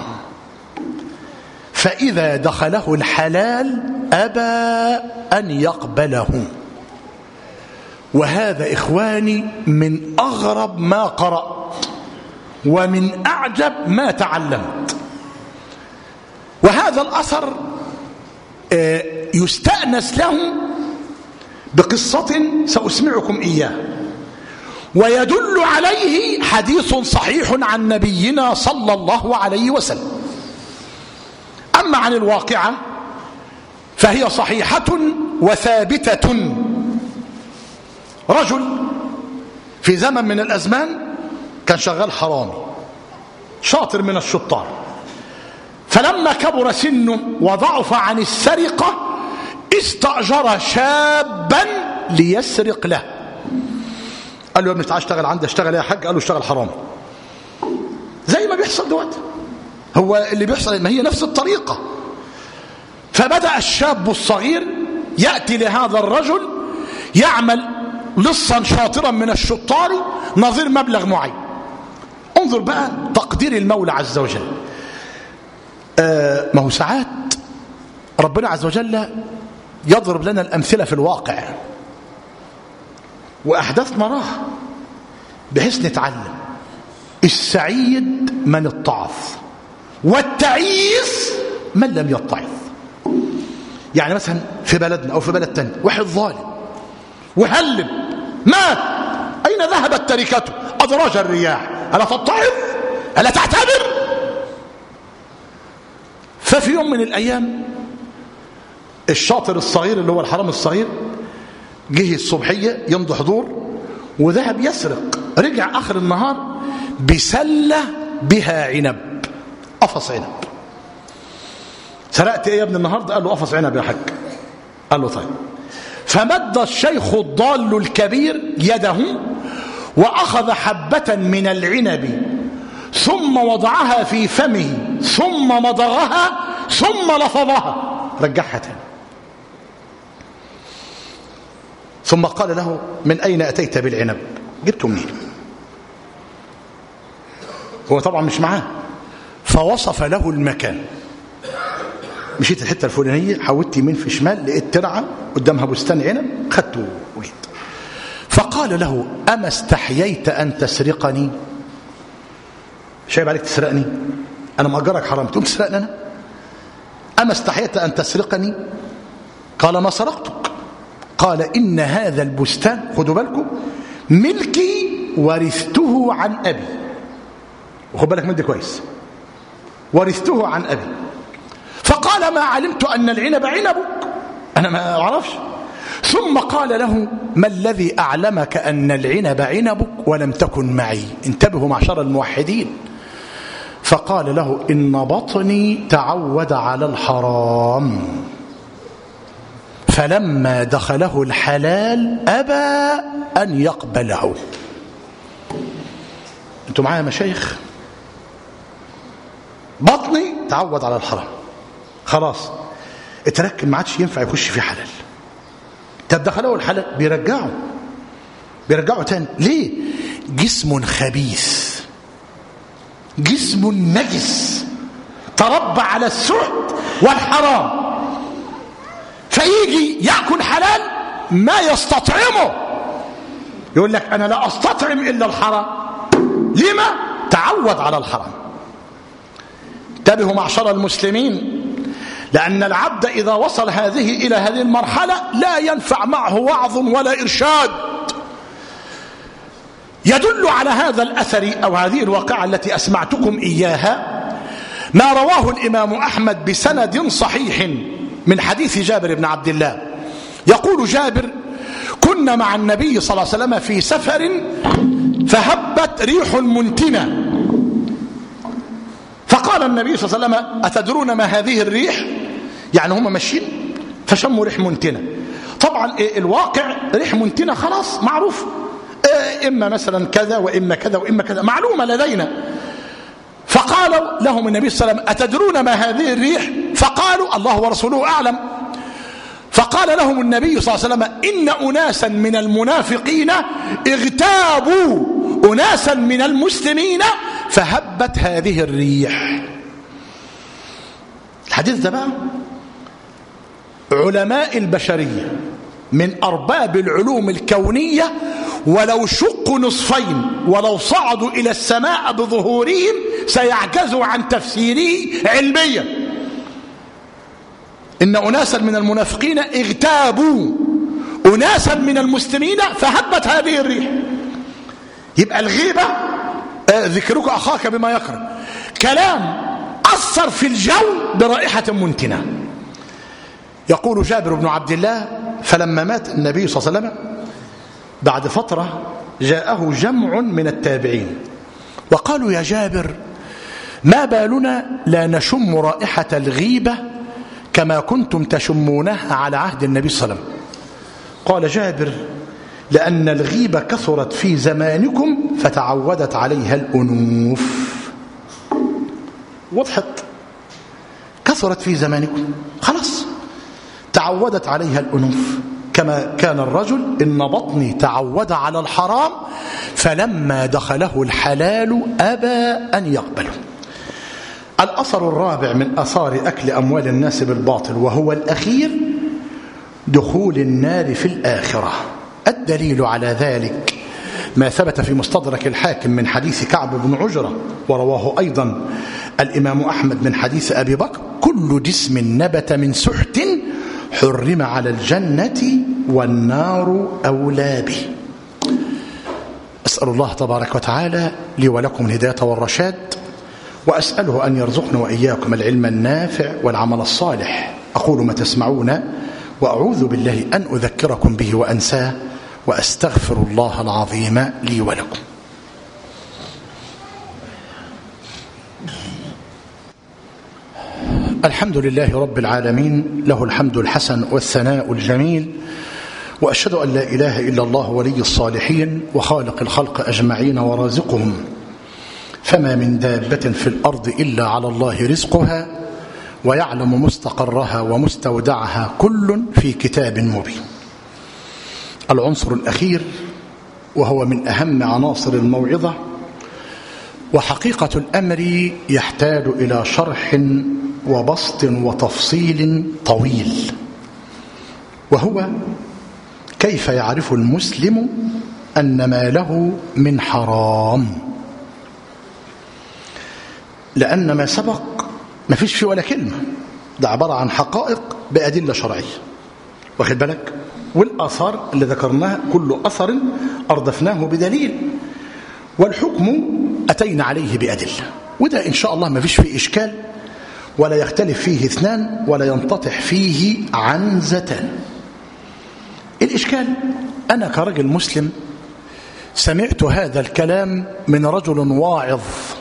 فإذا دخله الحلال أبى أن يقبله. وهذا إخواني من أغرب ما قرأت ومن أعجب ما تعلمت. وهذا الأثر يستأنس له بقصة سأسمعكم إياه، ويدل عليه حديث صحيح عن نبينا صلى الله عليه وسلم. أما عن الواقعة فهي صحيحة وثابتة. رجل في زمن من الأزمان كان شغال حرامي شاطر من الشطار، فلما كبر سنه وضعف عن السرقة استأجر شابا ليسرق له. قال له يا ابني تعال اشتغل عندي. اشتغل يا حاج؟ قال له اشتغل حرامي. زي ما بيحصل دلوقتي، هو اللي بيحصل ما هي نفس الطريقة. فبدأ الشاب الصغير يأتي لهذا الرجل يعمل لصا شاطرا من الشطار نظير مبلغ معين. انظر بقى تقدير المولى عز وجل. آه ما هو ساعات ربنا عز وجل يضرب لنا الأمثلة في الواقع وأحداث نراها بحيث نتعلم. السعيد من اتعظ، والتعيس من لم يتعظ. يعني مثلا في بلدنا أو في بلد تاني واحد ظالم وهلم مات، أين ذهبت تركته؟ أدراج الرياح. ألا تتعظ؟ ألا تعتبر؟ ففي يوم من الأيام الشاطر الصغير اللي هو الحرام الصغير جه الصبحية يمضي حضور وذهب يسرق. رجع آخر النهار بسلة بها عنب، قفص عنب. سرقت ايه يا ابن النهارده؟ قال له قفص عنب يا حاج. قال له طيب. فمد الشيخ الضال الكبير يده وأخذ حبة من العنب ثم وضعها في فمه ثم مضغها ثم لفظها، رجعها تاني. ثم قال له من أين أتيت بالعنب؟ جبته منين؟ هو طبعا مش معاه، فوصف له المكان. مشيت الحته الفلانيه، حاولت يمين في شمال، لقيت ترعه قدامها بستان عنب، خدته وجيت. فقال له اما استحييت ان تسرقني؟ شايب عليك تسرقني؟ انا مأجرك حرام تقوم تسرقني انا؟ اما استحييت ان تسرقني؟ قال ما سرقتك. قال ان هذا البستان، خدوا بالكم، ملكي ورثته عن ابي. وخد بالك من دي كويس، ورثته عن ابي. فقال ما علمت أن العنب عنبك، أنا ما أعرفش. ثم قال له ما الذي أعلمك أن العنب عنبك ولم تكن معي؟ انتبهوا معشر الموحدين. فقال له إن بطني تعود على الحرام، فلما دخله الحلال أبى أن يقبله. أنتم معايا يا مشايخ؟ بطني تعود على الحرام، خلاص اتركب، ما عادش ينفع يخش في حلال. طب دخلوا الحلال بيرجعوا بيرجعوا تاني. ليه؟ جسم خبيث، جسم نجس، تربى على السحت والحرام، فيجي يأكل حلال ما يستطعمه، يقول لك أنا لا أستطعم إلا الحرام. لما؟ تعود على الحرام. انتبهوا معشر المسلمين، لأن العبد إذا وصل هذه إلى هذه المرحلة لا ينفع معه وعظ ولا إرشاد. يدل على هذا الأثر أو هذه الواقعة التي أسمعتكم إياها ما رواه الإمام أحمد بسند صحيح من حديث جابر بن عبد الله. يقول جابر كنا مع النبي صلى الله عليه وسلم في سفر فهبت ريح منتنة، فقال النبي صلى الله عليه وسلم أتدرون ما هذه الريح؟ يعني هم ماشيين فشموا ريح منتنة. طبعا الواقع ريح منتنة خلاص معروف، إما مثلا كذا وإما كذا وإما كذا، معلومة لدينا. فقالوا لهم النبي صلى الله عليه وسلم أتدرون ما هذه الريح؟ فقالوا الله ورسوله أعلم. فقال لهم النبي صلى الله عليه وسلم إن أناسا من المنافقين اغتابوا أناسا من المسلمين فهبت هذه الريح. الحديث ده بقى علماء البشرية من أرباب العلوم الكونية ولو شقوا نصفين ولو صعدوا إلى السماء بظهورهم سيعجزوا عن تفسيره علميا. إن أناسا من المنافقين اغتابوا أناسا من المسلمين فهبت هذه الريح. يبقى الغيبة ذكرك أخاك بما يكره، كلام أثر في الجو برائحة منتنة. يقول جابر بن عبد الله فلما مات النبي صلى الله عليه وسلم بعد فترة جاءه جمع من التابعين وقالوا يا جابر ما بالنا لا نشم رائحة الغيبة كما كنتم تشمونها على عهد النبي صلى الله عليه وسلم. قال جابر لأن الغيبة كثرت في زمانكم فتعودت عليها الأنوف. وضحت؟ كثرت في زمانكم خلاص تعودت عليها الأنوف، كما كان الرجل إن بطني تعود على الحرام فلما دخله الحلال أبى أن يقبله. الأثر الرابع من أثار أكل أموال الناس بالباطل وهو الأخير دخول النار في الآخرة. الدليل على ذلك ما ثبت في مستدرك الحاكم من حديث كعب بن عجرة، ورواه أيضا الإمام أحمد من حديث أبي بكر: كل جسم نبت من سحت حرم على الجنة والنار أولى به. أسأل الله تبارك وتعالى لي ولكم الهداية والرشاد، وأسأله أن يرزقنا وإياكم العلم النافع والعمل الصالح. أقول ما تسمعون، وأعوذ بالله أن أذكركم به وأنساه، وأستغفر الله العظيم لي ولكم. الحمد لله رب العالمين، له الحمد الحسن والثناء الجميل، وأشهد أن لا إله إلا الله ولي الصالحين وخالق الخلق أجمعين ورازقهم، فما من دابة في الأرض إلا على الله رزقها ويعلم مستقرها ومستودعها كل في كتاب مبين. العنصر الأخير وهو من أهم عناصر الموعظة، وحقيقة الأمر يحتاج إلى شرح وبسط وتفصيل طويل، وهو كيف يعرف المسلم أن ما له من حرام. لأن ما سبق ما فيش فيه ولا كلمة، ده عبارة عن حقائق بأدلة شرعية، واخد بالك؟ والآثار اللي ذكرناها كل أثر أردفناه بدليل، والحكم أتينا عليه بأدلة، وده إن شاء الله ما فيش فيه إشكال ولا يختلف فيه اثنان ولا ينتطح فيه عنزتان. الإشكال أنا كرجل مسلم سمعت هذا الكلام من رجل واعظ،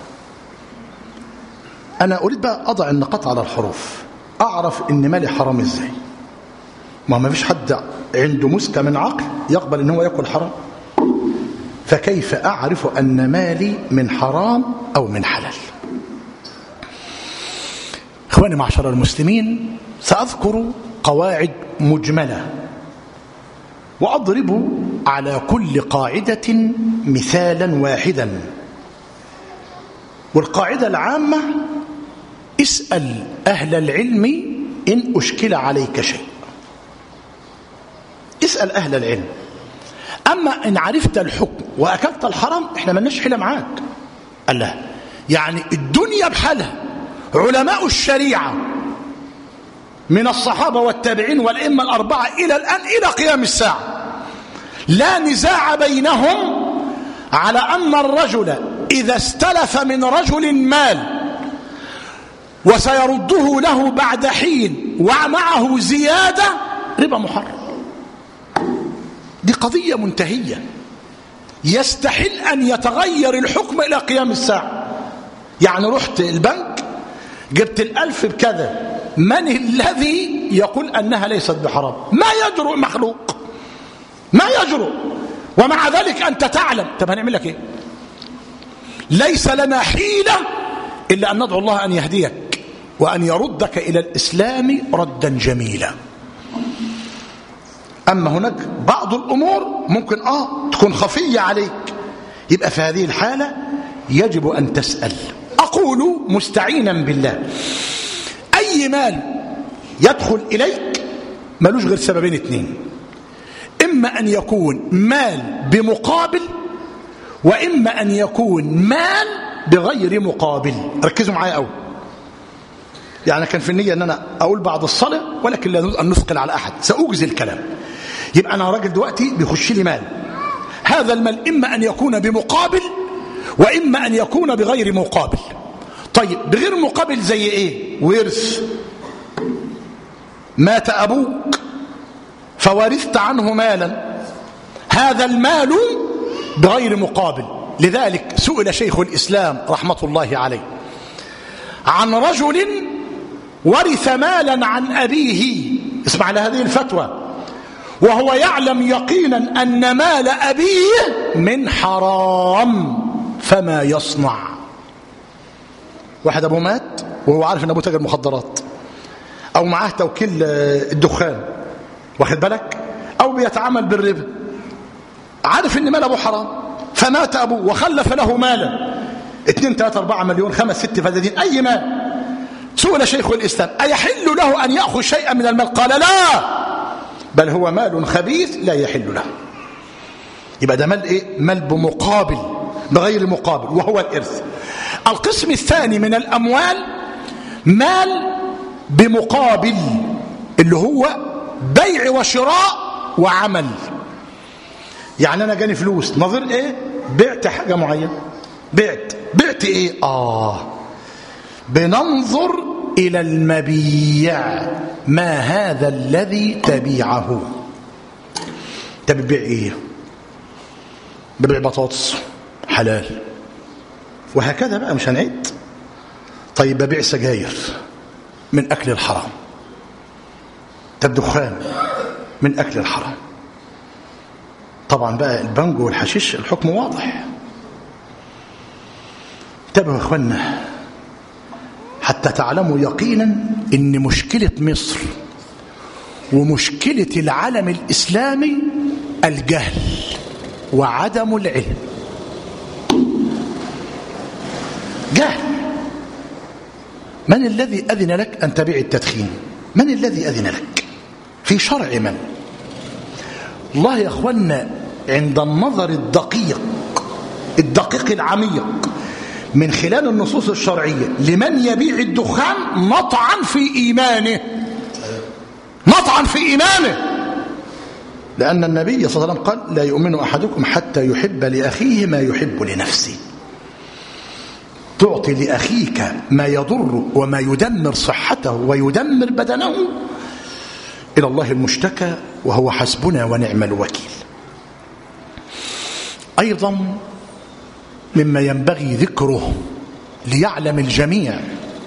أنا أريد بقى أضع النقاط على الحروف، أعرف إن مالي حرام إزاي؟ ما ما فيش حد عنده مسكة من عقل يقبل إن هو يأكل حرام، فكيف أعرف أن مالي من حرام أو من حلال؟ إخواني معشر المسلمين، سأذكر قواعد مجملة وأضرب على كل قاعدة مثالا واحدا. والقاعدة العامة: اسأل أهل العلم إن أشكل عليك شيء. اسأل أهل العلم. أما إن عرفت الحكم وأكلت الحرام إحنا ما لناش حيلة معاك. الله، يعني الدنيا بحالها، علماء الشريعة من الصحابة والتابعين والأئمة الأربعة إلى الآن إلى قيام الساعة لا نزاع بينهم على أن الرجل إذا استلف من رجل مال وسيرده له بعد حين ومعه زيادة ربا محرم. دي قضية منتهية، يستحيل أن يتغير الحكم إلى قيام الساعة. يعني رحت البنك جبت الألف بكذا، من الذي يقول أنها ليست بحرام؟ ما يجرؤ مخلوق، ما يجرؤ، ومع ذلك أنت تعلم. طب هنعمل لك إيه؟ ليس لنا حيلة إلا أن ندعو الله أن يهديك وأن يردك إلى الإسلام ردا جميلا. أما هناك بعض الأمور ممكن آه تكون خفية عليك، يبقى في هذه الحالة يجب أن تسأل. أقول مستعينا بالله، أي مال يدخل إليك ملوش غير سببين اثنين: إما أن يكون مال بمقابل، وإما أن يكون مال بغير مقابل. ركزوا معايا أوي. يعني كان في النية أن أنا أقول بعد الصلاة، ولكن لا نريد أن نثقل على أحد، سأوجز الكلام. يبقى أنا راجل دلوقتي بيخش لي مال، هذا المال إما أن يكون بمقابل وإما أن يكون بغير مقابل. طيب بغير مقابل زي إيه؟ ورث، مات أبوك فورثت عنه مالا، هذا المال بغير مقابل. لذلك سئل شيخ الإسلام رحمة الله عليه عن رجل ورث مالا عن أبيه، اسمع لهذه الفتوى، وهو يعلم يقينا أن مال أبيه من حرام، فما يصنع؟ واحد أبوه مات وهو عارف أن أبوه تاجر مخدرات، أو معاه توكيل الدخان، واخد بالك، أو بيتعامل بالربا، عارف أن مال أبوه حرام، فمات أبوه وخلف له مالا اثنين ثلاثة أربعة مليون خمس ست فدادين، أي مال. سئل شيخ الإسلام: أيحل له أن يأخذ شيئا من المال؟ قال: لا، بل هو مال خبيث لا يحل له. يبقى ده مال ايه؟ مال بمقابل، بغير مقابل، وهو الإرث. القسم الثاني من الأموال مال بمقابل، اللي هو بيع وشراء وعمل. يعني أنا جاني فلوس، نظير إيه؟ بعت حاجة معينة، بعت بعت إيه؟ آه بننظر إلى المبيع، ما هذا الذي تبيعه؟ تبيع إيه؟ ببيع بطاطس، حلال، وهكذا بقى مش هنعد. طيب ببيع سجاير، من أكل الحرام. طب دخان، من أكل الحرام. طبعا بقى البنجو والحشيش الحكم واضح. انتبهوا يا اخوانا حتى تعلموا يقينا ان مشكلة مصر ومشكلة العالم الإسلامي الجهل وعدم العلم. جهل. من الذي أذن لك أن تبيع التدخين؟ من الذي أذن لك؟ في شرع من؟ الله يا أخوانا عند النظر الدقيق الدقيق العميق من خلال النصوص الشرعية لمن يبيع الدخان نطعا في إيمانه، نطعا في إيمانه. لأن النبي صلى الله عليه وسلم قال لا يؤمن أحدكم حتى يحب لأخيه ما يحب لنفسه. تعطي لأخيك ما يضر وما يدمر صحته ويدمر بدنه، إلى الله المشتكى وهو حسبنا ونعم الوكيل. أيضا مما ينبغي ذكره ليعلم الجميع،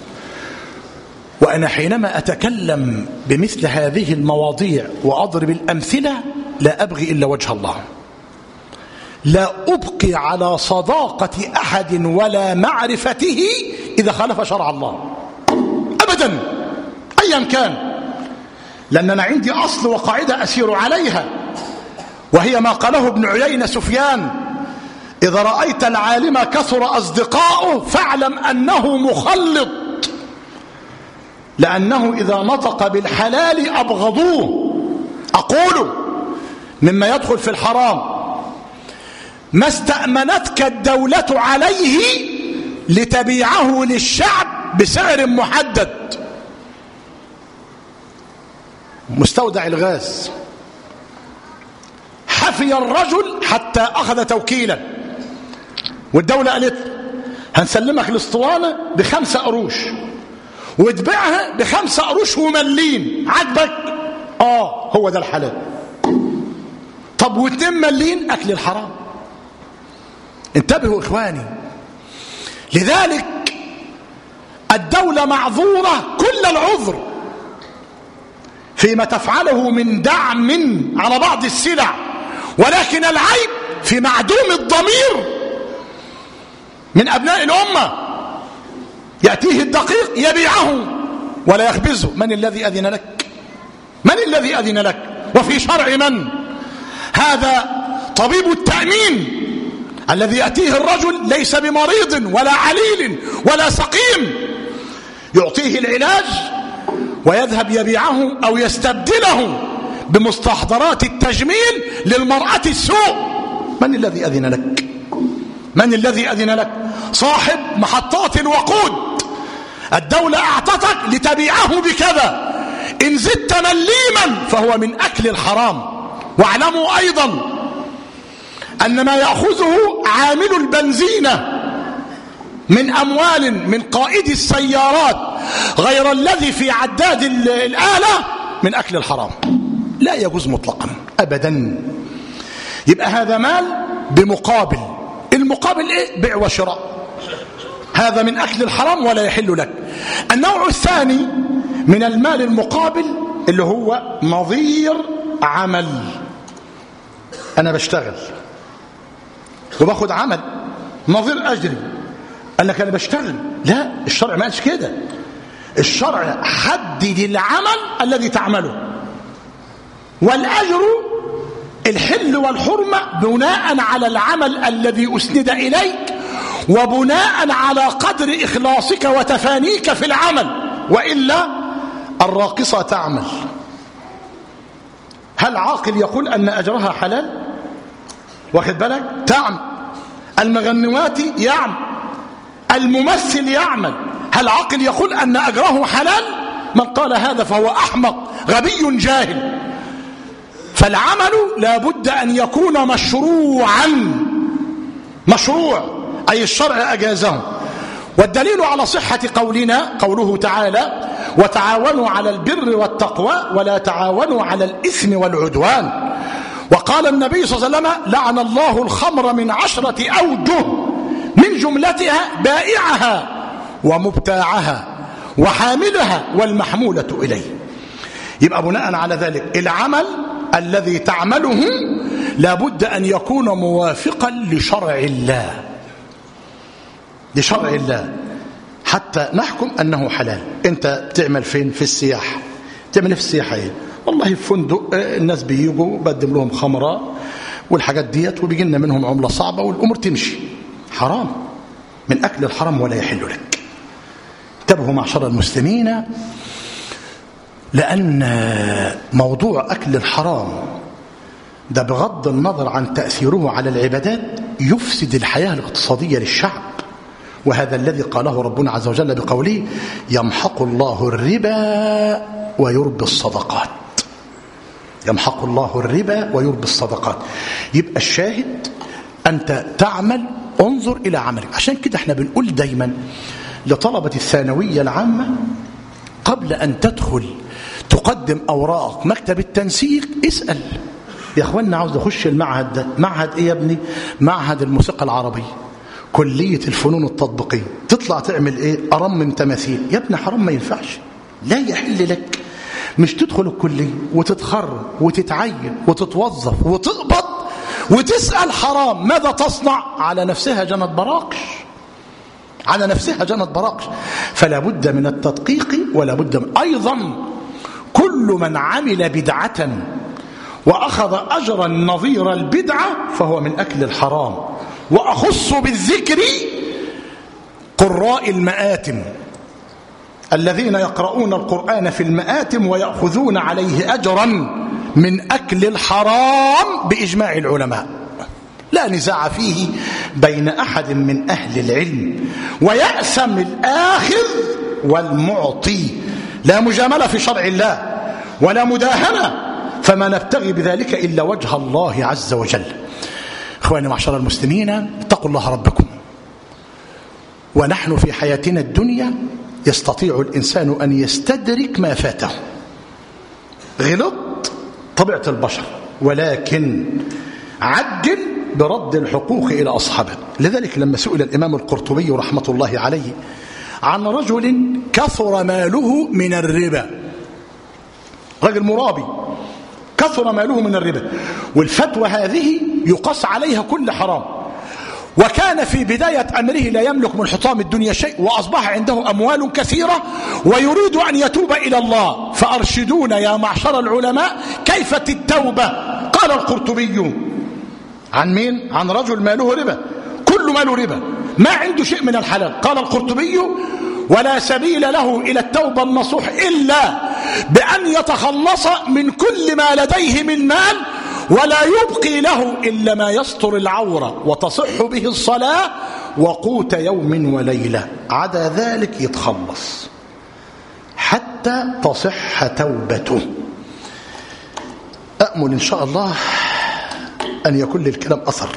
وأنا حينما أتكلم بمثل هذه المواضيع وأضرب الأمثلة لا أبغي إلا وجه الله، لا أبقي على صداقة أحد ولا معرفته إذا خالف شرع الله أبدا أيا كان، لأن أنا عندي أصل وقاعدة أسير عليها، وهي ما قاله ابن عيينة سفيان: إذا رأيت العالم كثر أصدقاؤه فاعلم أنه مخلط، لأنه إذا نطق بالحلال أبغضوه. أقول مما يدخل في الحرام ما استأمنتك الدولة عليه لتبيعه للشعب بسعر محدد. مستودع الغاز حفي الرجل حتى أخذ توكيلا، والدولة قالت هنسلمك الاسطوانة بخمسة قروش وتبيعها بخمسة قروش وملين، عجبك؟ آه هو ده الحلال. طب واتنين ملين أكل الحرام. انتبهوا إخواني، لذلك الدولة معذورة كل العذر فيما تفعله من دعم على بعض السلع، ولكن العيب في معدوم الضمير من أبناء الأمة. يأتيه الدقيق يبيعه ولا يخبزه. من الذي أذن لك؟ من الذي أذن لك؟ وفي شرع من؟ هذا طبيب التأمين الذي يأتيه الرجل ليس بمريض ولا عليل ولا سقيم، يعطيه العلاج ويذهب يبيعه أو يستبدله بمستحضرات التجميل للمرأة السوء. من الذي أذن لك؟ من الذي أذن لك؟ صاحب محطات الوقود، الدولة أعطتك لتبيعه بكذا، إن زدت مليما فهو من أكل الحرام. واعلموا أيضا أن ما يأخذه عامل البنزينة من أموال من قائد السيارات غير الذي في عداد الآلة من أكل الحرام، لا يجوز مطلقا أبدا. يبقى هذا مال بمقابل. المقابل إيه؟ بيع وشراء، هذا من أكل الحرام ولا يحل لك. النوع الثاني من المال المقابل اللي هو نظير عمل. أنا بشتغل وباخد عمل نظير أجري. قال لك أنا بشتغل، لا، الشرع ما قالش كده. الشرع حدد العمل الذي تعمله، والأجر الحل والحرمة بناء على العمل الذي أسند إليك وبناء على قدر إخلاصك وتفانيك في العمل، وإلا الراقصة تعمل هل عاقل يقول أن أجرها حلال؟ واخد بالك؟ تعمل المغنوات يعمل، الممثل يعمل، هل عاقل يقول أن أجره حلال؟ من قال هذا فهو أحمق غبي جاهل. فالعمل لا بد أن يكون مشروعا، مشروع أي الشرع أجازه. والدليل على صحة قولنا قوله تعالى وتعاونوا على البر والتقوى ولا تعاونوا على الإثم والعدوان. وقال النبي صلى الله عليه وسلم لعن الله الخمر من عشرة أوجه من جملتها بائعها ومبتاعها وحاملها والمحمولة إليه. يبقى بناء على ذلك العمل الذي تعمله لابد أن يكون موافقا لشرع الله، لشرع الله حتى نحكم أنه حلال. أنت بتعمل فين؟ في السياحة. تعمل في السياحة إيه؟ والله في فندق الناس بيجوا بقدم لهم خمرة والحاجات ديت وبيجي لنا منهم عملة صعبة والأمور تمشي. حرام، من أكل الحرام ولا يحل لك. انتبهوا معشر المسلمين، لأن موضوع أكل الحرام ده بغض النظر عن تأثيره على العبادات يفسد الحياة الاقتصادية للشعب. وهذا الذي قاله ربنا عز وجل بقوله يمحق الله الربا ويربي الصدقات. يمحق الله الربا ويربي الصدقات. يبقى الشاهد أنت تعمل، انظر إلى عملك. عشان كده احنا بنقول دايما لطلبة الثانوية العامة قبل أن تدخل تقدم أوراق مكتب التنسيق اسأل يا أخوانا عاوز أخش المعهد ده، معهد إيه يا ابني؟ معهد الموسيقى العربية، كلية الفنون التطبيقية. تطلع تعمل إيه؟ أرمم تماثيل. يا ابني حرام، ما ينفعش، لا يحل لك. مش تدخل الكلية وتتخرج وتتعين وتتوظف وتقبض وتسأل حرام. ماذا تصنع؟ على نفسها جنة براقش، على نفسها جنة براقش. فلا بد من التدقيق ولا بد من أيضا كل من عمل بدعة وأخذ أجرا نظير البدعة فهو من أكل الحرام. وأخص بالذكر قراء المآتم الذين يقرؤون القرآن في المآتم ويأخذون عليه أجرا من أكل الحرام بإجماع العلماء، لا نزاع فيه بين أحد من أهل العلم. ويأسم الآخذ والمعطي، لا مجاملة في شرع الله ولا مداهنة، فما نبتغي بذلك إلا وجه الله عز وجل. إخواني معشر المسلمين، اتقوا الله ربكم. ونحن في حياتنا الدنيا يستطيع الإنسان أن يستدرك ما فاته. غلط طبيعة البشر، ولكن عجل برد الحقوق إلى أصحابها. لذلك لما سئل الإمام القرطبي رحمة الله عليه عن رجل كثر ماله من الربا، رجل مرابي كثر ماله من الربا، والفتوى هذه يقص عليها كل حرام، وكان في بداية أمره لا يملك من حطام الدنيا شيء، وأصبح عنده أموال كثيرة ويريد أن يتوب إلى الله، فأرشدونا يا معشر العلماء كيف التوبة؟ قال القرطبي عن مين؟ عن رجل ماله ربا، كل ماله ربا، ما عنده شيء من الحلال. قال القرطبي ولا سبيل له إلى التوبة النصوح إلا بأن يتخلص من كل ما لديه من مال، ولا يبقي له إلا ما يستر العورة وتصح به الصلاة وقوت يوم وليلة، عدا ذلك يتخلص حتى تصح توبته. أأمل إن شاء الله أن يكون للكلام أثر.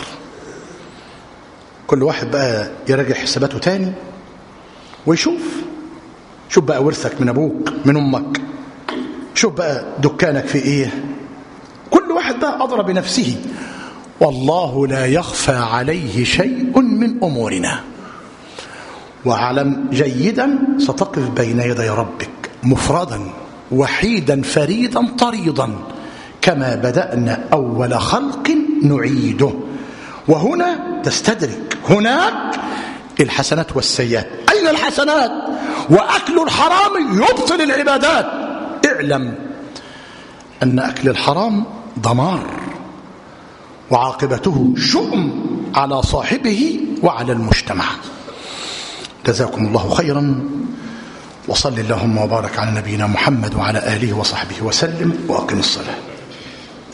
كل واحد بقى يراجع حساباته تاني ويشوف، شوف بقى ورثك من أبوك من أمك، شوف بقى دكانك في إيه، كل واحد بقى أضرب بنفسه. والله لا يخفى عليه شيء من أمورنا. واعلم جيدا ستقف بين يدي ربك مفردا وحيدا فريدا طريدا كما بدأنا أول خلق نعيده. وهنا تستدرك، هناك الحسنات والسيئات. أين الحسنات؟ وأكل الحرام يبطل العبادات. اعلم أن أكل الحرام دمار وعاقبته شؤم على صاحبه وعلى المجتمع. جزاكم الله خيرا، وصل اللهم وبارك على نبينا محمد وعلى آله وصحبه وسلم، وأقم الصلاة.